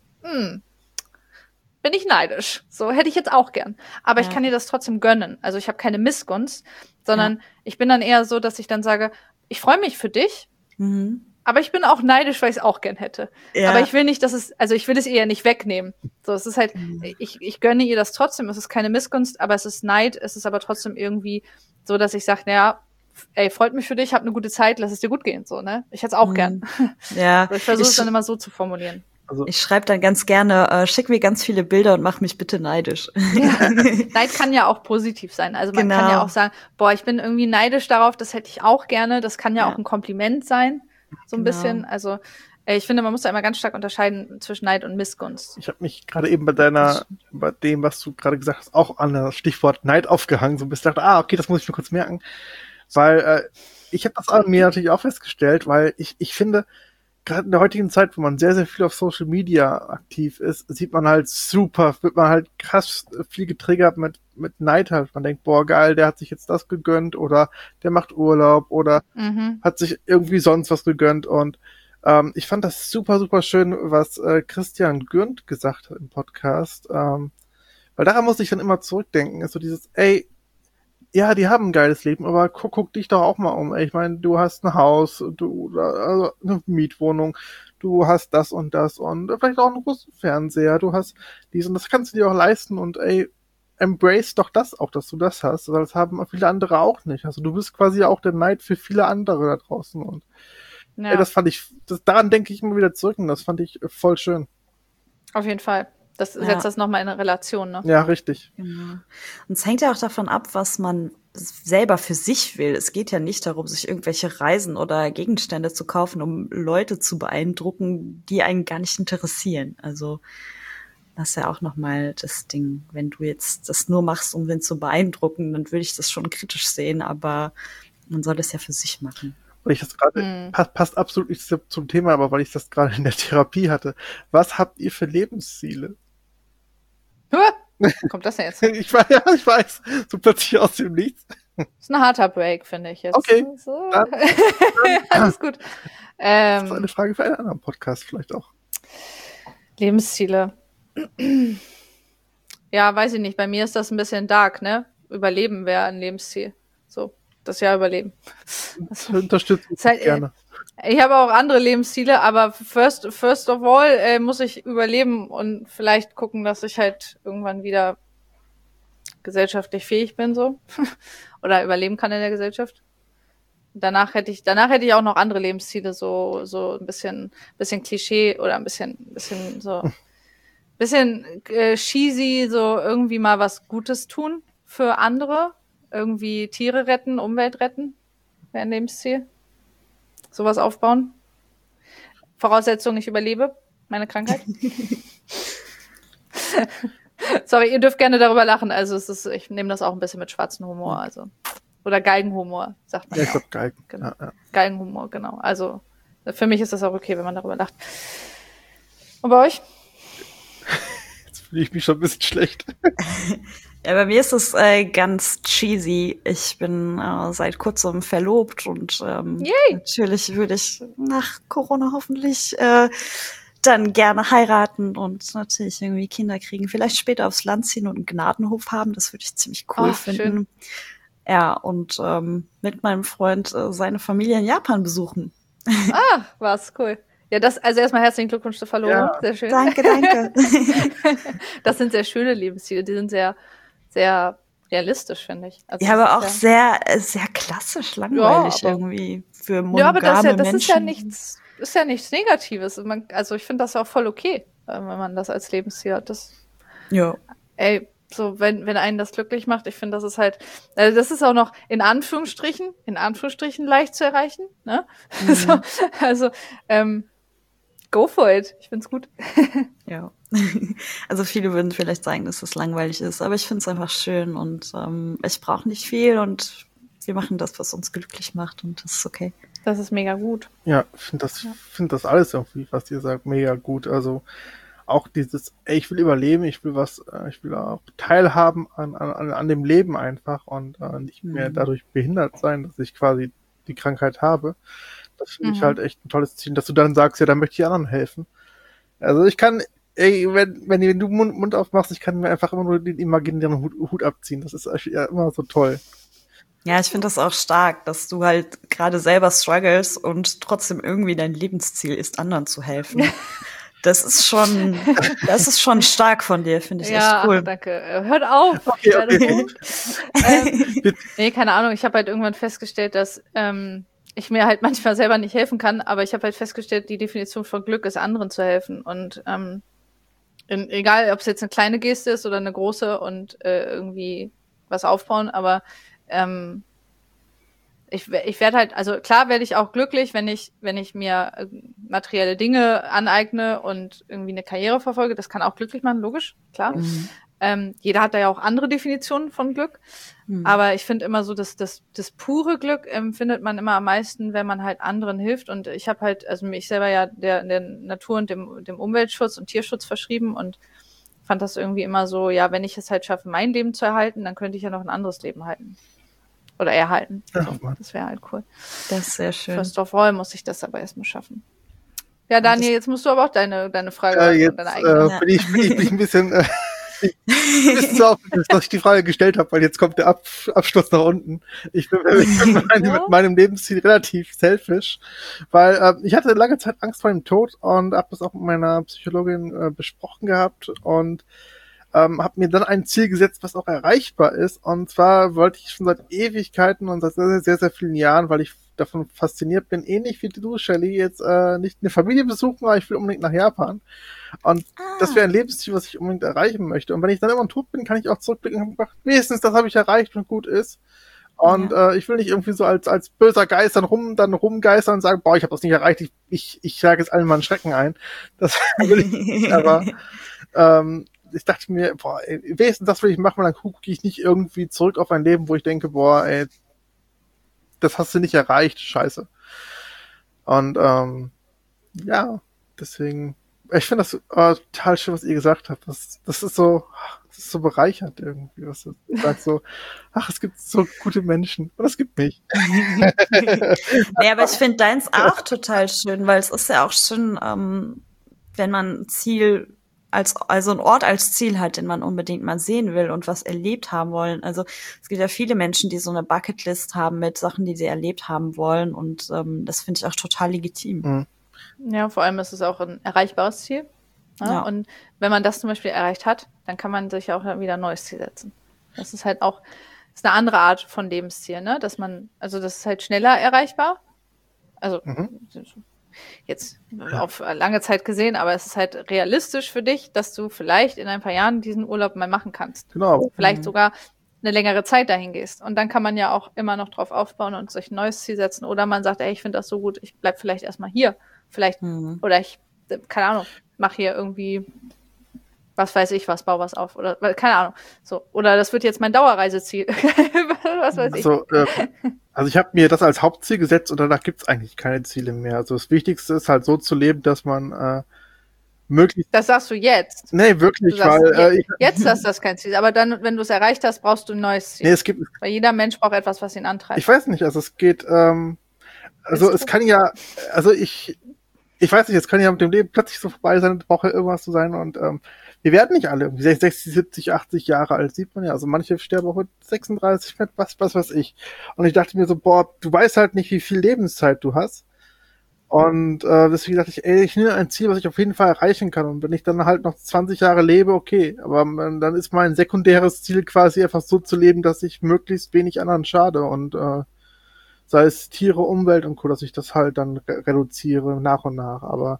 bin ich neidisch. So hätte ich jetzt auch gern. Aber ich kann ihr das trotzdem gönnen. Also ich habe keine Missgunst, sondern ich bin dann eher so, dass ich dann sage, ich freue mich für dich, aber ich bin auch neidisch, weil ich es auch gern hätte. Ja. Aber ich will nicht, ich will es ihr ja nicht wegnehmen. So, es ist halt, ich gönne ihr das trotzdem. Es ist keine Missgunst, aber es ist Neid. Es ist aber trotzdem irgendwie so, dass ich sage, naja, ey, freut mich für dich, hab eine gute Zeit, lass es dir gut gehen. So, ne? Ich hätte es auch gern. Ja. Also ich versuche es dann immer so zu formulieren. Also ich schreibe dann ganz gerne, schick mir ganz viele Bilder und mach mich bitte neidisch. Ja. Neid kann ja auch positiv sein. Also man kann ja auch sagen, boah, ich bin irgendwie neidisch darauf, das hätte ich auch gerne. Das kann ja auch ein Kompliment sein, so ein bisschen. Also ich finde, man muss da immer ganz stark unterscheiden zwischen Neid und Missgunst. Ich habe mich gerade eben bei dem, was du gerade gesagt hast, auch an das Stichwort Neid aufgehangen. So ein bisschen dachte, okay, das muss ich mir kurz merken. Weil ich habe das an mir natürlich auch festgestellt, weil ich finde, gerade in der heutigen Zeit, wo man sehr, sehr viel auf Social Media aktiv ist, wird man halt krass viel getriggert mit Neid halt. Man denkt, boah, geil, der hat sich jetzt das gegönnt oder der macht Urlaub oder hat sich irgendwie sonst was gegönnt und ich fand das super, super schön, was Christian Gürnt gesagt hat im Podcast, weil daran muss ich dann immer zurückdenken, ist so dieses, ey, ja, die haben ein geiles Leben, aber guck dich doch auch mal um. Ich meine, du hast ein Haus, also eine Mietwohnung, du hast das und vielleicht auch einen großen Fernseher, du hast dies und das kannst du dir auch leisten und ey, embrace doch das auch, dass du das hast, weil das haben viele andere auch nicht. Also du bist quasi auch der Neid für viele andere da draußen und ey, das fand ich, daran denke ich immer wieder zurück und das fand ich voll schön. Auf jeden Fall. Das setzt das nochmal in eine Relation, ne? Ja, richtig. Genau. Und es hängt ja auch davon ab, was man selber für sich will. Es geht ja nicht darum, sich irgendwelche Reisen oder Gegenstände zu kaufen, um Leute zu beeindrucken, die einen gar nicht interessieren. Also das ist ja auch nochmal das Ding. Wenn du jetzt das nur machst, um wen zu beeindrucken, dann würde ich das schon kritisch sehen, aber man soll das ja für sich machen. Weil ich das gerade, passt absolut nicht zum Thema, aber weil ich das gerade in der Therapie hatte. Was habt ihr für Lebensziele? Kommt das denn jetzt? Ich weiß. So plötzlich aus dem Nichts. Das ist ein harter Break, finde ich jetzt. Okay. So. Alles gut. Das ist eine Frage für einen anderen Podcast vielleicht auch. Lebensziele. Ja, weiß ich nicht. Bei mir ist das ein bisschen dark, ne? Überleben wäre ein Lebensziel. So, das Jahr überleben. Das unterstütze ich halt, gerne. Ich habe auch andere Lebensziele, aber first of all muss ich überleben und vielleicht gucken, dass ich halt irgendwann wieder gesellschaftlich fähig bin, so. Oder überleben kann in der Gesellschaft. Danach hätte ich auch noch andere Lebensziele, so ein bisschen Klischee oder ein bisschen cheesy, so irgendwie mal was Gutes tun für andere. Irgendwie Tiere retten, Umwelt retten. Wäre ein Lebensziel. Sowas aufbauen. Voraussetzung, ich überlebe meine Krankheit. Sorry, ihr dürft gerne darüber lachen. Also ich nehme das auch ein bisschen mit schwarzem Humor. Also. Oder Galgenhumor, sagt man. Ja, ich glaube Galgen. Genau. Ja. Galgenhumor, genau. Also für mich ist das auch okay, wenn man darüber lacht. Und bei euch? Jetzt fühle ich mich schon ein bisschen schlecht. Ja, bei mir ist es ganz cheesy. Ich bin seit kurzem verlobt und natürlich würde ich nach Corona hoffentlich dann gerne heiraten und natürlich irgendwie Kinder kriegen. Vielleicht später aufs Land ziehen und einen Gnadenhof haben. Das würde ich ziemlich cool finden. Schön. Ja, und mit meinem Freund seine Familie in Japan besuchen. Was cool. Ja, also erstmal herzlichen Glückwunsch zur Verlobung. Ja. Sehr schön. Danke. Das sind sehr schöne Lebensziele. Die sind sehr, sehr realistisch, finde ich. Also ja, aber auch sehr, sehr klassisch langweilig irgendwie für monogame Menschen. Ja, aber das ist ja nichts Negatives. Also ich finde das ja auch voll okay, wenn man das als Lebensziel hat. Ey, so, wenn einen das glücklich macht, ich finde, das ist halt, also das ist auch noch in Anführungsstrichen leicht zu erreichen, ne? So, go for it. Ich find's gut. Ja. Also viele würden vielleicht sagen, dass das langweilig ist, aber ich find's einfach schön und ich brauche nicht viel und wir machen das, was uns glücklich macht und das ist okay. Das ist mega gut. Ja, ich finde das alles irgendwie, was ihr sagt, mega gut. Also auch dieses, ey, ich will überleben, ich will auch teilhaben an dem Leben einfach und nicht mehr dadurch behindert sein, dass ich quasi die Krankheit habe. Das finde ich halt echt ein tolles Ziel, dass du dann sagst, ja, da möchte ich anderen helfen. Also ich kann, ey, wenn du Mund aufmachst, ich kann mir einfach immer nur den imaginären Hut abziehen. Das ist ja immer so toll. Ja, ich finde das auch stark, dass du halt gerade selber struggles und trotzdem irgendwie dein Lebensziel ist, anderen zu helfen. Das ist schon stark von dir, finde ich echt cool. Ja, danke. Hört auf. Okay. Nee, keine Ahnung. Ich habe halt irgendwann festgestellt, dass ich mir halt manchmal selber nicht helfen kann, aber ich habe halt festgestellt, die Definition von Glück ist, anderen zu helfen. Und egal, ob es jetzt eine kleine Geste ist oder eine große und irgendwie was aufbauen, aber ich werde halt, also klar werde ich auch glücklich, wenn ich mir materielle Dinge aneigne und irgendwie eine Karriere verfolge. Das kann auch glücklich machen, logisch, klar. Jeder hat da ja auch andere Definitionen von Glück. Aber ich finde immer so, das pure Glück empfindet man immer am meisten, wenn man halt anderen hilft. Und ich habe halt, also mich selber ja der Natur und dem Umweltschutz und Tierschutz verschrieben und fand das irgendwie immer so, ja, wenn ich es halt schaffe, mein Leben zu erhalten, dann könnte ich ja noch ein anderes Leben halten. Oder erhalten. So, das wäre halt cool. Das ist sehr schön. First of all muss ich das aber erstmal schaffen. Ja, Daniel, jetzt musst du aber auch deine Frage jetzt deine eigene. bin ich ein bisschen so auf, dass ich die Frage gestellt habe, weil jetzt kommt der Abschluss nach unten. Ich bin mit meinem Lebensziel relativ selfish, weil ich hatte lange Zeit Angst vor dem Tod und habe das auch mit meiner Psychologin besprochen gehabt und habe mir dann ein Ziel gesetzt, was auch erreichbar ist. Und zwar wollte ich schon seit Ewigkeiten und seit sehr, sehr, sehr vielen Jahren, weil ich davon fasziniert bin, ähnlich wie du, Shelley, jetzt nicht eine Familie besuchen, aber ich will unbedingt nach Japan. Und das wäre ein Lebensziel, was ich unbedingt erreichen möchte. Und wenn ich dann irgendwann tot bin, kann ich auch zurückblicken und sagen, wenigstens das habe ich erreicht und gut ist. Und ich will nicht irgendwie so als böser Geist dann rumgeistern und sagen, boah, ich habe das nicht erreicht, ich sage jetzt allen mal einen Schrecken ein. Das will ich nicht, aber ich dachte mir, boah, ey, wenigstens das will ich machen, weil dann gucke ich nicht irgendwie zurück auf ein Leben, wo ich denke, boah, ey, das hast du nicht erreicht, scheiße. Und ja, deswegen, ich finde das total schön, was ihr gesagt habt. Das ist so bereichernd irgendwie, was du sagst, so, ach, es gibt so gute Menschen und es gibt mich. Nee, aber ich finde deins auch total schön, weil es ist ja auch schön, wenn man ein Ziel also ein Ort als Ziel hat, den man unbedingt mal sehen will und was erlebt haben wollen. Also es gibt ja viele Menschen, die so eine Bucketlist haben mit Sachen, die sie erlebt haben wollen und das finde ich auch total legitim. Ja, vor allem ist es auch ein erreichbares Ziel. Ne? Ja. Und wenn man das zum Beispiel erreicht hat, dann kann man sich auch wieder ein neues Ziel setzen. Das ist halt auch, ist eine andere Art von Lebensziel, ne? Das ist halt schneller erreichbar. Also jetzt auf lange Zeit gesehen, aber es ist halt realistisch für dich, dass du vielleicht in ein paar Jahren diesen Urlaub mal machen kannst. Genau. Vielleicht sogar eine längere Zeit dahin gehst. Und dann kann man ja auch immer noch drauf aufbauen und sich ein neues Ziel setzen. Oder man sagt, ey, ich finde das so gut, ich bleib vielleicht erstmal hier. Vielleicht, oder ich, keine Ahnung, mache hier irgendwie, was weiß ich was, baue was auf. Oder, keine Ahnung. So. Oder das wird jetzt mein Dauerreiseziel. Was weiß ich. Also ich habe mir das als Hauptziel gesetzt und danach gibt's eigentlich keine Ziele mehr. Also das Wichtigste ist halt so zu leben, dass man möglichst... Das sagst du jetzt? Nee, wirklich, weil... jetzt ist das kein Ziel, aber dann, wenn du es erreicht hast, brauchst du ein neues Ziel. Nee, es gibt... Weil jeder Mensch braucht etwas, was ihn antreibt. Ich weiß nicht, also es geht... also es kann ja... Also ich weiß nicht, es kann ja mit dem Leben plötzlich so vorbei sein, es braucht ja irgendwas zu sein und wir werden nicht alle 60, 70, 80 Jahre alt, sieht man ja. Also manche sterben auch mit 36, mit was weiß ich. Und ich dachte mir so, boah, du weißt halt nicht, wie viel Lebenszeit du hast. Und deswegen dachte ich, ey, ich nehme ein Ziel, was ich auf jeden Fall erreichen kann. Und wenn ich dann halt noch 20 Jahre lebe, okay. Aber dann ist mein sekundäres Ziel quasi einfach so zu leben, dass ich möglichst wenig anderen schade. Und sei es Tiere, Umwelt und Co., dass ich das halt dann reduziere nach und nach. Aber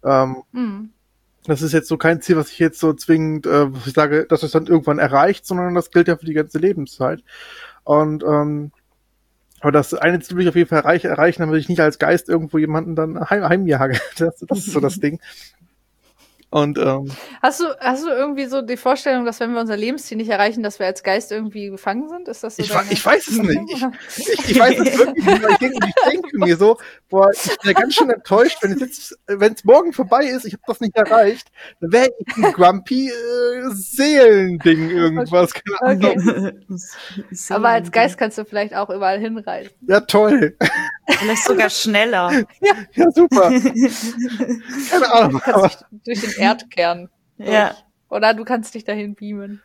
das ist jetzt so kein Ziel, was ich jetzt so zwingend, was ich sage, dass es dann irgendwann erreicht, sondern das gilt ja für die ganze Lebenszeit. Und aber das eine Ziel will ich auf jeden Fall erreichen, damit ich nicht als Geist irgendwo jemanden dann heimjage. Das ist so das Ding. Und Hast du irgendwie so die Vorstellung, dass wenn wir unser Lebensziel nicht erreichen, dass wir als Geist irgendwie gefangen sind? Ist das so Ich weiß es nicht. Ich weiß es wirklich nicht. Ich denke mir so, boah, ich bin ja ganz schön enttäuscht, wenn es morgen vorbei ist, ich habe das nicht erreicht, dann wäre ich ein grumpy Seelending irgendwas. Okay. Aber als Geist kannst du vielleicht auch überall hinreisen. Ja, toll. Vielleicht sogar schneller. Ja, super. Keine Ahnung. Du kannst dich durch den Erdkern. Ja. Oder du kannst dich dahin beamen.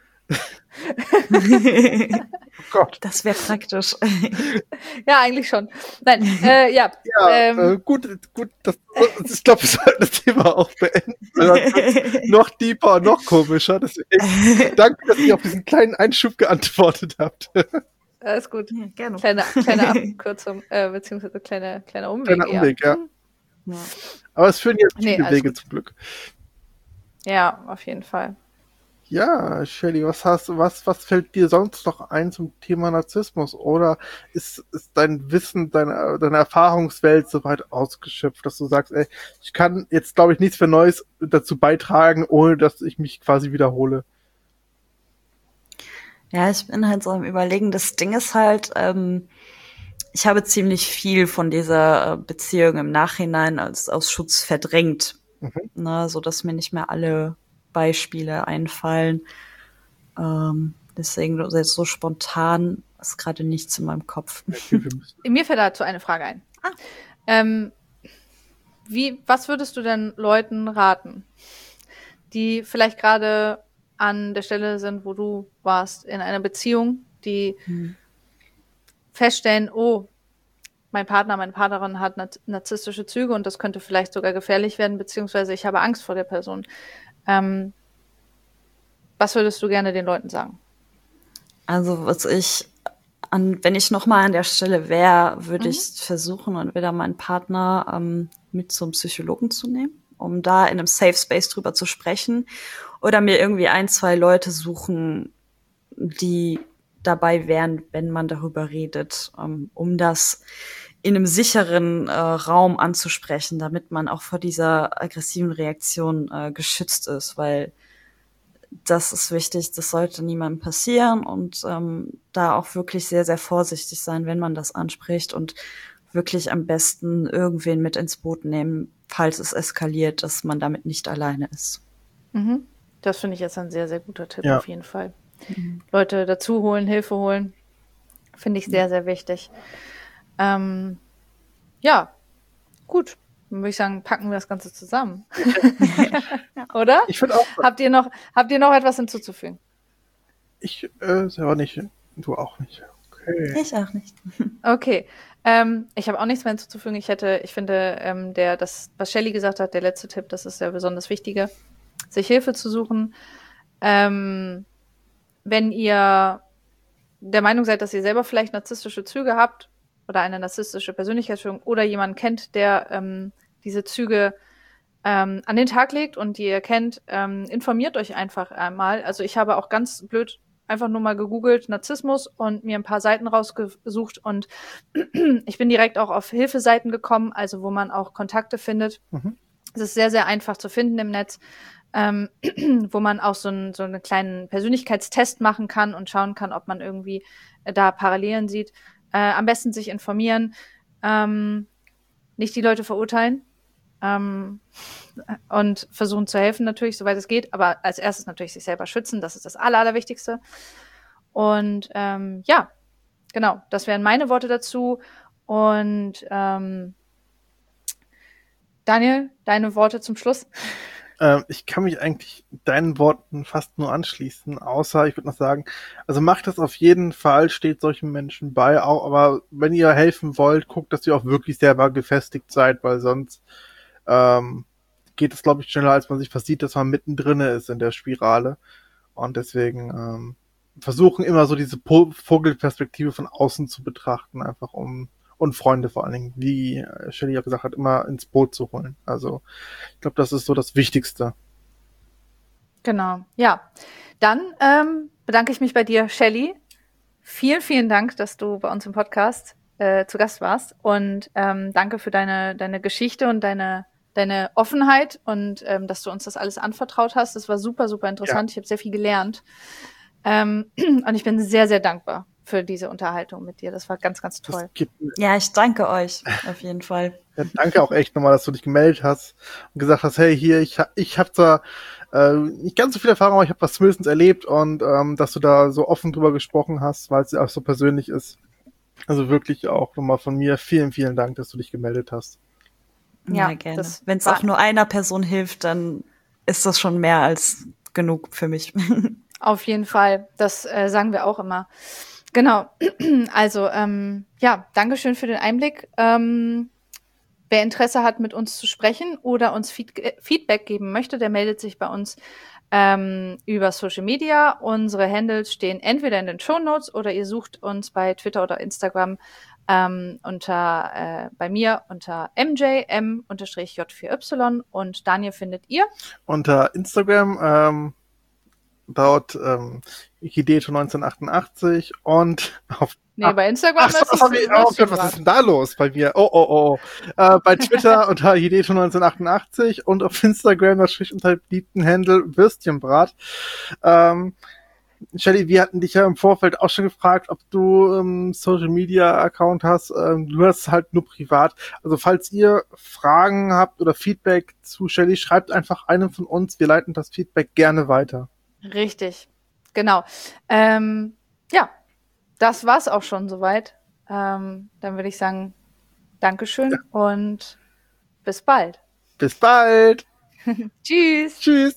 Oh Gott. Das wäre praktisch. Ja, eigentlich schon. Nein, ja. Gut. Ich glaube, wir sollten das Thema auch beenden. Noch deeper und noch komischer. Deswegen danke, dass ihr auf diesen kleinen Einschub geantwortet habt. Alles gut. Ja, gerne. Kleine Abkürzung, beziehungsweise kleiner Umweg. Kleiner Umweg, ja. Ja. Aber es führen jetzt viele Wege gut. zum Glück. Ja, auf jeden Fall. Ja, Shelly, was fällt dir sonst noch ein zum Thema Narzissmus? Oder ist dein Wissen, deine Erfahrungswelt so weit ausgeschöpft, dass du sagst, ey, ich kann jetzt, glaube ich, nichts mehr Neues dazu beitragen, ohne dass ich mich quasi wiederhole? Ja, ich bin halt so am Überlegen. Das Ding ist halt, ich habe ziemlich viel von dieser Beziehung im Nachhinein aus Schutz verdrängt. Ne, so dass mir nicht mehr alle Beispiele einfallen. Deswegen so spontan ist gerade nichts in meinem Kopf. Mir fällt dazu eine Frage ein. Was würdest du denn Leuten raten, die vielleicht gerade an der Stelle sind, wo du warst, in einer Beziehung, die feststellen, oh, mein Partner, meine Partnerin hat narzisstische Züge und das könnte vielleicht sogar gefährlich werden, beziehungsweise ich habe Angst vor der Person. Was würdest du gerne den Leuten sagen? Also wenn ich nochmal an der Stelle wäre, würde ich versuchen, entweder meinen Partner mit zum Psychologen zu nehmen, um da in einem Safe Space drüber zu sprechen, oder mir irgendwie 1, 2 Leute suchen, die dabei wären, wenn man darüber redet, um das in einem sicheren Raum anzusprechen, damit man auch vor dieser aggressiven Reaktion geschützt ist, weil das ist wichtig, das sollte niemandem passieren und da auch wirklich sehr, sehr vorsichtig sein, wenn man das anspricht und wirklich am besten irgendwen mit ins Boot nehmen, falls es eskaliert, dass man damit nicht alleine ist. Das finde ich jetzt ein sehr, sehr guter Tipp Ja. auf jeden Fall. Leute dazu holen, Hilfe holen, finde ich sehr, sehr wichtig. Ja, gut. Dann würde ich sagen, packen wir das Ganze zusammen. Oder? Ich finde auch. Habt ihr noch etwas hinzuzufügen? Ich selber nicht. Du auch nicht. Okay. Ich auch nicht. Okay. Ich habe auch nichts mehr hinzuzufügen. Ich finde, das, was Shelly gesagt hat, der letzte Tipp, das ist ja besonders wichtige, sich Hilfe zu suchen. Wenn ihr der Meinung seid, dass ihr selber vielleicht narzisstische Züge habt oder eine narzisstische Persönlichkeitsstörung oder jemanden kennt, der diese Züge an den Tag legt und die ihr kennt, informiert euch einfach einmal. Also ich habe auch ganz blöd einfach nur mal gegoogelt Narzissmus und mir ein paar Seiten rausgesucht und ich bin direkt auch auf Hilfeseiten gekommen, also wo man auch Kontakte findet. Es ist sehr, sehr einfach zu finden im Netz, wo man auch so einen kleinen Persönlichkeitstest machen kann und schauen kann, ob man irgendwie da Parallelen sieht. Am besten sich informieren, nicht die Leute verurteilen und versuchen zu helfen natürlich, soweit es geht, aber als erstes natürlich sich selber schützen, das ist das Allerwichtigste. Und ja, genau, das wären meine Worte dazu. Und Daniel, deine Worte zum Schluss? Ich kann mich eigentlich deinen Worten fast nur anschließen, außer ich würde noch sagen, also macht das auf jeden Fall, steht solchen Menschen bei, auch, aber wenn ihr helfen wollt, guckt, dass ihr auch wirklich selber gefestigt seid, weil sonst geht es, glaube ich, schneller, als man sich versieht, dass man mittendrin ist in der Spirale. Und deswegen versuchen immer so diese Vogelperspektive von außen zu betrachten, einfach und Freunde vor allen Dingen, wie Shelly auch gesagt hat, immer ins Boot zu holen. Also ich glaube, das ist so das Wichtigste. Genau, ja. Dann bedanke ich mich bei dir, Shelly. Vielen, vielen Dank, dass du bei uns im Podcast zu Gast warst und danke für deine Geschichte und deine deine Offenheit und dass du uns das alles anvertraut hast. Das war super, super interessant. Ja. Ich habe sehr viel gelernt. Und ich bin sehr, sehr dankbar für diese Unterhaltung mit dir. Das war ganz, ganz toll. Ja, ich danke euch auf jeden Fall. Ja, danke auch echt nochmal, dass du dich gemeldet hast und gesagt hast, hey, hier, ich hab zwar nicht ganz so viel Erfahrung, aber ich habe was zumindest erlebt und dass du da so offen drüber gesprochen hast, weil es auch so persönlich ist. Also wirklich auch nochmal von mir vielen, vielen Dank, dass du dich gemeldet hast. Ja, gerne. Wenn es auch nur einer Person hilft, dann ist das schon mehr als genug für mich. Auf jeden Fall. Das sagen wir auch immer. Genau. Also, ja, Dankeschön für den Einblick. Wer Interesse hat, mit uns zu sprechen oder uns Feedback geben möchte, der meldet sich bei uns über Social Media. Unsere Handles stehen entweder in den Shownotes oder ihr sucht uns bei Twitter oder Instagram bei mir unter mjm_j4y und Daniel findet ihr unter Instagram dort Hideto 1988 und auf bei Instagram ist es oh Gott, was ist denn da los bei mir? Bei Twitter unter Hideto 1988 und auf Instagram natürlich unter dem beliebten Handle Würstchenbrat. Shelly, wir hatten dich ja im Vorfeld auch schon gefragt, ob du Social Media Account hast. Du hast halt nur privat. Also falls ihr Fragen habt oder Feedback zu Shelly, schreibt einfach einem von uns. Wir leiten das Feedback gerne weiter. Richtig, genau. Ja, das war's auch schon soweit. Dann würde ich sagen, Dankeschön und bis bald. Bis bald. Tschüss. Tschüss.